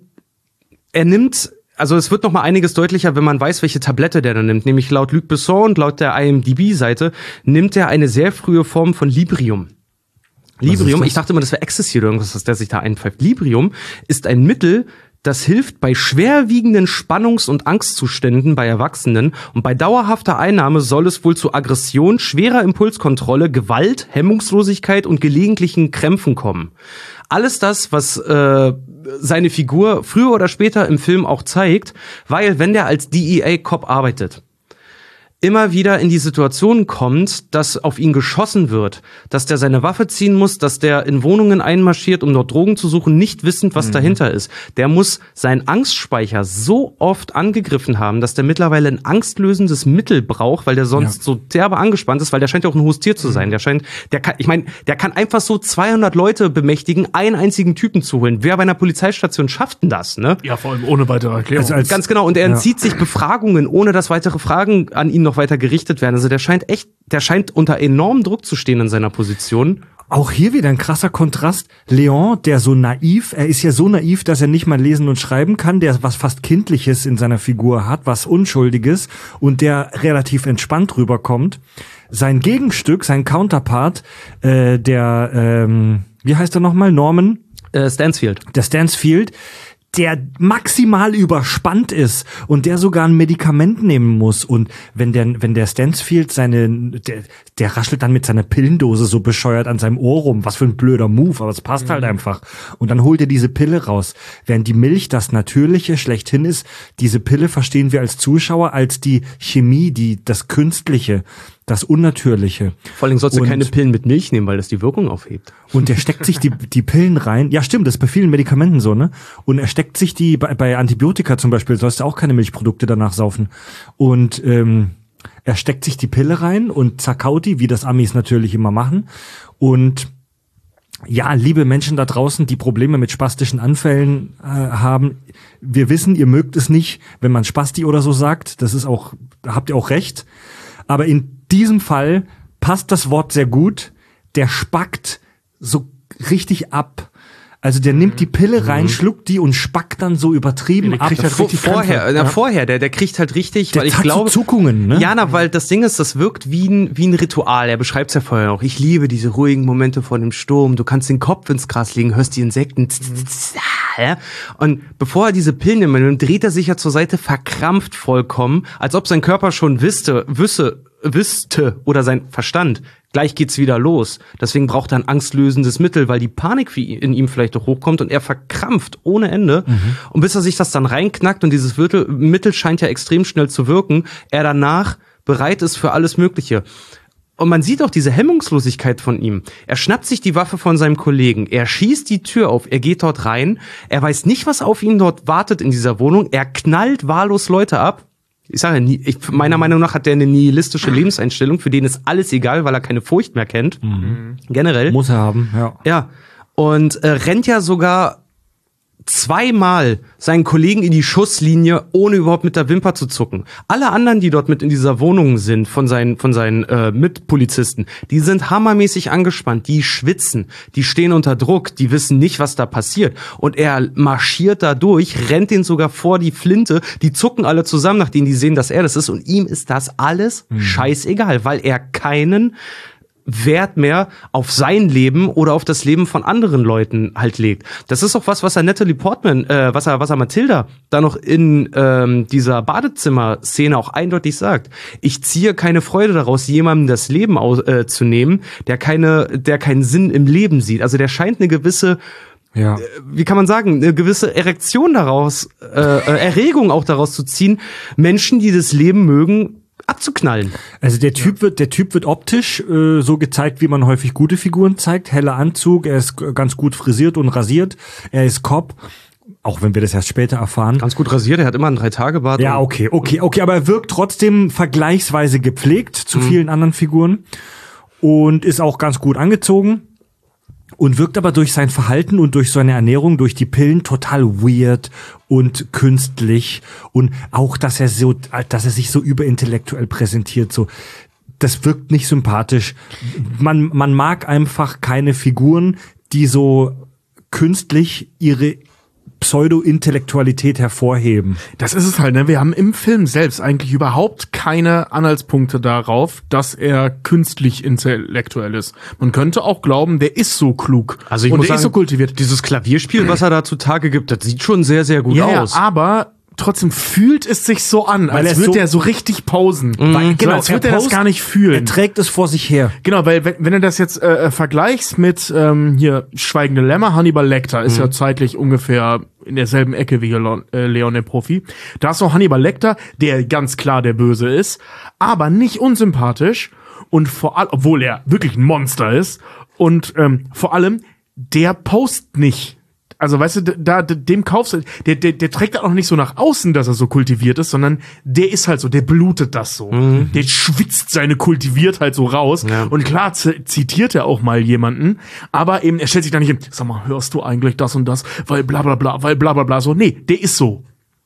er nimmt Also es wird noch mal einiges deutlicher, wenn man weiß, welche Tablette der da nimmt. Nämlich laut Luc Besson und laut der I M D B-Seite nimmt er eine sehr frühe Form von Librium. Librium, ich dachte immer, das wäre Ecstasy oder irgendwas, was der sich da einpfeift. Librium ist ein Mittel, das hilft bei schwerwiegenden Spannungs- und Angstzuständen bei Erwachsenen. Und bei dauerhafter Einnahme soll es wohl zu Aggression, schwerer Impulskontrolle, Gewalt, Hemmungslosigkeit und gelegentlichen Krämpfen kommen. Alles das, was äh, seine Figur früher oder später im Film auch zeigt, weil wenn der als D E A-Cop arbeitet, immer wieder in die Situation kommt, dass auf ihn geschossen wird, dass der seine Waffe ziehen muss, dass der in Wohnungen einmarschiert, um dort Drogen zu suchen, nicht wissend, was mhm. dahinter ist. Der muss seinen Angstspeicher so oft angegriffen haben, dass der mittlerweile ein angstlösendes Mittel braucht, weil der sonst ja. so derbe angespannt ist, weil der scheint ja auch ein hohes Tier zu sein. Der scheint, der kann, ich meine, der kann einfach so zweihundert Leute bemächtigen, einen einzigen Typen zu holen. Wer bei einer Polizeistation schafft denn das, ne? Ja, vor allem ohne weitere Erklärung. Also als, ganz genau. Und er entzieht ja. sich Befragungen, ohne dass weitere Fragen an ihn noch noch weiter gerichtet werden. Also der scheint echt, der scheint unter enormem Druck zu stehen in seiner Position. Auch hier wieder ein krasser Kontrast. Leon, der so naiv, er ist ja so naiv, dass er nicht mal lesen und schreiben kann, der was fast Kindliches in seiner Figur hat, was Unschuldiges und der relativ entspannt rüberkommt. Sein Gegenstück, sein Counterpart, äh, der, ähm, wie heißt er nochmal, Norman? Äh, Stansfield. Der Stansfield, der maximal überspannt ist und der sogar ein Medikament nehmen muss. Und wenn der, wenn der Stansfield seine, der, der raschelt dann mit seiner Pillendose so bescheuert an seinem Ohr rum. Was für ein blöder Move, aber es passt halt einfach. Und dann holt er diese Pille raus. Während die Milch das Natürliche schlechthin ist, diese Pille verstehen wir als Zuschauer als die Chemie, die, das Künstliche, das Unnatürliche. Vor allem sollst du und, keine Pillen mit Milch nehmen, weil das die Wirkung aufhebt. Und der steckt sich die, die Pillen rein. Ja, stimmt, das ist bei vielen Medikamenten so, ne? Und er steckt sich die, bei, bei Antibiotika zum Beispiel, sollst du auch keine Milchprodukte danach saufen. Und ähm, er steckt sich die Pille rein und zerkaut die, wie das Amis natürlich immer machen. Und ja, liebe Menschen da draußen, die Probleme mit spastischen Anfällen äh, haben, wir wissen, ihr mögt es nicht, wenn man Spasti oder so sagt. Das ist auch, da habt ihr auch recht. Aber in diesem Fall passt das Wort sehr gut. Der spackt so richtig ab. Also der nimmt die Pille rein, schluckt die und spackt dann so übertrieben Ja, der ab. kriegt halt Vor, richtig vorher, Krampf, na, ja. vorher, der, der kriegt halt richtig, Der weil ich hat glaube, so Zuckungen, ne? ja, na, weil das Ding ist, das wirkt wie ein, wie ein Ritual. Er beschreibt es ja vorher auch. Ich liebe diese ruhigen Momente vor dem Sturm. Du kannst den Kopf ins Gras legen, hörst die Insekten. Ja? Und bevor er diese Pillen nimmt, dreht er sich ja zur Seite, verkrampft vollkommen, als ob sein Körper schon wüsste, wüsste, wüsste oder sein Verstand. Gleich geht's wieder los. Deswegen braucht er ein angstlösendes Mittel, weil die Panik in ihm vielleicht auch hochkommt und er verkrampft ohne Ende. Mhm. Und bis er sich das dann reinknackt und dieses Mittel scheint ja extrem schnell zu wirken, er danach bereit ist für alles Mögliche. Und man sieht auch diese Hemmungslosigkeit von ihm. Er schnappt sich die Waffe von seinem Kollegen, er schießt die Tür auf, er geht dort rein, er weiß nicht, was auf ihn dort wartet in dieser Wohnung, er knallt wahllos Leute ab. Ich sage, ich, meiner Meinung nach hat der eine nihilistische Lebenseinstellung, für den ist alles egal, weil er keine Furcht mehr kennt. Mhm. Generell. Muss er haben, ja. Ja. Und äh, rennt ja sogar zweimal seinen Kollegen in die Schusslinie, ohne überhaupt mit der Wimper zu zucken. Alle anderen, die dort mit in dieser Wohnung sind, von seinen von seinen äh, Mitpolizisten, die sind hammermäßig angespannt, die schwitzen, die stehen unter Druck, die wissen nicht, was da passiert. Und er marschiert da durch, rennt den sogar vor die Flinte, die zucken alle zusammen, nachdem die sehen, dass er das ist. Und ihm ist das alles mhm. scheißegal, weil er keinen Wert mehr auf sein Leben oder auf das Leben von anderen Leuten halt legt. Das ist auch was, was er Natalie Portman, äh, was er, was er Mathilda da noch in ähm, dieser Badezimmer-Szene auch eindeutig sagt. Ich ziehe keine Freude daraus, jemandem das Leben aus, äh, zu nehmen, der keine, der keinen Sinn im Leben sieht. Also der scheint eine gewisse Ja. wie kann man sagen, eine gewisse Erektion daraus, äh, Erregung auch daraus zu ziehen, Menschen, die das Leben mögen, abzuknallen. Also der Typ ja. wird, der Typ wird optisch äh, so gezeigt, wie man häufig gute Figuren zeigt. Heller Anzug, er ist ganz gut frisiert und rasiert. Er ist Cop, auch wenn wir das erst später erfahren. Ganz gut rasiert, er hat immer einen Drei-Tage-Bart. Ja, okay, okay, okay, aber er wirkt trotzdem vergleichsweise gepflegt zu mhm. vielen anderen Figuren und ist auch ganz gut angezogen. Und wirkt aber durch sein Verhalten und durch seine Ernährung, durch die Pillen total weird und künstlich. Und auch, dass er so, dass er sich so überintellektuell präsentiert, so. Das wirkt nicht sympathisch. Man, man mag einfach keine Figuren, die so künstlich ihre Pseudo-Intellektualität hervorheben. Das ist es halt, ne? Wir haben im Film selbst eigentlich überhaupt keine Anhaltspunkte darauf, dass er künstlich intellektuell ist. Man könnte auch glauben, der ist so klug. Also ich und muss der sagen, ist so kultiviert. Dieses Klavierspiel, was er da zutage gibt, das sieht schon sehr, sehr gut ja, aus. Ja, aber trotzdem fühlt es sich so an, weil als würde so er so richtig posen. Mhm. Weil, genau, so, als würde er das gar nicht fühlen. Er trägt es vor sich her. Genau, weil wenn, wenn du das jetzt äh, vergleichst mit ähm, hier Schweigende Lämmer, Hannibal Lecter ist mhm. ja zeitlich ungefähr in derselben Ecke wie Leon, äh, Leon der Profi. Da ist noch Hannibal Lecter, der ganz klar der Böse ist, aber nicht unsympathisch und vor allem, obwohl er wirklich ein Monster ist und ähm, vor allem, der post nicht. Also, weißt du, da, dem kaufst du, der, der, der trägt auch nicht so nach außen, dass er so kultiviert ist, sondern der ist halt so, der blutet das so. Mhm. Der schwitzt seine Kultiviertheit so raus. Ja. Und klar z- zitiert er auch mal jemanden, aber eben, er stellt sich da nicht hin, sag mal, hörst du eigentlich das und das, weil bla bla bla, weil bla bla bla, so. Nee, der ist so.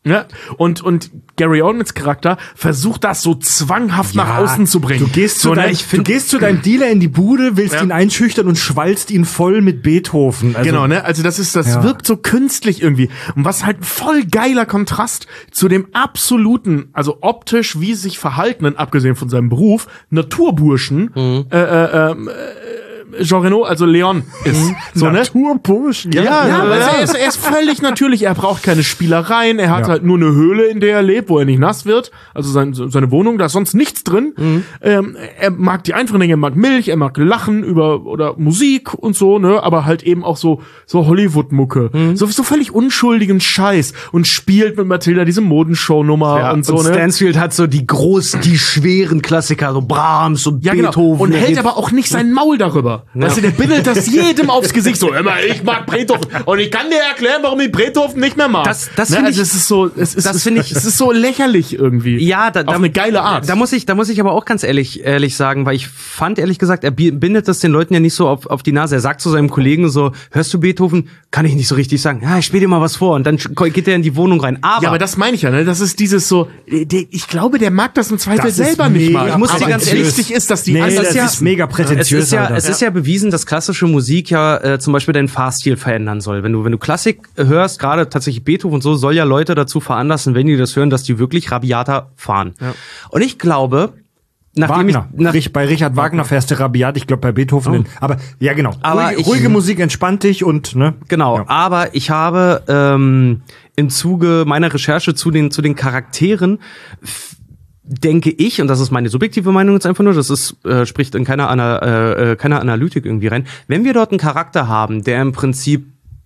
Ja, und, und Gary Oldmans Charakter versucht das so zwanghaft Ja, nach außen zu bringen. Du gehst, so, zu, ne, dein, ich du find, gehst zu deinem Dealer in die Bude, willst Ja. ihn einschüchtern und schwalzt ihn voll mit Beethoven. Also, Genau, ne? Also das ist, das Ja. wirkt so künstlich irgendwie. Und was halt ein voll geiler Kontrast zu dem absoluten, also optisch, wie sie sich verhaltenen, abgesehen von seinem Beruf, Naturburschen, Mhm. äh, äh, ähm, äh, Jean Reno, also Leon ist. So, ne? Naturburschen. Ja, ja, also er, ist, er ist völlig natürlich, er braucht keine Spielereien, er hat Ja. halt nur eine Höhle, in der er lebt, wo er nicht nass wird, also sein, seine Wohnung, da ist sonst nichts drin. Mhm. Ähm, er mag die einfachen Dinge, er mag Milch, er mag Lachen über oder Musik und so, ne, aber halt eben auch so so Hollywood-Mucke, Mhm. so so völlig unschuldigen Scheiß und spielt mit Matilda diese Modenshow-Nummer Ja, und so, und ne. Stansfield hat so die großen, die schweren Klassiker, so Brahms und Ja, genau. Beethoven. Und Der hält geht- aber auch nicht sein Maul darüber. Weißt du, der bindet das jedem aufs Gesicht. So, immer, ich mag Beethoven. Und ich kann dir erklären, warum ich Beethoven nicht mehr mag. Das- das ne? find also ich- es ist so, es ist, das es, find ich- es ist so lächerlich irgendwie. Ja, da, Auf da, eine geile Art. Da muss ich, da muss ich aber auch ganz ehrlich, ehrlich sagen, weil ich fand ehrlich gesagt, er bi- bindet das den Leuten ja nicht so auf, auf die Nase. Er sagt zu seinem Kollegen so, hörst du Beethoven? Kann ich nicht so richtig sagen. Ja, ich spiel dir mal was vor. Und dann sch- geht er in die Wohnung rein. Aber, Ja, aber das meine ich ja, ne? Das ist dieses so, der, ich glaube, der mag das im Zweifel Das ist selber nicht mega mal. Ich muss dir aber ganz ehrlich- wichtig ist, dass die Nee, anderen- das ja- ist mega es prätentiös. ist ja, Alter. es ist ja bewiesen, dass klassische Musik ja äh, zum Beispiel deinen Fahrstil verändern soll. Wenn du, wenn du Klassik hörst, gerade tatsächlich Beethoven und so, soll ja Leute dazu veranlassen, wenn die das hören, dass die wirklich rabiater fahren. Und ich glaube, nachdem Wagner. ich, nach, Rich- bei Richard Wagner fährst du rabiat, ich glaube bei Beethoven. Aber ja, genau. Aber ruhige, ich- ruhige Musik entspannt dich und ne. Genau, Ja. aber ich habe ähm, im Zuge meiner Recherche zu den zu den Charakteren f- denke ich, und das ist meine subjektive Meinung jetzt einfach nur, das ist äh, spricht in keiner Ana, äh, äh, keiner Analytik irgendwie rein. Wenn wir dort einen Charakter haben, der im Prinzip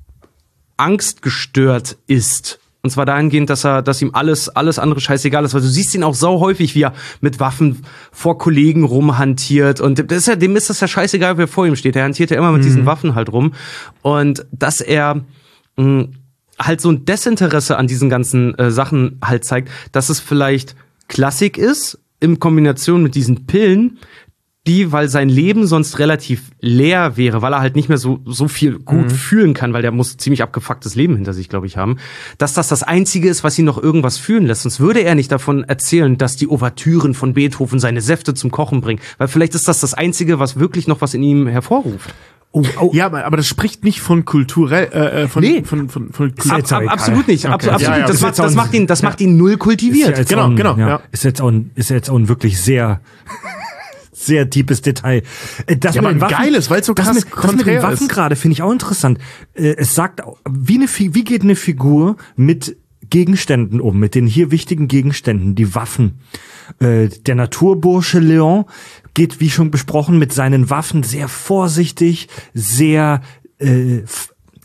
angstgestört ist, und zwar dahingehend, dass er, dass ihm alles, alles andere scheißegal ist, weil du siehst ihn auch sau häufig, wie er mit Waffen vor Kollegen rumhantiert, und das ist ja, dem ist das ja scheißegal, wer vor ihm steht. Er hantiert ja immer mit diesen Waffen halt rum, und dass er mh, halt so ein Desinteresse an diesen ganzen äh, Sachen halt zeigt, dass es vielleicht Klassik ist, in Kombination mit diesen Pillen, die, weil sein Leben sonst relativ leer wäre, weil er halt nicht mehr so so viel gut Mhm. fühlen kann, weil der muss ziemlich abgefucktes Leben hinter sich, glaube ich, haben, dass das das Einzige ist, was ihn noch irgendwas fühlen lässt. Sonst würde er nicht davon erzählen, dass die Ouvertüren von Beethoven seine Säfte zum Kochen bringen, weil vielleicht ist das das Einzige, was wirklich noch was in ihm hervorruft. Oh, oh. Ja, aber, aber das spricht nicht von kulturell, äh, von, Nee. von, von, von, Ist von jetzt auch Ab, egal. absolut nicht, Abs- Okay. absolut Ja, ja, nicht. Das, ist macht, jetzt auch das ein- macht ihn, das macht ihn null kultiviert. jetzt Genau, auch ein, genau, Ja. ja. Ist jetzt auch ein, ist jetzt auch ein wirklich sehr, sehr tiefes Detail. Äh, Das Ja, mit aber den ein geiles, weil's so das krass mit, das mit den konträr Waffen ist. gerade finde ich auch interessant. Äh, Es sagt, auch, wie eine, Fi- wie geht eine Figur mit Gegenständen um, mit den hier wichtigen Gegenständen, die Waffen. Äh, Der Naturbursche Leon geht, wie schon besprochen, mit seinen Waffen sehr vorsichtig, sehr äh, f-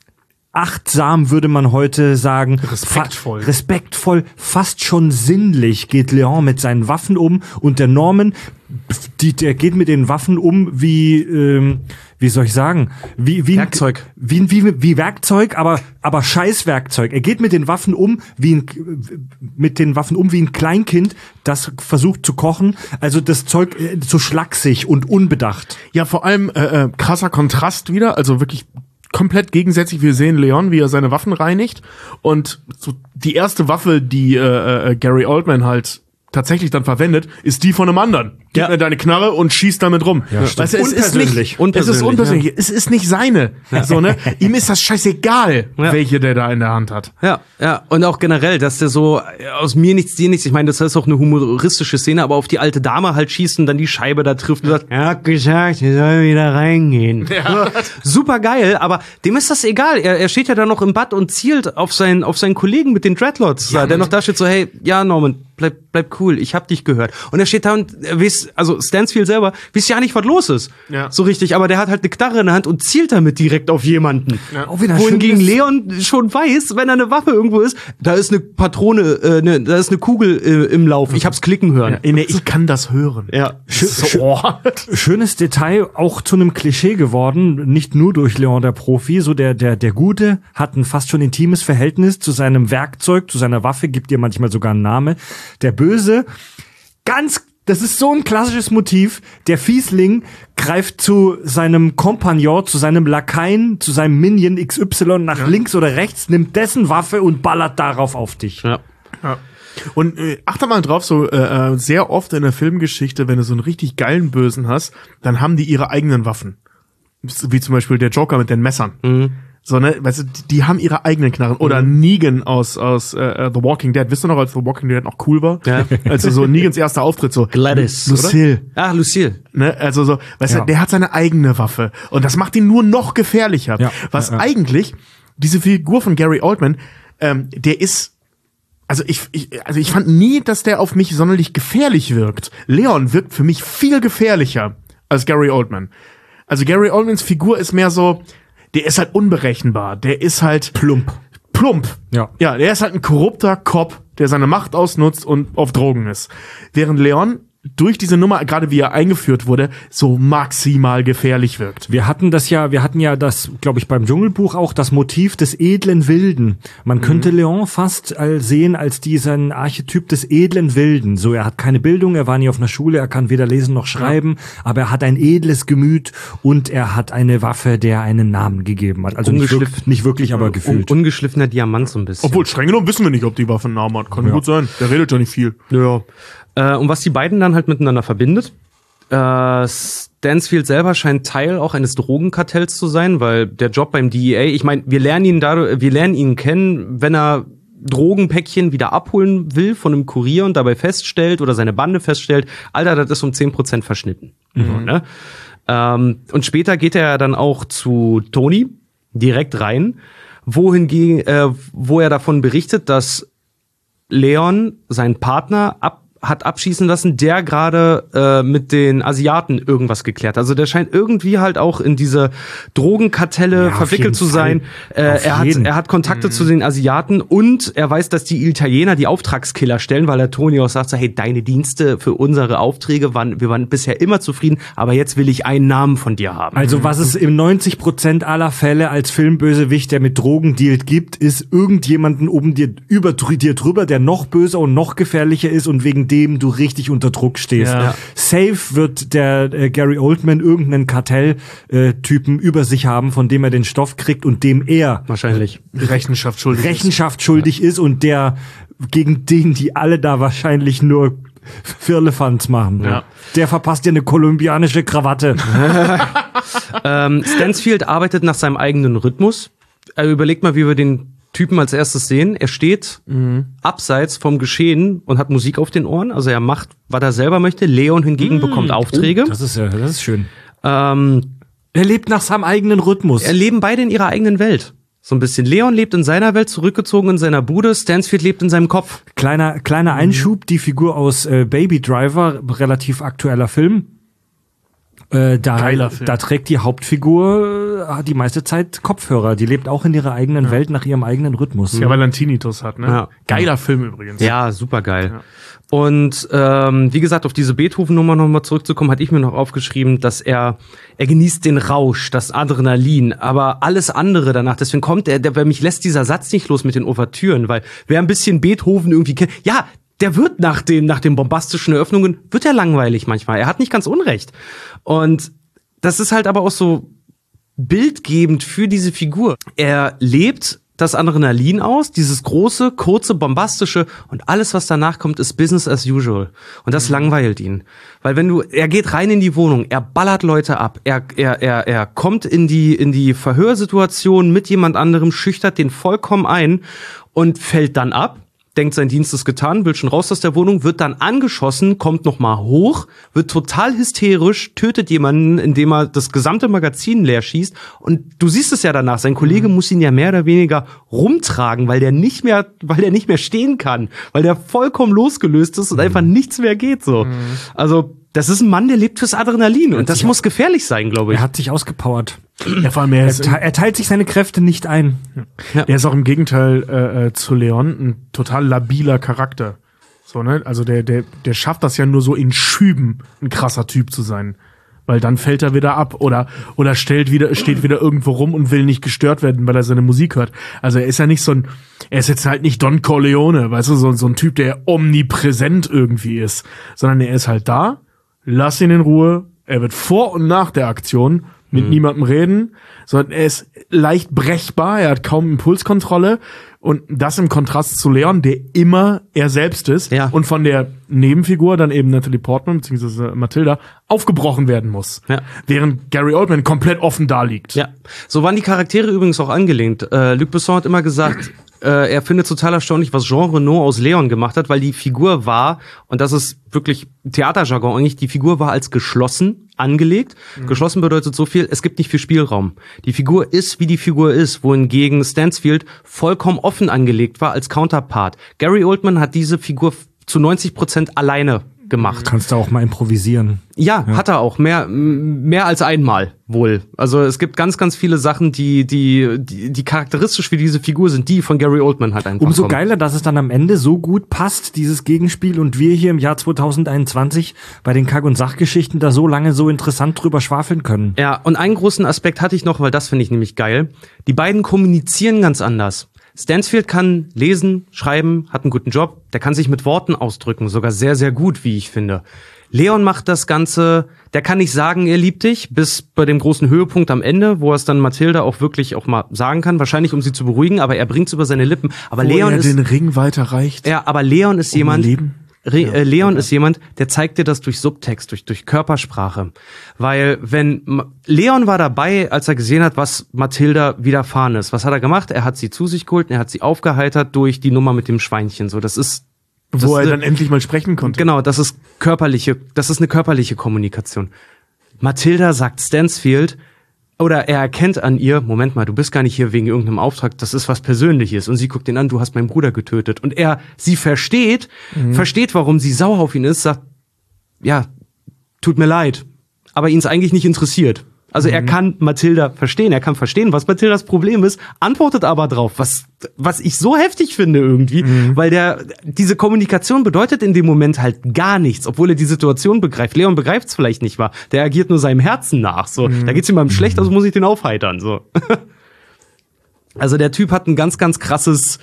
achtsam, würde man heute sagen. Respektvoll. Fa respektvoll, fast schon sinnlich geht Leon mit seinen Waffen um, und der Norman, die, der geht mit den Waffen um wie, ähm, wie soll ich sagen, wie, wie Werkzeug. Ein, wie, wie, wie Werkzeug, aber, aber Scheißwerkzeug. Er geht mit den Waffen um wie ein, mit den Waffen um wie ein Kleinkind, das versucht zu kochen. Also das Zeug äh, so schlaksig und unbedacht. Ja, vor allem äh, äh, krasser Kontrast wieder, also wirklich komplett gegensätzlich. Wir sehen Leon, wie er seine Waffen reinigt, und so die erste Waffe, die äh, äh, Gary Oldman halt tatsächlich dann verwendet, ist die von einem anderen. Gib Ja. mir deine Knarre und schieß damit rum. Ja, weißt du, es ist unpersönlich. nicht, es ist Unpersönlich, unpersönlich. Es ist nicht seine. So, ne? Ihm ist das scheißegal, Ja. welche der da in der Hand hat. Ja, ja, und auch generell, dass der so äh, aus mir nichts, dir nichts. Ich meine, das ist auch eine humoristische Szene, aber auf die alte Dame halt schießt und dann die Scheibe da trifft und sagt, er hat gesagt, sie soll wieder reingehen. Ja. Super geil, aber dem ist das egal. Er, er steht ja da noch im Bad und zielt auf seinen, auf seinen Kollegen mit den Dreadlocks, ja, der noch da steht so, hey, ja, Norman, bleib, bleib cool, ich hab dich gehört. Und er steht da und er weiß, also Stansfield selber, weiß ja nicht, was los ist. Ja. So richtig, aber der hat halt eine Knarre in der Hand und zielt damit direkt auf jemanden. Auch wieder Wohingegen schönes- Leon schon weiß, wenn da eine Waffe irgendwo ist, da ist eine Patrone, äh, ne, da ist eine Kugel äh, im Lauf. Ich hab's klicken hören. Nee, ich kann das hören. Ja. So, oh. Schönes Detail, auch zu einem Klischee geworden, nicht nur durch Leon der Profi, so der, der, der Gute hat ein fast schon intimes Verhältnis zu seinem Werkzeug, zu seiner Waffe, gibt ihr manchmal sogar einen Namen. Der Böse, ganz, das ist so ein klassisches Motiv, der Fiesling greift zu seinem Kompagnon, zu seinem Lakaien, zu seinem Minion X Y nach links oder rechts, nimmt dessen Waffe und ballert darauf auf dich. Ja. Ja. Und äh, achte mal drauf, so äh, sehr oft in der Filmgeschichte, wenn du so einen richtig geilen Bösen hast, dann haben die ihre eigenen Waffen. Wie zum Beispiel der Joker mit den Messern. Mhm. So, ne, weißt du, die, die haben ihre eigenen Knarren. Oder mhm. Negan aus aus äh, The Walking Dead. Wisst ihr noch, als The Walking Dead noch cool war? Ja. Also so Negans erster Auftritt, so Gladys, Lucille. Oder? Ah, Lucille. Ne, also so, weißt ja. du, der hat seine eigene Waffe. Und das macht ihn nur noch gefährlicher. Ja. Was ja, ja. eigentlich, diese Figur von Gary Oldman, ähm, der ist Also ich, ich, also ich fand nie, dass der auf mich sonderlich gefährlich wirkt. Leon wirkt für mich viel gefährlicher als Gary Oldman. Also Gary Oldmans Figur ist mehr so, der ist halt unberechenbar. Der ist halt plump. Plump. Ja. Ja, der ist halt ein korrupter Cop, der seine Macht ausnutzt und auf Drogen ist. Während Leon durch diese Nummer, gerade wie er eingeführt wurde, so maximal gefährlich wirkt. Wir hatten das ja, wir hatten ja das, glaube ich, beim Dschungelbuch auch das Motiv des edlen Wilden. Man mhm. könnte Leon fast sehen als diesen Archetyp des edlen Wilden. So, er hat keine Bildung, er war nie auf einer Schule, er kann weder lesen noch schreiben, ja. aber er hat ein edles Gemüt und er hat eine Waffe, der einen Namen gegeben hat. Also nicht wirklich, nicht wirklich, aber gefühlt. Un- ungeschliffener Diamant so ein bisschen. Obwohl, streng genommen wissen wir nicht, ob die Waffe einen Namen hat. Kann ja. gut sein. Der redet ja nicht viel. Ja. Äh, und was die beiden dann halt miteinander verbindet, äh, Stansfield selber scheint Teil auch eines Drogenkartells zu sein, weil der Job beim D E A, ich meine, wir lernen ihn dadurch, wir lernen ihn kennen, wenn er Drogenpäckchen wieder abholen will von einem Kurier und dabei feststellt oder seine Bande feststellt, Alter, das ist um zehn Prozent verschnitten. Mhm. So, ne? ähm, und später geht er dann auch zu Tony direkt rein, wohingegen, äh, wo er davon berichtet, dass Leon seinen Partner ab hat abschießen lassen, der gerade äh, mit den Asiaten irgendwas geklärt. Also der scheint irgendwie halt auch in diese Drogenkartelle ja, verwickelt zu sein. Äh, er hat er hat Kontakte mhm. zu den Asiaten und er weiß, dass die Italiener die Auftragskiller stellen, weil der Tony auch sagt so, hey, deine Dienste für unsere Aufträge waren, wir waren bisher immer zufrieden, aber jetzt will ich einen Namen von dir haben. Also was es im neunzig Prozent aller Fälle als Filmbösewicht, der mit Drogen dealt, gibt, ist irgendjemanden oben dir über dir drüber, der noch böser und noch gefährlicher ist und wegen dem du richtig unter Druck stehst. Ja. Safe wird der äh, Gary Oldman irgendeinen Kartelltypen äh, über sich haben, von dem er den Stoff kriegt und dem er wahrscheinlich Rechenschaft schuldig Rechenschaft ist. schuldig ja. ist und der gegen den die alle da wahrscheinlich nur Firlefanz machen. Ja. Der verpasst dir eine kolumbianische Krawatte. ähm, Stansfield arbeitet nach seinem eigenen Rhythmus. Er überlegt mal, wie wir den Typen als erstes sehen. Er steht mhm. abseits vom Geschehen und hat Musik auf den Ohren. Also er macht, was er selber möchte. Leon hingegen mhm. bekommt Aufträge. Oh, das ist ja, das ist schön. Ähm, er lebt nach seinem eigenen Rhythmus. Er leben beide in ihrer eigenen Welt. So ein bisschen. Leon lebt in seiner Welt, zurückgezogen in seiner Bude. Stansfield lebt in seinem Kopf. Kleiner, kleiner Einschub. Die Figur aus äh, Baby Driver, relativ aktueller Film. Äh, da, da trägt die Hauptfigur äh, die meiste Zeit Kopfhörer. Die lebt auch in ihrer eigenen ja. Welt nach ihrem eigenen Rhythmus. Ja, weil er einen Tinnitus hat, ne? Ja. Geiler ja. Film übrigens. Ja, super geil. Ja. Und ähm, wie gesagt, auf diese Beethoven-Nummer nochmal zurückzukommen, hatte ich mir noch aufgeschrieben, dass er er genießt den Rausch, das Adrenalin, aber alles andere danach. Deswegen kommt er, der, der mich lässt dieser Satz nicht los mit den Ouvertüren, weil wer ein bisschen Beethoven irgendwie kennt, ja, der wird nach den, nach den bombastischen Eröffnungen, wird er langweilig manchmal. Er hat nicht ganz Unrecht. Und das ist halt aber auch so bildgebend für diese Figur. Er lebt das Adrenalin aus, dieses große, kurze, bombastische und alles, was danach kommt, ist Business as usual. Und das mhm. langweilt ihn. Weil wenn du, er geht rein in die Wohnung, er ballert Leute ab, er, er, er, er kommt in die, in die Verhörsituation mit jemand anderem, schüchtert den vollkommen ein und fällt dann ab. Denkt, sein Dienst ist getan, will schon raus aus der Wohnung, wird dann angeschossen, kommt noch mal hoch, wird total hysterisch, tötet jemanden, indem er das gesamte Magazin leer schießt. Und du siehst es ja danach, sein Kollege mhm. muss ihn ja mehr oder weniger rumtragen, weil der nicht mehr, weil der nicht mehr stehen kann, weil der vollkommen losgelöst ist und mhm. einfach nichts mehr geht so. Mhm. Also das ist ein Mann, der lebt fürs Adrenalin und das muss gefährlich sein, glaube ich. Er hat sich ausgepowert. Ja, vor allem er, ist, er, er teilt sich seine Kräfte nicht ein. Ja. Der ist auch im Gegenteil äh, zu Leon ein total labiler Charakter. So, ne? Also der, der, der schafft das ja nur so in Schüben, ein krasser Typ zu sein. Weil dann fällt er wieder ab oder, oder stellt wieder, steht wieder irgendwo rum und will nicht gestört werden, weil er seine Musik hört. Also er ist ja nicht so ein, er ist jetzt halt nicht Don Corleone, weißt du, so, so ein Typ, der omnipräsent irgendwie ist. Sondern er ist halt da, lass ihn in Ruhe, er wird vor und nach der Aktion mit mhm. niemandem reden, sondern er ist leicht brechbar, er hat kaum Impulskontrolle Und das im Kontrast zu Leon, der immer er selbst ist Ja. und von der Nebenfigur, dann eben Natalie Portman bzw. Matilda, aufgebrochen werden muss. Ja. Während Gary Oldman komplett offen da liegt. Ja, so waren die Charaktere übrigens auch angelehnt. Äh, Luc Besson hat immer gesagt, äh, er findet total erstaunlich, was Jean Reno aus Leon gemacht hat, weil die Figur war, und das ist wirklich Theaterjargon eigentlich, die Figur war als geschlossen angelegt. Mhm. Geschlossen bedeutet so viel, es gibt nicht viel Spielraum. Die Figur ist, wie die Figur ist, wohingegen Stansfield vollkommen offen angelegt war als Counterpart. Gary Oldman hat diese Figur zu neunzig Prozent alleine gemacht. Kannst du auch mal improvisieren. Ja, ja, hat er auch. Mehr, mehr als einmal wohl. Also es gibt ganz, ganz viele Sachen, die, die, die, die charakteristisch für diese Figur sind, die von Gary Oldman halt einfach Umso kommen. geiler, dass es dann am Ende so gut passt, dieses Gegenspiel, und wir hier im Jahr zwanzig einundzwanzig bei den Kack- und Sachgeschichten da so lange so interessant drüber schwafeln können. Ja, und einen großen Aspekt hatte ich noch, weil das finde ich nämlich geil. Die beiden kommunizieren ganz anders. Stansfield kann lesen, schreiben, hat einen guten Job. Der kann sich mit Worten ausdrücken, sogar sehr, sehr gut, wie ich finde. Leon macht das Ganze, der kann nicht sagen, er liebt dich, bis bei dem großen Höhepunkt am Ende, wo er es dann Mathilda auch wirklich auch mal sagen kann, wahrscheinlich um sie zu beruhigen, aber er bringt es über seine Lippen. Aber Wo Leon er ist den Ring weiterreicht. Ja, aber Leon ist um jemand. Leben. Re Ja, äh, Leon okay. ist jemand, der zeigt dir das durch Subtext, durch, durch Körpersprache. Weil wenn Ma Leon war dabei, als er gesehen hat, was Mathilda widerfahren ist. Was hat er gemacht? Er hat sie zu sich geholt und er hat sie aufgeheitert durch die Nummer mit dem Schweinchen. So, das ist das Wo er ist dann endlich mal sprechen konnte. Genau, das ist körperliche, das ist eine körperliche Kommunikation. Mathilda sagt Stansfield, oder er erkennt an ihr, Moment mal, du bist gar nicht hier wegen irgendeinem Auftrag, das ist was Persönliches. Und sie guckt ihn an, du hast meinen Bruder getötet. Und er, sie versteht, mhm. versteht, warum sie sauer auf ihn ist, sagt, ja, tut mir leid. Aber ihn es eigentlich nicht interessiert. Also mhm. er kann Mathilda verstehen, er kann verstehen, was Mathildas Problem ist, antwortet aber drauf, was, was ich so heftig finde irgendwie, mhm. weil der, diese Kommunikation bedeutet in dem Moment halt gar nichts, obwohl er die Situation begreift. Leon begreift es vielleicht nicht wahr, der agiert nur seinem Herzen nach, so. Mhm. Da geht's ihm mal schlecht, also muss ich den aufheitern, so. Also der Typ hat ein ganz, ganz krasses,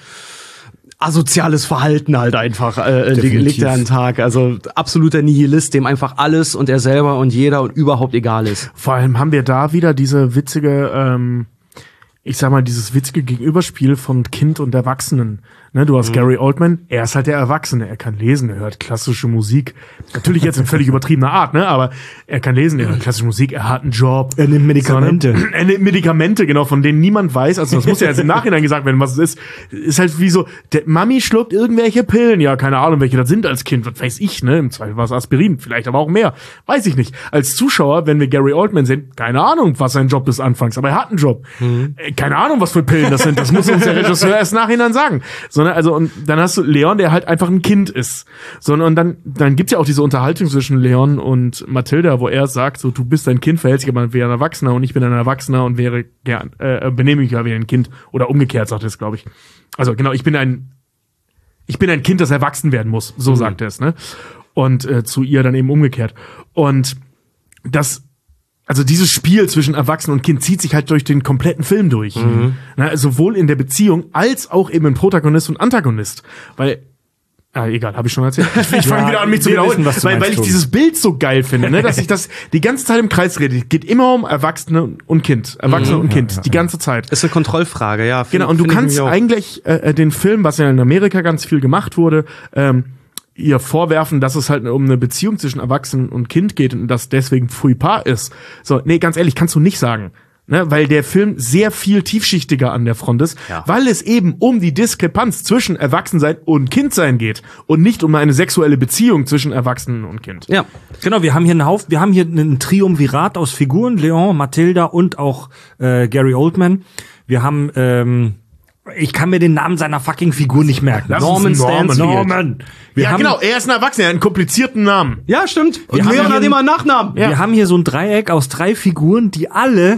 asoziales Verhalten halt einfach, äh, legt er an den Tag. Also absoluter Nihilist, dem einfach alles und er selber und jeder und überhaupt egal ist. Vor allem haben wir da wieder diese witzige, ähm, ich sag mal, dieses witzige Gegenüberspiel von Kind und Erwachsenen. Ne, du hast mhm. Gary Oldman, er ist halt der Erwachsene, er kann lesen, er hört klassische Musik. Natürlich jetzt in völlig übertriebener Art, ne, aber er kann lesen, er hört klassische Musik, er hat einen Job. Er nimmt Medikamente. So, ne? Er nimmt Medikamente, genau, von denen niemand weiß. Also das muss ja jetzt im Nachhinein gesagt werden, was es ist. Ist halt wie so, der Mami schluckt irgendwelche Pillen. Ja, keine Ahnung, welche das sind als Kind. Was weiß ich, ne? Im Zweifel war es Aspirin, vielleicht aber auch mehr. Weiß ich nicht. Als Zuschauer, wenn wir Gary Oldman sehen, keine Ahnung, was sein Job ist anfangs, aber er hat einen Job. Mhm. Keine Ahnung, was für Pillen das sind. Das muss uns der Regisseur erst nachhinein sagen. Sondern, also, und dann hast du Leon, der halt einfach ein Kind ist. Sondern, und dann, dann gibt's ja auch diese Unterhaltung zwischen Leon und Mathilda, wo er sagt, so, du bist ein Kind, verhältst dich aber wie ein Erwachsener und ich bin ein Erwachsener und wäre gern, äh, benehme mich ja wie ein Kind. Oder umgekehrt, sagt er es, glaube ich. Also, genau, ich bin ein, ich bin ein Kind, das erwachsen werden muss. So mhm. sagt er es, ne? Und, äh, zu ihr dann eben umgekehrt. Und das, also dieses Spiel zwischen Erwachsenen und Kind zieht sich halt durch den kompletten Film durch. Mhm. Na, sowohl in der Beziehung als auch eben in Protagonist und Antagonist. Weil, ah, egal, habe ich schon erzählt. Ich, ich fange ja, wieder an, mich zu wiederholen, wissen, weil, weil ich dieses Bild so geil finde, ne, dass ich das die ganze Zeit im Kreis rede. Es geht immer um Erwachsene und Kind. Erwachsene mhm, und Kind, ja, ja, die ganze Zeit. Ist eine Kontrollfrage, ja. Find, genau, und du kannst eigentlich äh, den Film, was ja in Amerika ganz viel gemacht wurde, ähm, ihr vorwerfen, dass es halt um eine Beziehung zwischen Erwachsenen und Kind geht und das deswegen fouillepar ist. So, nee, ganz ehrlich, kannst du nicht sagen. Ne, weil der Film sehr viel tiefschichtiger an der Front ist, ja. weil es eben um die Diskrepanz zwischen Erwachsensein und Kindsein geht und nicht um eine sexuelle Beziehung zwischen Erwachsenen und Kind. Ja, genau, wir haben hier einen Haufen, wir haben hier einen Triumvirat aus Figuren, Leon, Mathilda und auch äh, Gary Oldman. Wir haben ähm, ich kann mir den Namen seiner fucking Figur nicht merken. Lass Norman Stansfield. Norman. Wir ja, haben, genau, er ist ein Erwachsener, er hat einen komplizierten Namen. Ja, stimmt. Und wir Leon haben hat immer einen Nachnamen. Wir ja. haben hier so ein Dreieck aus drei Figuren, die alle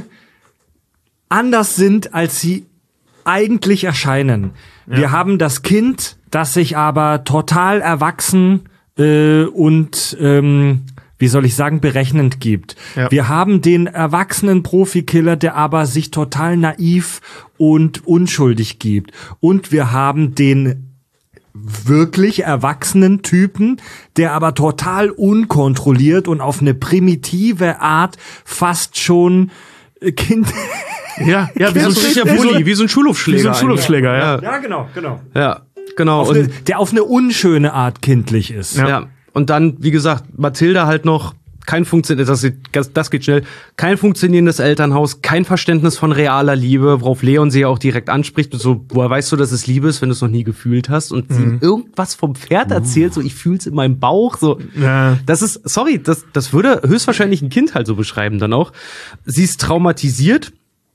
anders sind, als sie eigentlich erscheinen. Ja. Wir haben das Kind, das sich aber total erwachsen äh, und ähm, wie soll ich sagen, berechnend gibt. Ja. Wir haben den erwachsenen Profikiller, der aber sich total naiv und unschuldig gibt. Und wir haben den wirklich erwachsenen Typen, der aber total unkontrolliert und auf eine primitive Art fast schon Kind Ja, ja, wie so, so ein richtiger wie so, Bulli, wie so ein Schulhofschläger. wie so ein Schulhofschläger, ja. Ja, genau, genau. Ja, genau. Auf Und, eine, der auf eine unschöne Art kindlich ist. ja. ja. Und dann, wie gesagt, Mathilda halt noch kein funktionierendes, das, das geht schnell, kein funktionierendes Elternhaus, kein Verständnis von realer Liebe, worauf Leon sie ja auch direkt anspricht, und so, woher weißt du, dass es Liebe ist, wenn du es noch nie gefühlt hast, und sie Mhm. irgendwas vom Pferd erzählt, so, ich fühl's in meinem Bauch, so. Ja. Das ist, sorry, das, das würde höchstwahrscheinlich ein Kind halt so beschreiben dann auch. Sie ist traumatisiert.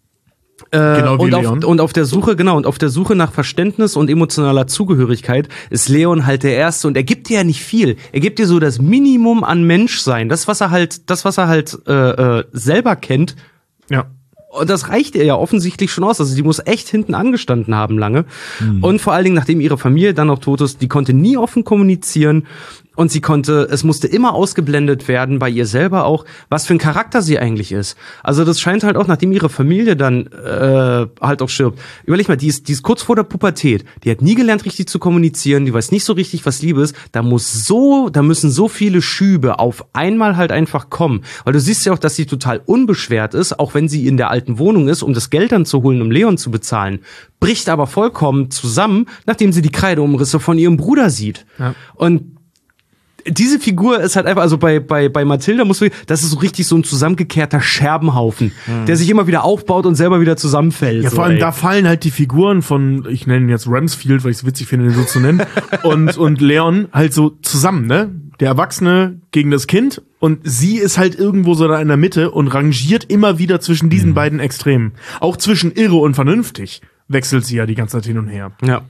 Äh, Genau wie und, auf, Leon. und auf der Suche, genau, und auf der Suche nach Verständnis und emotionaler Zugehörigkeit ist Leon halt der Erste, und er gibt dir ja nicht viel. Er gibt dir so das Minimum an Menschsein, das, was er halt, das, was er halt äh, äh, selber kennt. Ja. Und das reicht ihr ja offensichtlich schon aus. Also die muss echt hinten angestanden haben lange. Mhm. Und vor allen Dingen, nachdem ihre Familie dann noch tot ist, die konnte nie offen kommunizieren. Und sie konnte, es musste immer ausgeblendet werden, bei ihr selber auch, was für ein Charakter sie eigentlich ist. Also das scheint halt auch, nachdem ihre Familie dann äh, halt auch stirbt. Überleg mal, die ist, die ist kurz vor der Pubertät. Die hat nie gelernt, richtig zu kommunizieren. Die weiß nicht so richtig, was Liebe ist. Da muss so, da müssen so viele Schübe auf einmal halt einfach kommen. Weil du siehst ja auch, dass sie total unbeschwert ist, auch wenn sie in der alten Wohnung ist, um das Geld dann zu holen, um Leon zu bezahlen. Bricht aber vollkommen zusammen, nachdem sie die Kreideumrisse von ihrem Bruder sieht. Ja. Und diese Figur ist halt einfach, also bei bei bei Mathilda muss man, das ist so richtig so ein zusammengekehrter Scherbenhaufen, mhm. der sich immer wieder aufbaut und selber wieder zusammenfällt. Ja, so, vor allem ey. da fallen halt die Figuren von, ich nenne ihn jetzt Ramsfield, weil ich es witzig finde, den so zu nennen, und und Leon halt so zusammen, ne? Der Erwachsene gegen das Kind, und sie ist halt irgendwo so da in der Mitte und rangiert immer wieder zwischen diesen mhm. beiden Extremen. Auch zwischen irre und vernünftig wechselt sie ja die ganze Zeit hin und her. Ja.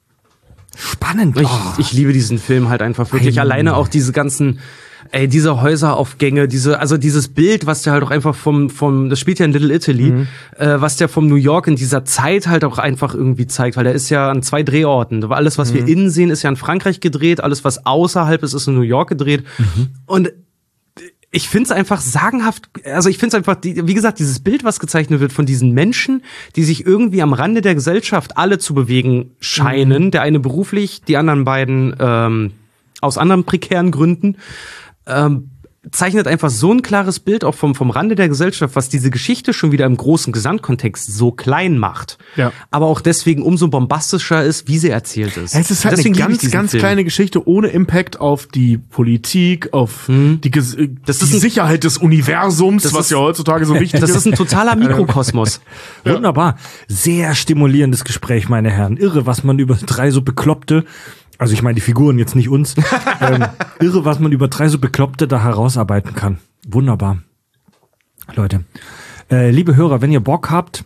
Spannend. Ich, Oh. ich liebe diesen Film halt einfach wirklich. Ei. Alleine auch diese ganzen, ey, diese Häuseraufgänge, diese, also dieses Bild, was der halt auch einfach vom, vom, das spielt ja in Little Italy, mhm. äh, was der vom New York in dieser Zeit halt auch einfach irgendwie zeigt, weil der ist ja an zwei Drehorten. Alles, was mhm. wir innen sehen, ist ja in Frankreich gedreht, alles, was außerhalb ist, ist in New York gedreht. Mhm. Und ich find's einfach sagenhaft, also ich find's einfach, die, wie gesagt, dieses Bild, was gezeichnet wird von diesen Menschen, die sich irgendwie am Rande der Gesellschaft alle zu bewegen scheinen, mhm. der eine beruflich, die anderen beiden ähm, aus anderen prekären Gründen, ähm, zeichnet einfach so ein klares Bild auch vom, vom Rande der Gesellschaft, was diese Geschichte schon wieder im großen Gesamtkontext so klein macht. Ja. Aber auch deswegen umso bombastischer ist, wie sie erzählt ist. Es ist halt deswegen eine ganz, ganz Film. kleine Geschichte ohne Impact auf die Politik, auf hm. die, Ges- das ist die ein, Sicherheit des Universums, was ist, ja heutzutage so wichtig das ist. Das ist ein totaler Mikrokosmos. Ja. Wunderbar. Sehr stimulierendes Gespräch, meine Herren. Irre, was man über drei so Bekloppte, also ich meine die Figuren, jetzt nicht uns. ähm, irre, was man über drei so Bekloppte da herausarbeiten kann. Wunderbar. Leute, äh, liebe Hörer, wenn ihr Bock habt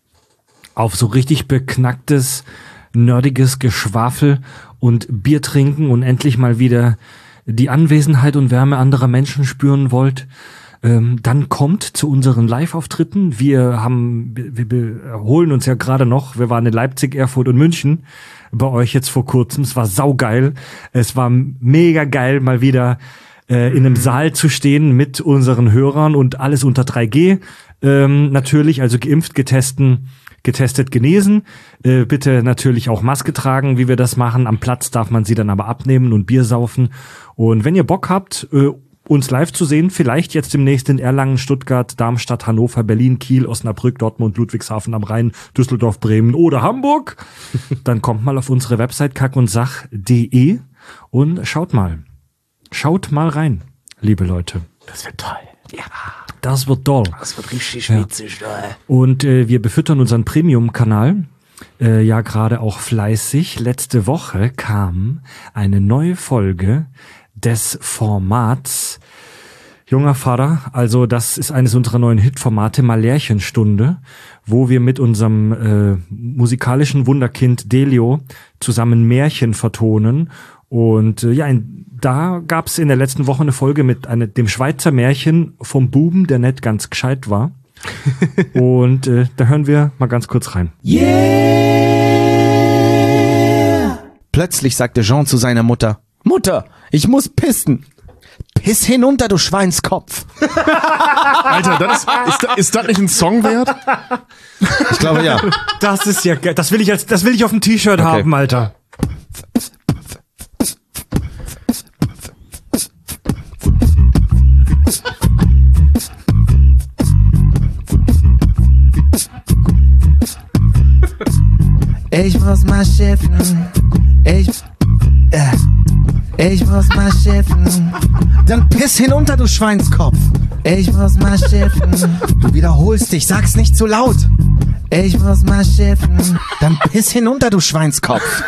auf so richtig beknacktes, nerdiges Geschwafel und Bier trinken und endlich mal wieder die Anwesenheit und Wärme anderer Menschen spüren wollt, ähm, dann kommt zu unseren Live-Auftritten. Wir haben, wir, wir holen uns ja gerade noch, wir waren in Leipzig, Erfurt und München bei euch jetzt vor kurzem. Es war saugeil. Es war mega geil, mal wieder äh, in einem Saal zu stehen mit unseren Hörern und alles unter drei G. Ähm, natürlich, also geimpft, getesten, getestet, genesen. Äh, bitte natürlich auch Maske tragen, wie wir das machen. Am Platz darf man sie dann aber abnehmen und Bier saufen. Und wenn ihr Bock habt, äh, uns live zu sehen, vielleicht jetzt demnächst in Erlangen, Stuttgart, Darmstadt, Hannover, Berlin, Kiel, Osnabrück, Dortmund, Ludwigshafen am Rhein, Düsseldorf, Bremen oder Hamburg, dann kommt mal auf unsere Website kackundsach punkt de und schaut mal. Schaut mal rein, liebe Leute. Das wird toll. Ja. Das wird toll. Das wird richtig ja. witzig, toll. Und äh, wir befüttern unseren Premium-Kanal äh, ja gerade auch fleißig. Letzte Woche kam eine neue Folge des Formats Junger Vater, also das ist eines unserer neuen Hitformate, Malärchenstunde, wo wir mit unserem äh, musikalischen Wunderkind Delio zusammen Märchen vertonen. Und äh, ja, in, da gab es in der letzten Woche eine Folge mit eine, dem Schweizer Märchen vom Buben, der nicht ganz gescheit war. Und äh, da hören wir mal ganz kurz rein. Yeah! Plötzlich sagte Jean zu seiner Mutter: Mutter, ich muss pissen. Piss hinunter, du Schweinskopf. Alter, das ist, ist, ist das nicht ein Song wert? Ich glaube, ja. Das ist ja geil. Das will ich als, das will ich auf dem T-Shirt okay. haben, Alter. Ich muss mal schiffen. Ich, äh, ich muss mal schiffen. Dann piss hinunter, du Schweinskopf. Ich muss mal schiffen. Du wiederholst dich, sag's nicht zu laut. Ich muss mal schiffen. Dann piss hinunter, du Schweinskopf.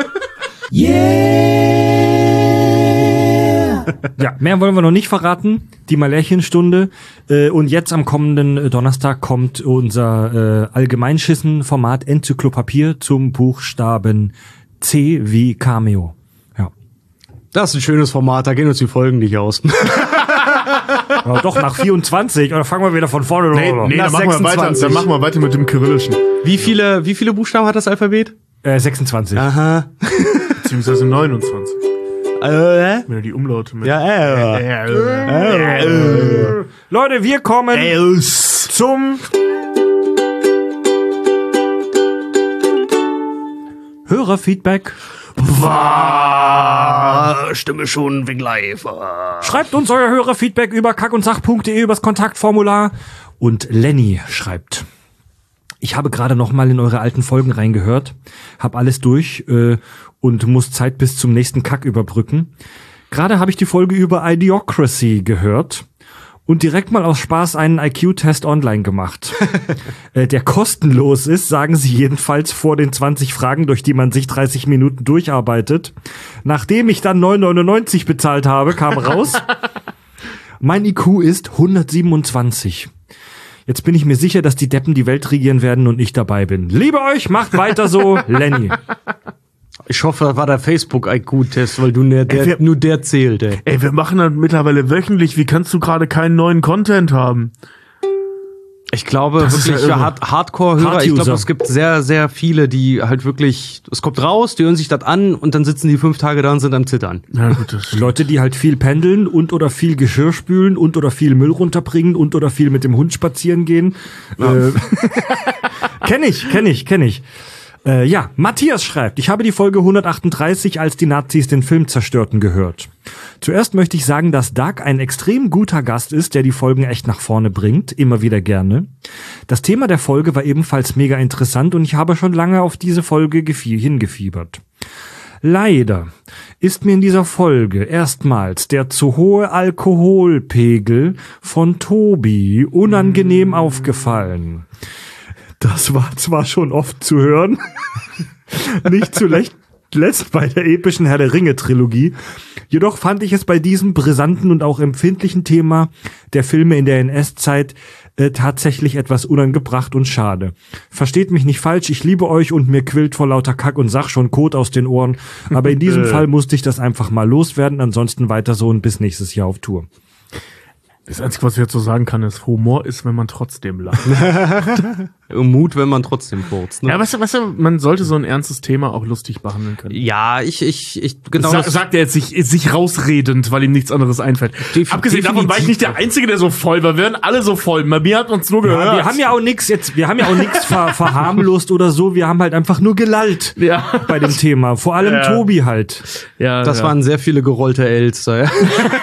Yeah! Ja, mehr wollen wir noch nicht verraten. Die Malärchenstunde. Äh, und jetzt am kommenden Donnerstag kommt unser äh, Allgemeinschissen-Format Enzyklopapier zum Buchstaben C wie Cameo. Ja. Das ist ein schönes Format, da gehen uns die Folgen nicht aus. Aber doch, nach vierundzwanzig, oder fangen wir wieder von vorne Nee, an? nee dann, machen wir weiter, dann machen wir weiter mit dem Kyrillischen. Wie viele, wie viele Buchstaben hat das Alphabet? Äh, sechsundzwanzig. Aha. Beziehungsweise neunundzwanzig. Äh, Wenn du die Umlaute mit. ja, äh. äh, Äh, Leute, wir kommen zum Hörerfeedback. War Stimme schon wegen live. Schreibt uns euer Hörerfeedback über kackundsach punkt de übers Kontaktformular. Und Lenny schreibt: Ich habe gerade noch mal in eure alten Folgen reingehört, hab alles durch äh, und muss Zeit bis zum nächsten Kack überbrücken. Gerade habe ich die Folge über Idiocracy gehört und direkt mal aus Spaß einen I Q-Test online gemacht. äh, der kostenlos ist, sagen sie jedenfalls vor den zwanzig Fragen, durch die man sich dreißig Minuten durcharbeitet. Nachdem ich dann neun neunundneunzig bezahlt habe, kam raus, mein I Q ist hundertsiebenundzwanzig. Jetzt bin ich mir sicher, dass die Deppen die Welt regieren werden und ich dabei bin. Liebe euch, macht weiter so, Lenny. Ich hoffe, das war der Facebook-I Q-Test, weil du der, der, Ey, wir- nur der zählt, ey. Ey, wir machen das mittlerweile wöchentlich. Wie kannst du gerade keinen neuen Content haben? Ich glaube Das ist wirklich, ja ja irre. Hard Hardcore-Hörer, ich Hard-User. glaube, es gibt sehr, sehr viele, die halt wirklich, es kommt raus, die hören sich das an und dann sitzen die fünf Tage da und sind am Zittern. Ja, gut, das Leute, die halt viel pendeln und oder viel Geschirr spülen und oder viel Müll runterbringen und oder viel mit dem Hund spazieren gehen. Äh, kenn ich, kenn ich, kenn ich. Äh, ja, Matthias schreibt, ich habe die Folge hundertachtunddreißig, als die Nazis den Film zerstörten, gehört. Zuerst möchte ich sagen, dass Doug ein extrem guter Gast ist, der die Folgen echt nach vorne bringt, immer wieder gerne. Das Thema der Folge war ebenfalls mega interessant und ich habe schon lange auf diese Folge gefie- hingefiebert. Leider ist mir in dieser Folge erstmals der zu hohe Alkoholpegel von Tobi unangenehm aufgefallen. Das war zwar schon oft zu hören, nicht zuletzt bei der epischen Herr der Ringe Trilogie, jedoch fand ich es bei diesem brisanten und auch empfindlichen Thema der Filme in der N S-Zeit äh, tatsächlich etwas unangebracht und schade. Versteht mich nicht falsch, ich liebe euch und mir quillt vor lauter Kack und Sach schon Kot aus den Ohren, aber in diesem Fall musste ich das einfach mal loswerden, ansonsten weiter so und bis nächstes Jahr auf Tour. Das Einzige, was ich jetzt so sagen kann, ist, Humor ist, wenn man trotzdem lacht. Mut, wenn man trotzdem furzt, ne? Ja, weißt du, weißt du, man sollte so ein ernstes Thema auch lustig behandeln können. Ja, ich, ich, ich, genau. Sa das- sagt er jetzt sich, sich rausredend, weil ihm nichts anderes einfällt. Def- Abgesehen davon war ich nicht der Einzige, der so voll war. Wir waren alle so voll. Bei mir hat uns nur gehört. Ja, wir haben ja auch nix jetzt, wir haben ja auch nix ver verharmlost oder so, wir haben halt einfach nur gelallt Ja. bei dem Thema. Vor allem Ja. Tobi halt. ja, Das ja. waren sehr viele gerollte Ls da, ja.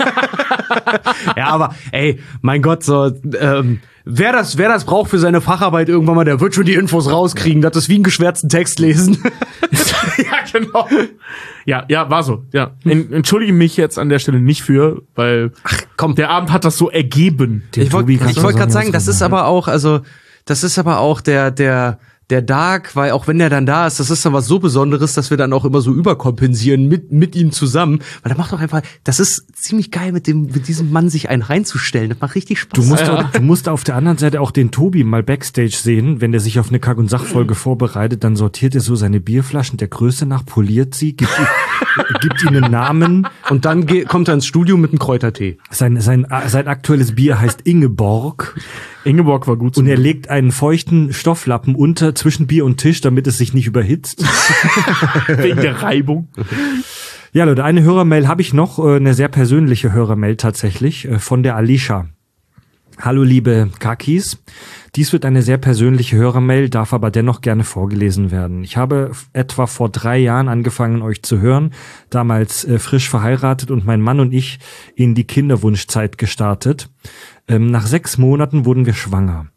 Ja, aber ey, mein Gott, so, ähm, wer das, wer das braucht für seine Facharbeit irgendwann mal, der wird schon die Infos rauskriegen. Das ist wie einen geschwärzten Text lesen. ja, genau. Ja, ja, war so. Ja. En entschuldige mich jetzt an der Stelle nicht für, weil komm. der Abend hat das so ergeben. Ich wollte Tobi kannst ich du wollt gerade sagen, sagen, was das du ist aber auch, also, das ist aber auch der, der, der Dark, weil auch wenn der dann da ist, das ist dann was so Besonderes, dass wir dann auch immer so überkompensieren mit, mit ihm zusammen. Weil der macht doch einfach, das ist ziemlich geil, mit dem, mit diesem Mann sich einen reinzustellen. Das macht richtig Spaß. Du musst, auch, du musst auf der anderen Seite auch den Tobi mal Backstage sehen, wenn der sich auf eine Kack- und Sachfolge vorbereitet, dann sortiert er so seine Bierflaschen der Größe nach, poliert sie, gibt, ihr- gibt ihnen einen Namen. Und dann geht, kommt er ins Studio mit einem Kräutertee. Sein, sein, sein aktuelles Bier heißt Ingeborg Ingeborg war gut. und er legt einen feuchten Stofflappen unter zwischen Bier und Tisch, damit es sich nicht überhitzt. wegen der Reibung. Ja, Leute, eine Hörermail habe ich noch, äh, eine sehr persönliche Hörermail tatsächlich, äh, von der Alicia. Hallo liebe Kakis, dies wird eine sehr persönliche Hörermail, darf aber dennoch gerne vorgelesen werden. Ich habe f- etwa vor drei Jahren angefangen, euch zu hören, damals äh, frisch verheiratet und mein Mann und ich in die Kinderwunschzeit gestartet. Ähm, nach sechs Monaten wurden wir schwanger.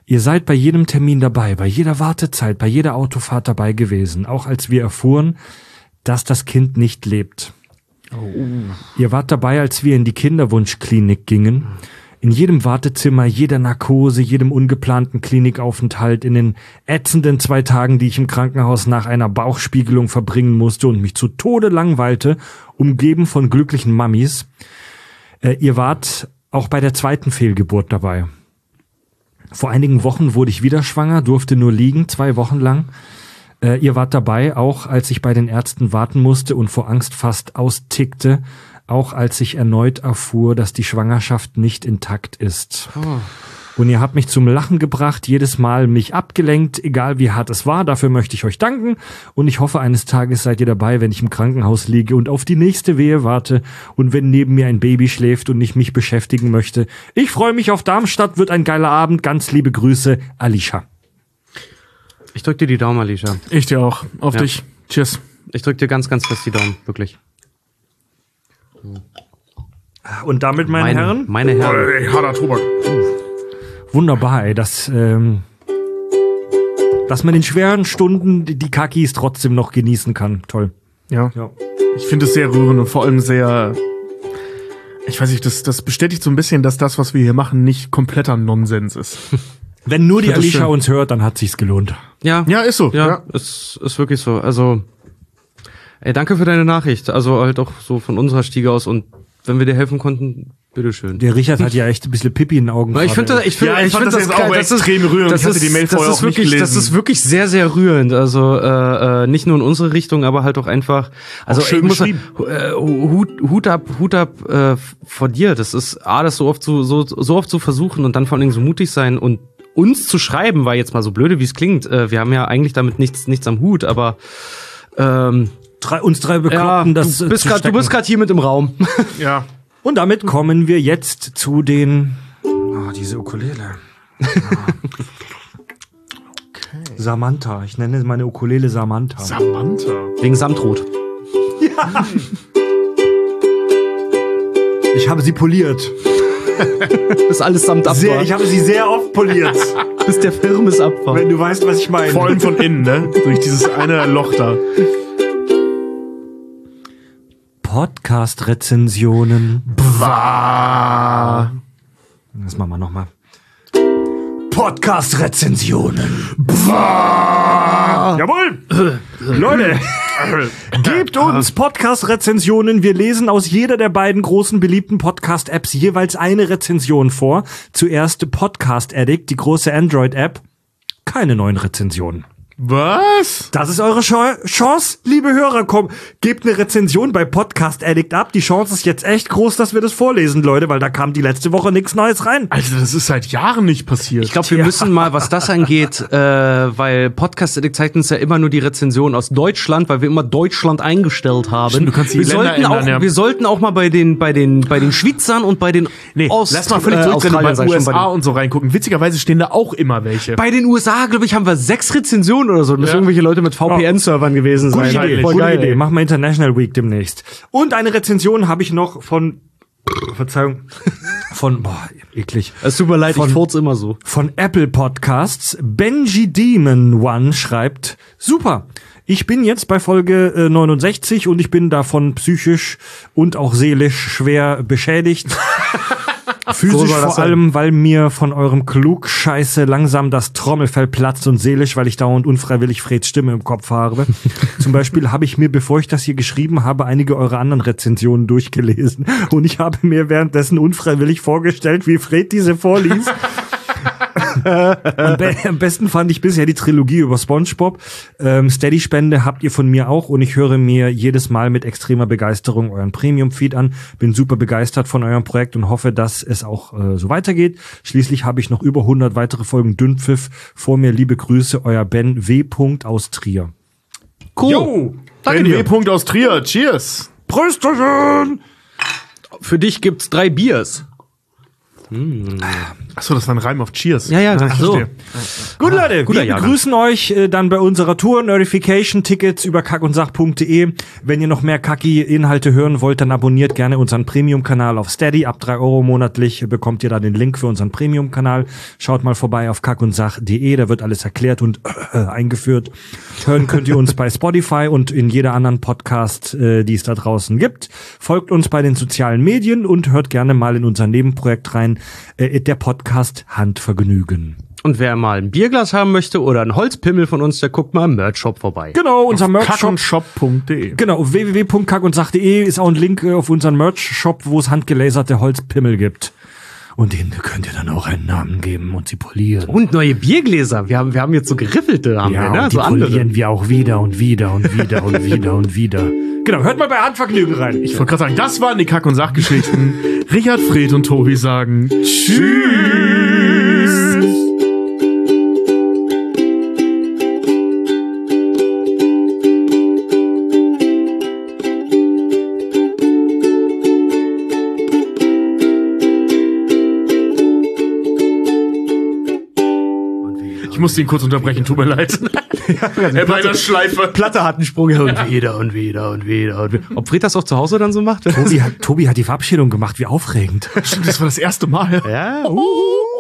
Ihr seid bei jedem Termin dabei, bei jeder Wartezeit, bei jeder Autofahrt dabei gewesen, auch als wir erfuhren, dass das Kind nicht lebt. Oh. Ihr wart dabei, als wir in die Kinderwunschklinik gingen. In jedem Wartezimmer, jeder Narkose, jedem ungeplanten Klinikaufenthalt, in den ätzenden zwei Tagen, die ich im Krankenhaus nach einer Bauchspiegelung verbringen musste und mich zu Tode langweilte, umgeben von glücklichen Mammis. Äh, ihr wart auch bei der zweiten Fehlgeburt dabei. Vor einigen Wochen wurde ich wieder schwanger, durfte nur liegen, zwei Wochen lang. Äh, ihr wart dabei, auch als ich bei den Ärzten warten musste und vor Angst fast austickte. Auch als ich erneut erfuhr, dass die Schwangerschaft nicht intakt ist. Oh. Und ihr habt mich zum Lachen gebracht, jedes Mal mich abgelenkt, egal wie hart es war. Dafür möchte ich euch danken. Und ich hoffe, eines Tages seid ihr dabei, wenn ich im Krankenhaus liege und auf die nächste Wehe warte. Und wenn neben mir ein Baby schläft und ich mich beschäftigen möchte. Ich freue mich auf Darmstadt, wird ein geiler Abend. Ganz liebe Grüße, Alicia. Ich drück dir die Daumen, Alicia. Ich dir auch. Auf ja. dich. Tschüss. Ich drück dir ganz, ganz fest die Daumen. Wirklich. Und damit, meine, meine Herren? Meine Herren. Oh, ey, harter Tobak. Wunderbar, ey. Das, ähm, dass man in schweren Stunden die Kakis trotzdem noch genießen kann. Toll. Ja. ja. Ich finde es sehr rührend und vor allem sehr, ich weiß nicht, das, das bestätigt so ein bisschen, dass das, was wir hier machen, nicht kompletter Nonsens ist. Wenn nur die das Alicia schön. uns hört, dann hat sich's gelohnt. Ja. Ja, ist so. Ja, Ja. Ist, ist wirklich so. Also, ey, danke für deine Nachricht. Also halt auch so von unserer Stiege aus und wenn wir dir helfen konnten, bitteschön. Der Richard hat ja echt ein bisschen Pipi in den Augen. Ich finde, ich finde, Ja, ich ich fand finde das das, jetzt auch geil. Das extrem ist, rührend. Das Ich hatte ist, die Mail das vorher ist auch nicht wirklich, gelesen. das ist wirklich sehr, sehr rührend. Also äh, äh, nicht nur in unsere Richtung, aber halt auch einfach. Also Auch schön ich muss sagen, beschrieben. äh, Hut, Hut ab, Hut ab äh, vor dir. Das ist a, das so oft zu, so, so oft zu versuchen und dann vor allen Dingen so mutig sein und uns zu schreiben, war jetzt mal so blöde, wie es klingt. Äh, wir haben ja eigentlich damit nichts, nichts am Hut, aber ähm, drei, uns drei Bekloppten, ja, das du bist zu grad, du stecken. bist gerade hier mit im Raum. Ja. Und damit kommen wir jetzt zu den... Oh, diese Ukulele. Okay. Samantha. Ich nenne meine Ukulele Samantha. Samantha. Wegen Samtrot. Ja. Ich habe sie poliert. Das ist alles Samt ab. Sehr, ich habe sie sehr oft poliert. Bis der Firmes ab war. Wenn du weißt, was ich meine. Vor allem von innen, ne? Durch dieses eine Loch da. Podcast-Rezensionen. Bah. Das machen wir nochmal. Podcast-Rezensionen. Jawohl! Leute, gebt uns Podcast-Rezensionen. Wir lesen aus jeder der beiden großen beliebten Podcast-Apps jeweils eine Rezension vor. Zuerst Podcast Addict, die große Android-App. Keine neuen Rezensionen. Was? Das ist eure Chance, liebe Hörer. Komm, gebt eine Rezension bei Podcast Addict ab. Die Chance ist jetzt echt groß, dass wir das vorlesen, Leute, weil da kam die letzte Woche nichts Neues rein. Alter, das ist seit Jahren nicht passiert. Ich glaube, wir Ja. müssen mal, was das angeht, äh, weil Podcast Addict zeigt uns ja immer nur die Rezension aus Deutschland, weil wir immer Deutschland eingestellt haben. Stimmt, du kannst die wir Länder sollten auch, ändern, ja. Wir sollten auch mal bei den, bei den, bei den Schweizern und bei den Nee, Ost- lass mal völlig äh, zurückrennen, Australien, bei sag ich U S schon, A bei den- und so reingucken. Witzigerweise stehen da auch immer welche. Bei den U S A, glaube ich, haben wir sechs Rezensionen oder so. Das müssen Ja. irgendwelche Leute mit V P N-Servern gewesen Gute sein. Idee, Voll gute geil, Idee. ey. Machen wir International Week demnächst. Und eine Rezension habe ich noch von, Verzeihung, von, boah, eklig. Es tut mir leid, Von- ich furz immer so. Von Apple Podcasts. Benji Demon One schreibt, super. Ich bin jetzt bei Folge äh, neunundsechzig und ich bin davon psychisch und auch seelisch schwer beschädigt. Physisch So soll das vor sein. allem, weil mir von eurem Klugscheiße langsam das Trommelfell platzt und seelisch, weil ich dauernd unfreiwillig Freds Stimme im Kopf habe. Zum Beispiel habe ich mir, bevor ich das hier geschrieben habe, einige eurer anderen Rezensionen durchgelesen und ich habe mir währenddessen unfreiwillig vorgestellt, wie Fred diese vorliest. Am, be am besten fand ich bisher die Trilogie über SpongeBob. Ähm, Steady-Spende habt ihr von mir auch und ich höre mir jedes Mal mit extremer Begeisterung euren Premium-Feed an. Bin super begeistert von eurem Projekt und hoffe, dass es auch äh, so weitergeht. Schließlich habe ich noch über hundert weitere Folgen Dünnpfiff vor mir. Liebe Grüße, euer Ben W. aus Trier. Cool. Jo, Danke Ben dir. W. aus Trier. Cheers. Prösterchen! Für dich gibt's drei Biers. Achso, das war ein Reim auf Cheers. Ja, ja, Ach so. verstehe. Gut, Leute, guter wir Jahrgang. begrüßen euch äh, dann bei unserer Tour. Nerdfication-Tickets über kackundsach punkt de. Wenn ihr noch mehr Kacki-Inhalte hören wollt, dann abonniert gerne unseren Premium-Kanal auf Steady. Ab drei Euro monatlich bekommt ihr da den Link für unseren Premium-Kanal. Schaut mal vorbei auf kackundsach punkt de, da wird alles erklärt und äh, eingeführt. Hören könnt ihr uns bei Spotify und in jeder anderen Podcast, äh, die es da draußen gibt. Folgt uns bei den sozialen Medien und hört gerne mal in unser Nebenprojekt rein, äh, der Podcast Handvergnügen. Und wer mal ein Bierglas haben möchte oder ein Holzpimmel von uns, der guckt mal im Merch-Shop vorbei. Genau, unser Merch-Shop. kackunshop punkt de. Genau, w w w punkt kackundsach punkt de ist auch ein Link äh, auf unseren Merch-Shop, wo es handgelaserte Holzpimmel gibt. Und denen könnt ihr dann auch einen Namen geben und sie polieren. Und neue Biergläser. Wir haben, wir haben jetzt so geriffelte, haben Ja, wir, ne? und die So andere. polieren wir auch wieder und wieder und wieder und wieder und wieder. Genau, hört mal bei Handvergnügen rein. Ich wollte gerade sagen, das waren die Kack- und Sachgeschichten. Richard, Fred und Tobi sagen Tschüss. Ich musste ihn kurz unterbrechen, tut mir leid. Er bei der Schleife. Platte hat einen Sprung und wieder und wieder und wieder und wieder. Ob Fred das auch zu Hause dann so macht? Tobi hat, Tobi hat die Verabschiedung gemacht, wie aufregend. Stimmt, das war das erste Mal. Ja. Uh.